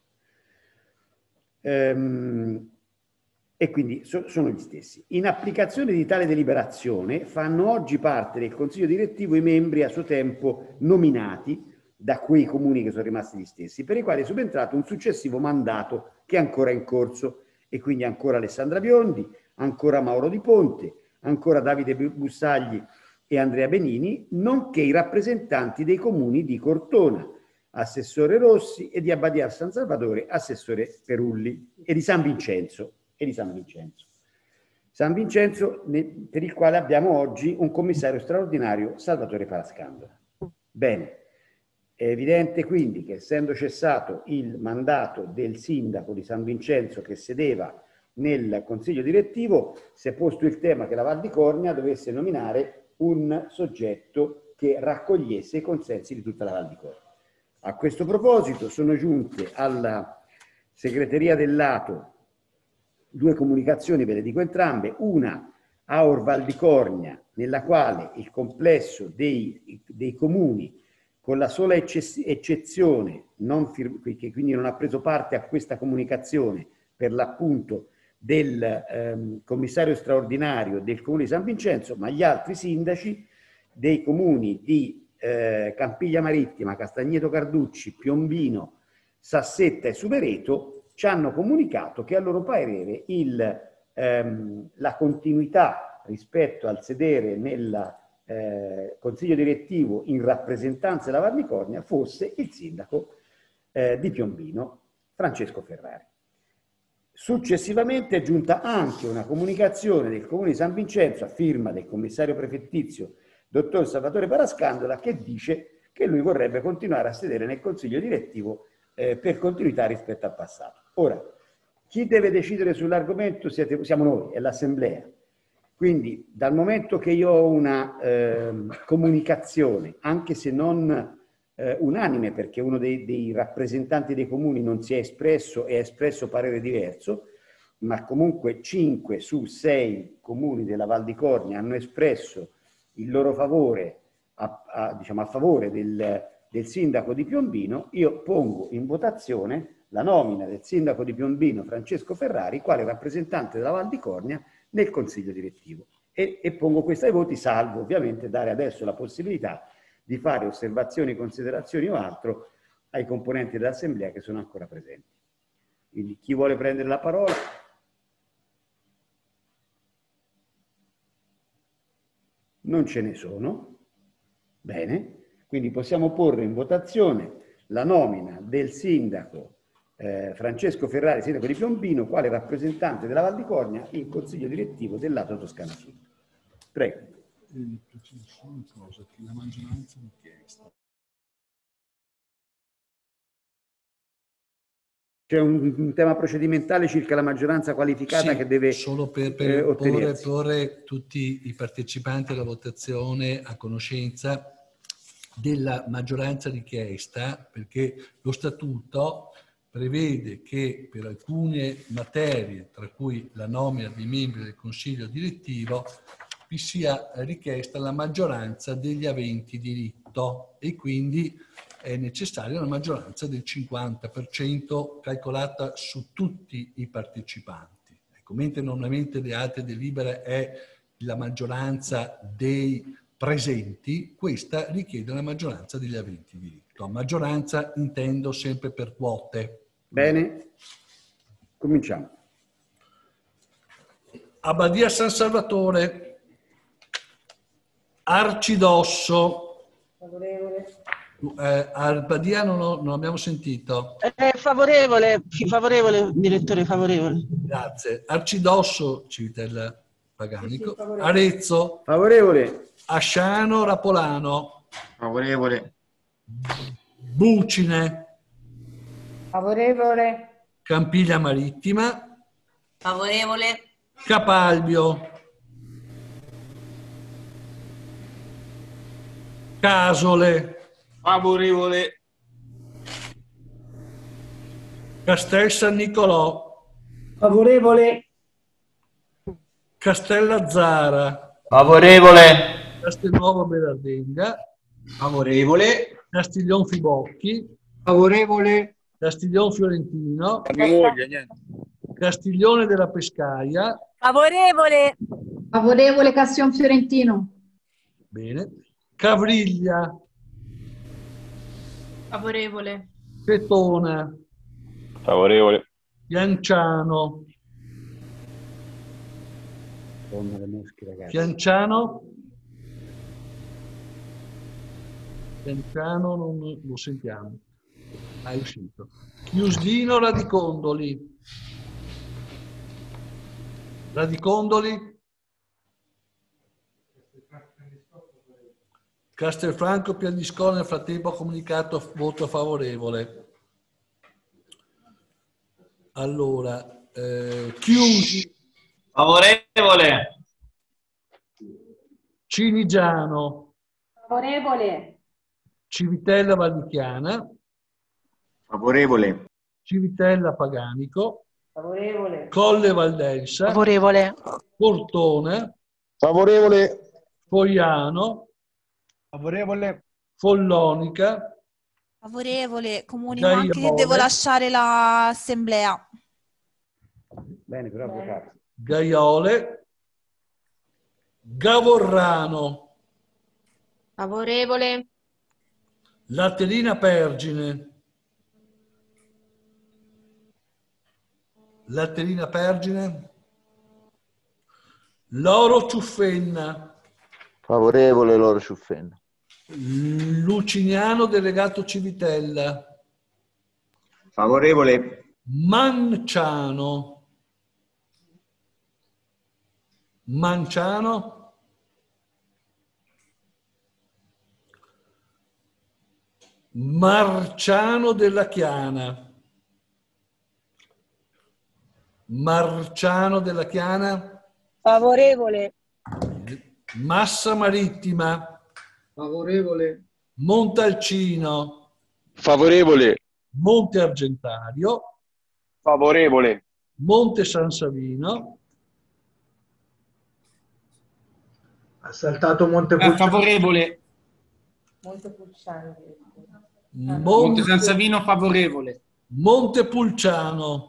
R: Ehm, e quindi so, sono gli stessi. In applicazione di tale deliberazione fanno oggi parte del Consiglio direttivo i membri a suo tempo nominati da quei comuni che sono rimasti gli stessi, per i quali è subentrato un successivo mandato che è ancora in corso, e quindi ancora Alessandra Biondi, ancora Mauro Di Ponte, ancora Davide Bussagli e Andrea Benini, nonché i rappresentanti dei comuni di Cortona, assessore Rossi, e di Abbadia San Salvatore, assessore Perulli, e di San Vincenzo. E di San Vincenzo. San Vincenzo, per il quale abbiamo oggi un commissario straordinario, Salvatore Parascandola. Bene, è evidente quindi che, essendo cessato il mandato del sindaco di San Vincenzo che sedeva nel consiglio direttivo, si è posto il tema che la Val di Cornia dovesse nominare un soggetto che raccogliesse i consensi di tutta la Val di Cornia. A questo proposito sono giunte alla segreteria del lato due comunicazioni, ve le dico entrambe, una a Orval di Cornia, nella quale il complesso dei, dei comuni, con la sola eccezione, non che quindi non ha preso parte a questa comunicazione, per l'appunto del ehm, commissario straordinario del comune di San Vincenzo, ma gli altri sindaci dei comuni di eh, Campiglia Marittima, Castagneto Carducci, Piombino, Sassetta e Suvereto ci hanno comunicato che a loro parere il, ehm, la continuità rispetto al sedere nel eh, consiglio direttivo in rappresentanza della Val di Cornia fosse il sindaco eh, di Piombino, Francesco Ferrari. Successivamente è giunta anche una comunicazione del comune di San Vincenzo a firma del commissario prefettizio dottor Salvatore Parascandola, che dice che lui vorrebbe continuare a sedere nel consiglio direttivo eh, per continuità rispetto al passato. Ora, chi deve decidere sull'argomento siete, siamo noi, è l'Assemblea. Quindi dal momento che io ho una eh, comunicazione, anche se non eh, unanime, perché uno dei, dei rappresentanti dei comuni non si è espresso e ha espresso parere diverso, ma comunque cinque su sei comuni della Val di Cornia hanno espresso il loro favore a, a, diciamo, a favore del, del sindaco di Piombino, io pongo in votazione la nomina del sindaco di Piombino Francesco Ferrari quale rappresentante della Val di Cornia nel consiglio direttivo e, e pongo questo ai voti, salvo ovviamente dare adesso la possibilità di fare osservazioni, considerazioni o altro ai componenti dell'assemblea che sono ancora presenti. Quindi chi vuole prendere la parola? Non ce ne sono. Bene, quindi possiamo porre in votazione la nomina del sindaco Eh, Francesco Ferrari, sindaco di Piombino, quale rappresentante della Val di Cornia in consiglio direttivo del lato Toscana Sud. Prego.
S: La maggioranza richiesta.
R: C'è un, un tema procedimentale circa la maggioranza qualificata
S: Sì,
R: che deve
S: solo per, per
R: eh,
S: porre,
R: ottenersi.
S: porre tutti i partecipanti alla votazione a conoscenza della maggioranza richiesta, perché lo statuto prevede che per alcune materie, tra cui la nomina dei membri del consiglio direttivo, vi sia richiesta la maggioranza degli aventi diritto e quindi è necessaria una maggioranza del cinquanta per cento calcolata su tutti i partecipanti. Ecco, mentre normalmente le altre delibere è la maggioranza dei presenti, questa richiede la maggioranza degli aventi diritto. Maggioranza intendo sempre per quote.
R: Bene, cominciamo.
S: Abbadia San Salvatore, Arcidosso.
F: Favorevole.
S: Eh, Abbadia non, ho, non abbiamo sentito.
V: Eh, favorevole, favorevole, direttore, favorevole.
S: Grazie. Arcidosso, Civitella Paganico.
F: Sì, sì, favorevole.
S: Arezzo.
R: Favorevole.
S: Asciano, Rapolano.
M: Favorevole.
S: Bucine.
E: Favorevole.
S: Campiglia Marittima.
I: Favorevole.
S: Capalbio. Casole.
A: Favorevole.
S: Castel San Nicolò.
V: Favorevole.
S: Castellazzara.
M: Favorevole.
S: Castelnuovo Belardenga.
M: Favorevole.
S: Castiglion Fibocchi.
M: Favorevole.
S: Castiglion Fiorentino.
M: Mia moglie, niente.
S: Castiglione della Pescaia.
I: Favorevole.
E: Favorevole Cassion Fiorentino.
S: Bene. Cavriglia.
K: Favorevole.
S: Petona.
O: Favorevole.
S: Pianciano.
R: Le mosche, ragazzi.
S: Pianciano. Pianciano non lo sentiamo. Ah, è uscito. Chiusdino Radicondoli. Radicondoli. Castelfranco Piandiscone nel frattempo ha comunicato voto favorevole. Allora, eh, Chiusi.
M: Favorevole.
S: Cinigiano.
E: Favorevole.
S: Civitella Valdichiana.
U: Favorevole.
S: Civitella Paganico.
F: Favorevole.
S: Colle Valdelsa.
V: Favorevole.
S: Portona.
O: Favorevole.
S: Fogliano.
N: Favorevole.
S: Follonica.
D: Favorevole, comunico
S: Gaiole.
D: anche che devo lasciare l'assemblea.
R: Bene, però avvocato.
S: Gaiole. Gavorrano.
K: Favorevole.
S: Laterina Pergine. Laterina Pergine. Loro Ciuffenna.
H: Favorevole Loro Ciuffenna.
S: Luciniano delegato Civitella.
U: Favorevole.
S: Manciano. Manciano. Marciano della Chiana. Marciano della Chiana.
I: Favorevole.
S: Massa Marittima.
N: Favorevole.
S: Montalcino.
O: Favorevole.
S: Monte Argentario.
O: Favorevole.
S: Monte San Savino.
N: Ha saltato Monte
C: Eh,
N: Pulciano.
C: favorevole.
F: Montepulciano.
C: Monte
S: Monte,
C: San Savino favorevole.
S: Montepulciano.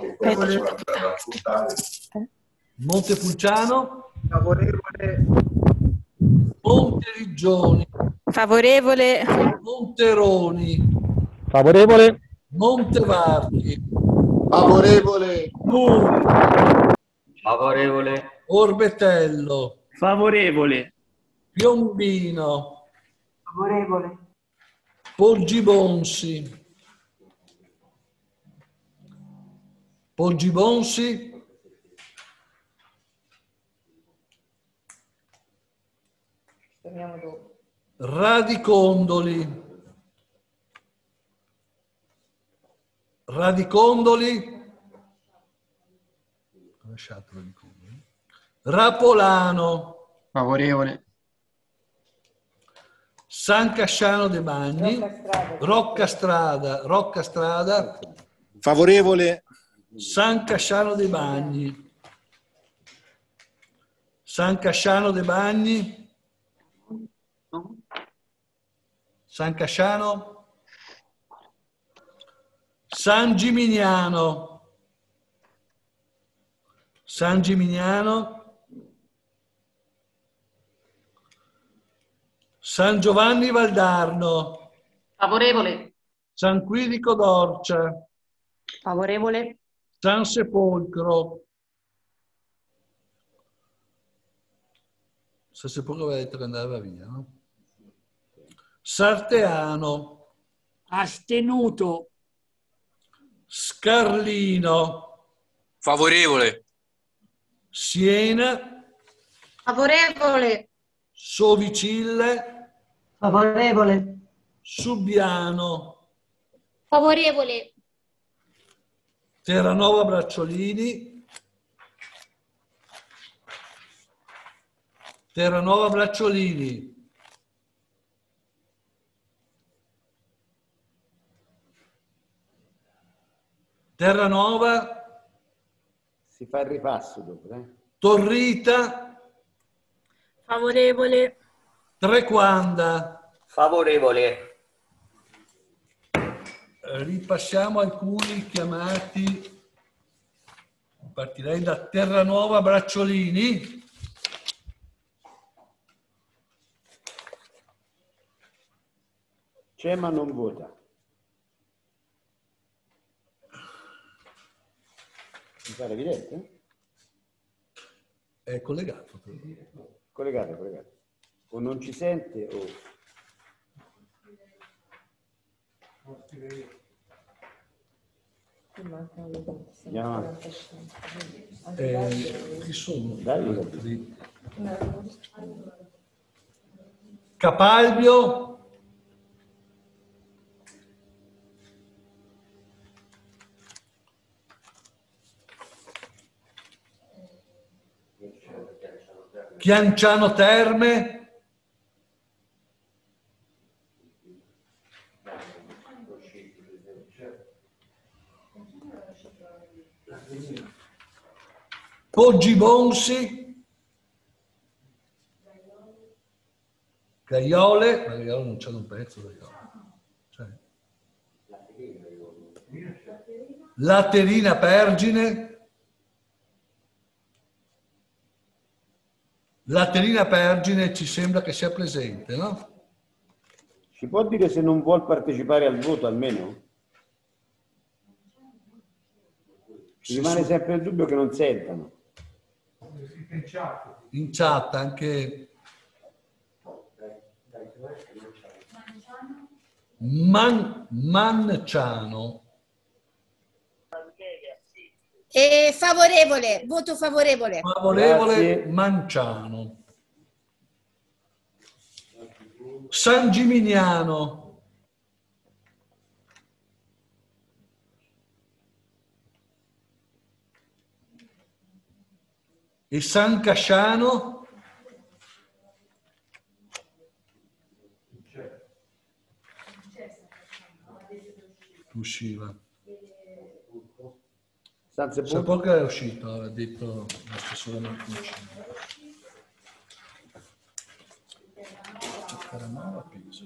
S: Montepulciano.
N: Favorevole.
S: Monteriggioni.
I: Favorevole.
S: Monteroni.
O: Favorevole.
S: Montevarchi.
G: Favorevole.
S: Muro.
W: Favorevole.
S: Orbetello.
V: Favorevole.
S: Piombino.
P: Favorevole.
S: Poggibonsi. Poggibonsi.
F: Torniamo dopo.
S: Radicondoli. Radicondoli. Ho lasciato Radicondoli. Rapolano.
N: Favorevole.
S: San Casciano de Bagni. Rocca Strada. Rocca Strada.
L: Favorevole.
S: San Casciano de Bagni. San Casciano de Bagni. San Casciano. San Gimignano. San Gimignano. San Giovanni Valdarno.
I: Favorevole.
S: San Quirico d'Orcia.
I: Favorevole.
S: San Sepolcro. San Sepolcro aveva detto che andava via, no? Sarteano.
J: Astenuto.
S: Scarlino.
J: Favorevole.
S: Siena.
I: Favorevole.
S: Sovicille.
P: Favorevole.
S: Subiano.
I: Favorevole.
S: Terranova Bracciolini. Terranova Bracciolini. Terranova.
R: Si fa il ripasso dopo, eh?
S: Torrita.
K: Favorevole.
S: Trequanda.
W: Favorevole.
S: Ripassiamo alcuni chiamati. Partirei da Terranova Bracciolini.
R: C'è ma non vota. Mi pare evidente?
S: È collegato.
R: Collegato, collegato. O non ci sente o... Andiamo.
S: Eh, chi sono?
R: Dai.
S: Capalbio. Chianciano Terme. Poggibonsi. Gaiole. Ma Gaiole non c'è un pezzo. Cioè. Laterina Pergine. Laterina Pergine ci sembra che sia presente, no?
R: Ci può dire se non vuol partecipare al voto almeno? Ci rimane sempre il dubbio che non sentano.
S: In chat anche Man, Manciano.
I: E favorevole, voto favorevole.
S: Favorevole.
R: Grazie.
S: Manciano. San Gimignano. E San Casciano? Usciva. Sa poco è uscito, ha detto l'assessore Marcucci. Terranova, Pisa.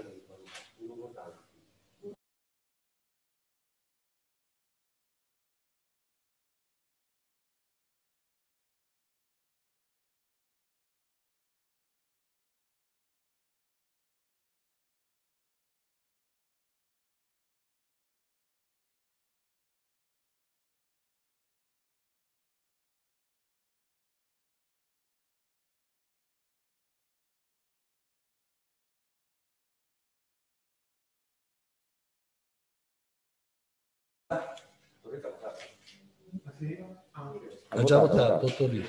S: Ha già votato, Torino.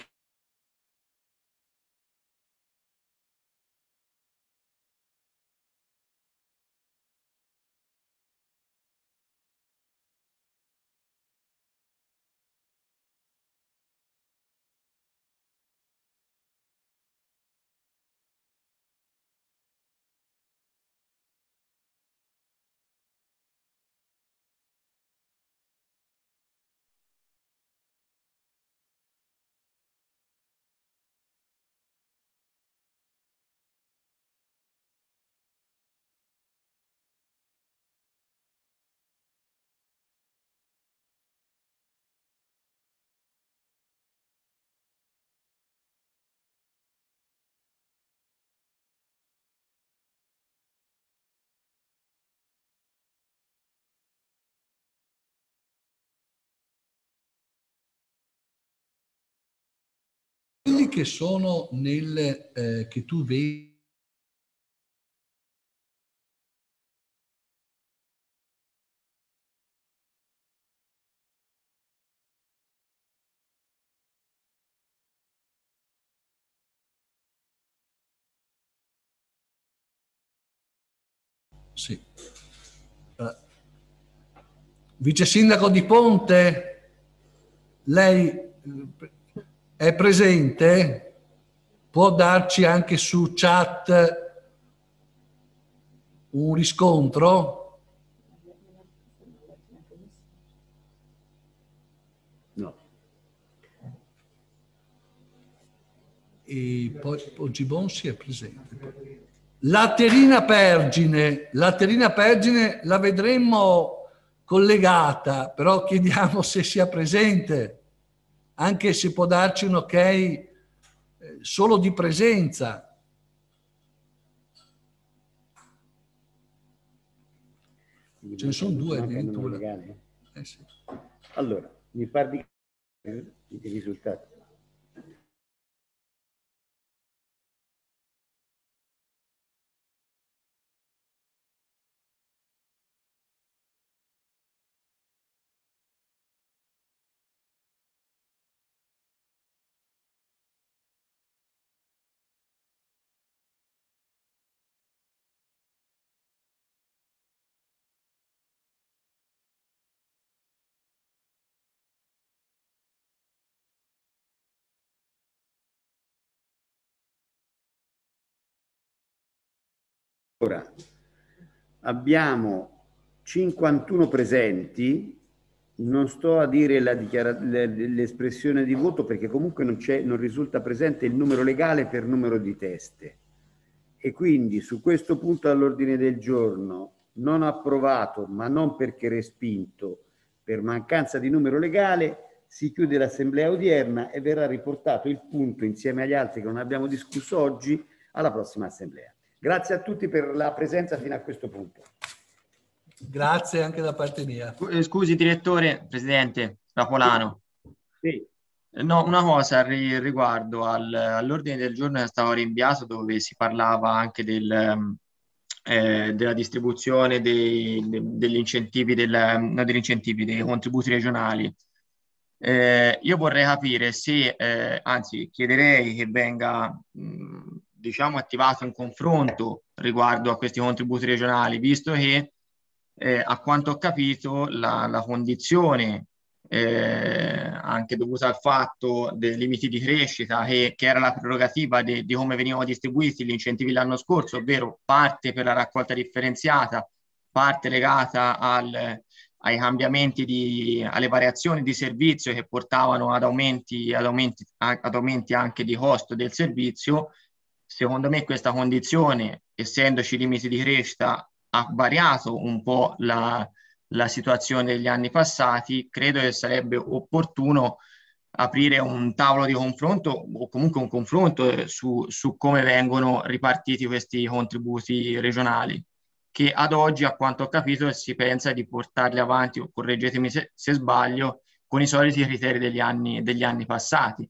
S: Quelli che sono nel eh, che tu vedi sì. Uh, Vice Sindaco di Ponte, lei è presente? Può darci anche su chat un riscontro?
R: No.
S: E poi oggi Bonsi è presente. La Terina Pergine, la Terina Pergine la vedremmo collegata, però chiediamo se sia presente, anche se può darci un ok eh, solo di presenza. Ce ne sono due addirittura. Eh sì.
R: Allora, mi parli i risultati. Ora, abbiamo cinquantuno presenti, non sto a dire la dichiara- l'espressione di voto perché comunque non, c'è, non risulta presente il numero legale per numero di teste. E quindi su questo punto all'ordine del giorno non approvato, ma non perché respinto, per mancanza di numero legale, si chiude l'assemblea odierna e verrà riportato il punto insieme agli altri che non abbiamo discusso oggi alla prossima assemblea. Grazie a tutti per la presenza fino a questo punto.
S: Grazie anche da parte mia.
M: Scusi direttore, presidente Rapolano.
R: Sì.
M: No, una cosa riguardo al, all'ordine del giorno che stava rinviato, dove si parlava anche del, eh, della distribuzione dei, de, degli incentivi, del, no, degli incentivi, dei contributi regionali. Eh, io vorrei capire se, eh, anzi chiederei che venga mh, diciamo attivato un confronto riguardo a questi contributi regionali, visto che eh, a quanto ho capito la, la condizione eh, anche dovuta al fatto dei limiti di crescita, che, che era la prerogativa de, di come venivano distribuiti gli incentivi l'anno scorso, ovvero parte per la raccolta differenziata, parte legata al, ai cambiamenti, di, alle variazioni di servizio che portavano ad aumenti, ad, aumenti, ad aumenti anche di costo del servizio. Secondo me questa condizione, essendoci limiti di crescita, ha variato un po' la, la situazione degli anni passati. Credo che sarebbe opportuno aprire un tavolo di confronto o comunque un confronto su, su come vengono ripartiti questi contributi regionali, che ad oggi, a quanto ho capito, si pensa di portarli avanti, o correggetemi se, se sbaglio, con i soliti criteri degli anni, degli anni passati.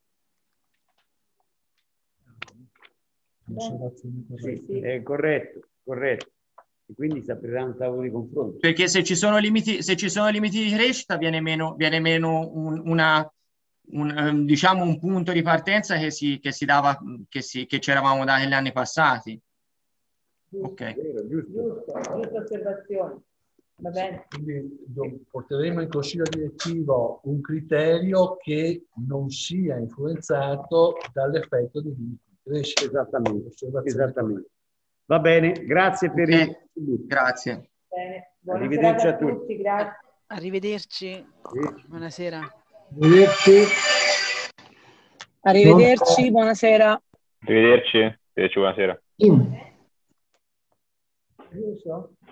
R: Sì, sì, è corretto, corretto. E quindi si aprirà un tavolo di confronto.
M: Perché se ci sono limiti, se ci sono limiti di crescita, viene meno, viene meno un, una, un, diciamo un punto di partenza che si, che si dava, che, si, che ci eravamo dati negli anni passati. Ok.
R: Vero, giusto.
F: Giusto, giusta osservazione. Va bene.
S: Quindi porteremo in consiglio direttivo un criterio che non sia influenzato dall'effetto di limiti di crescita.
R: Esattamente, esattamente. Va bene, grazie per
M: Okay.
R: il...
M: Grazie.
F: Bene. Buona
R: Arrivederci
F: serata
R: a tutti.
F: Grazie.
V: Arrivederci. Buonasera.
N: Arrivederci.
V: Arrivederci, buonasera.
O: Arrivederci. Arrivederci, buonasera.
N: Io
F: Giusto?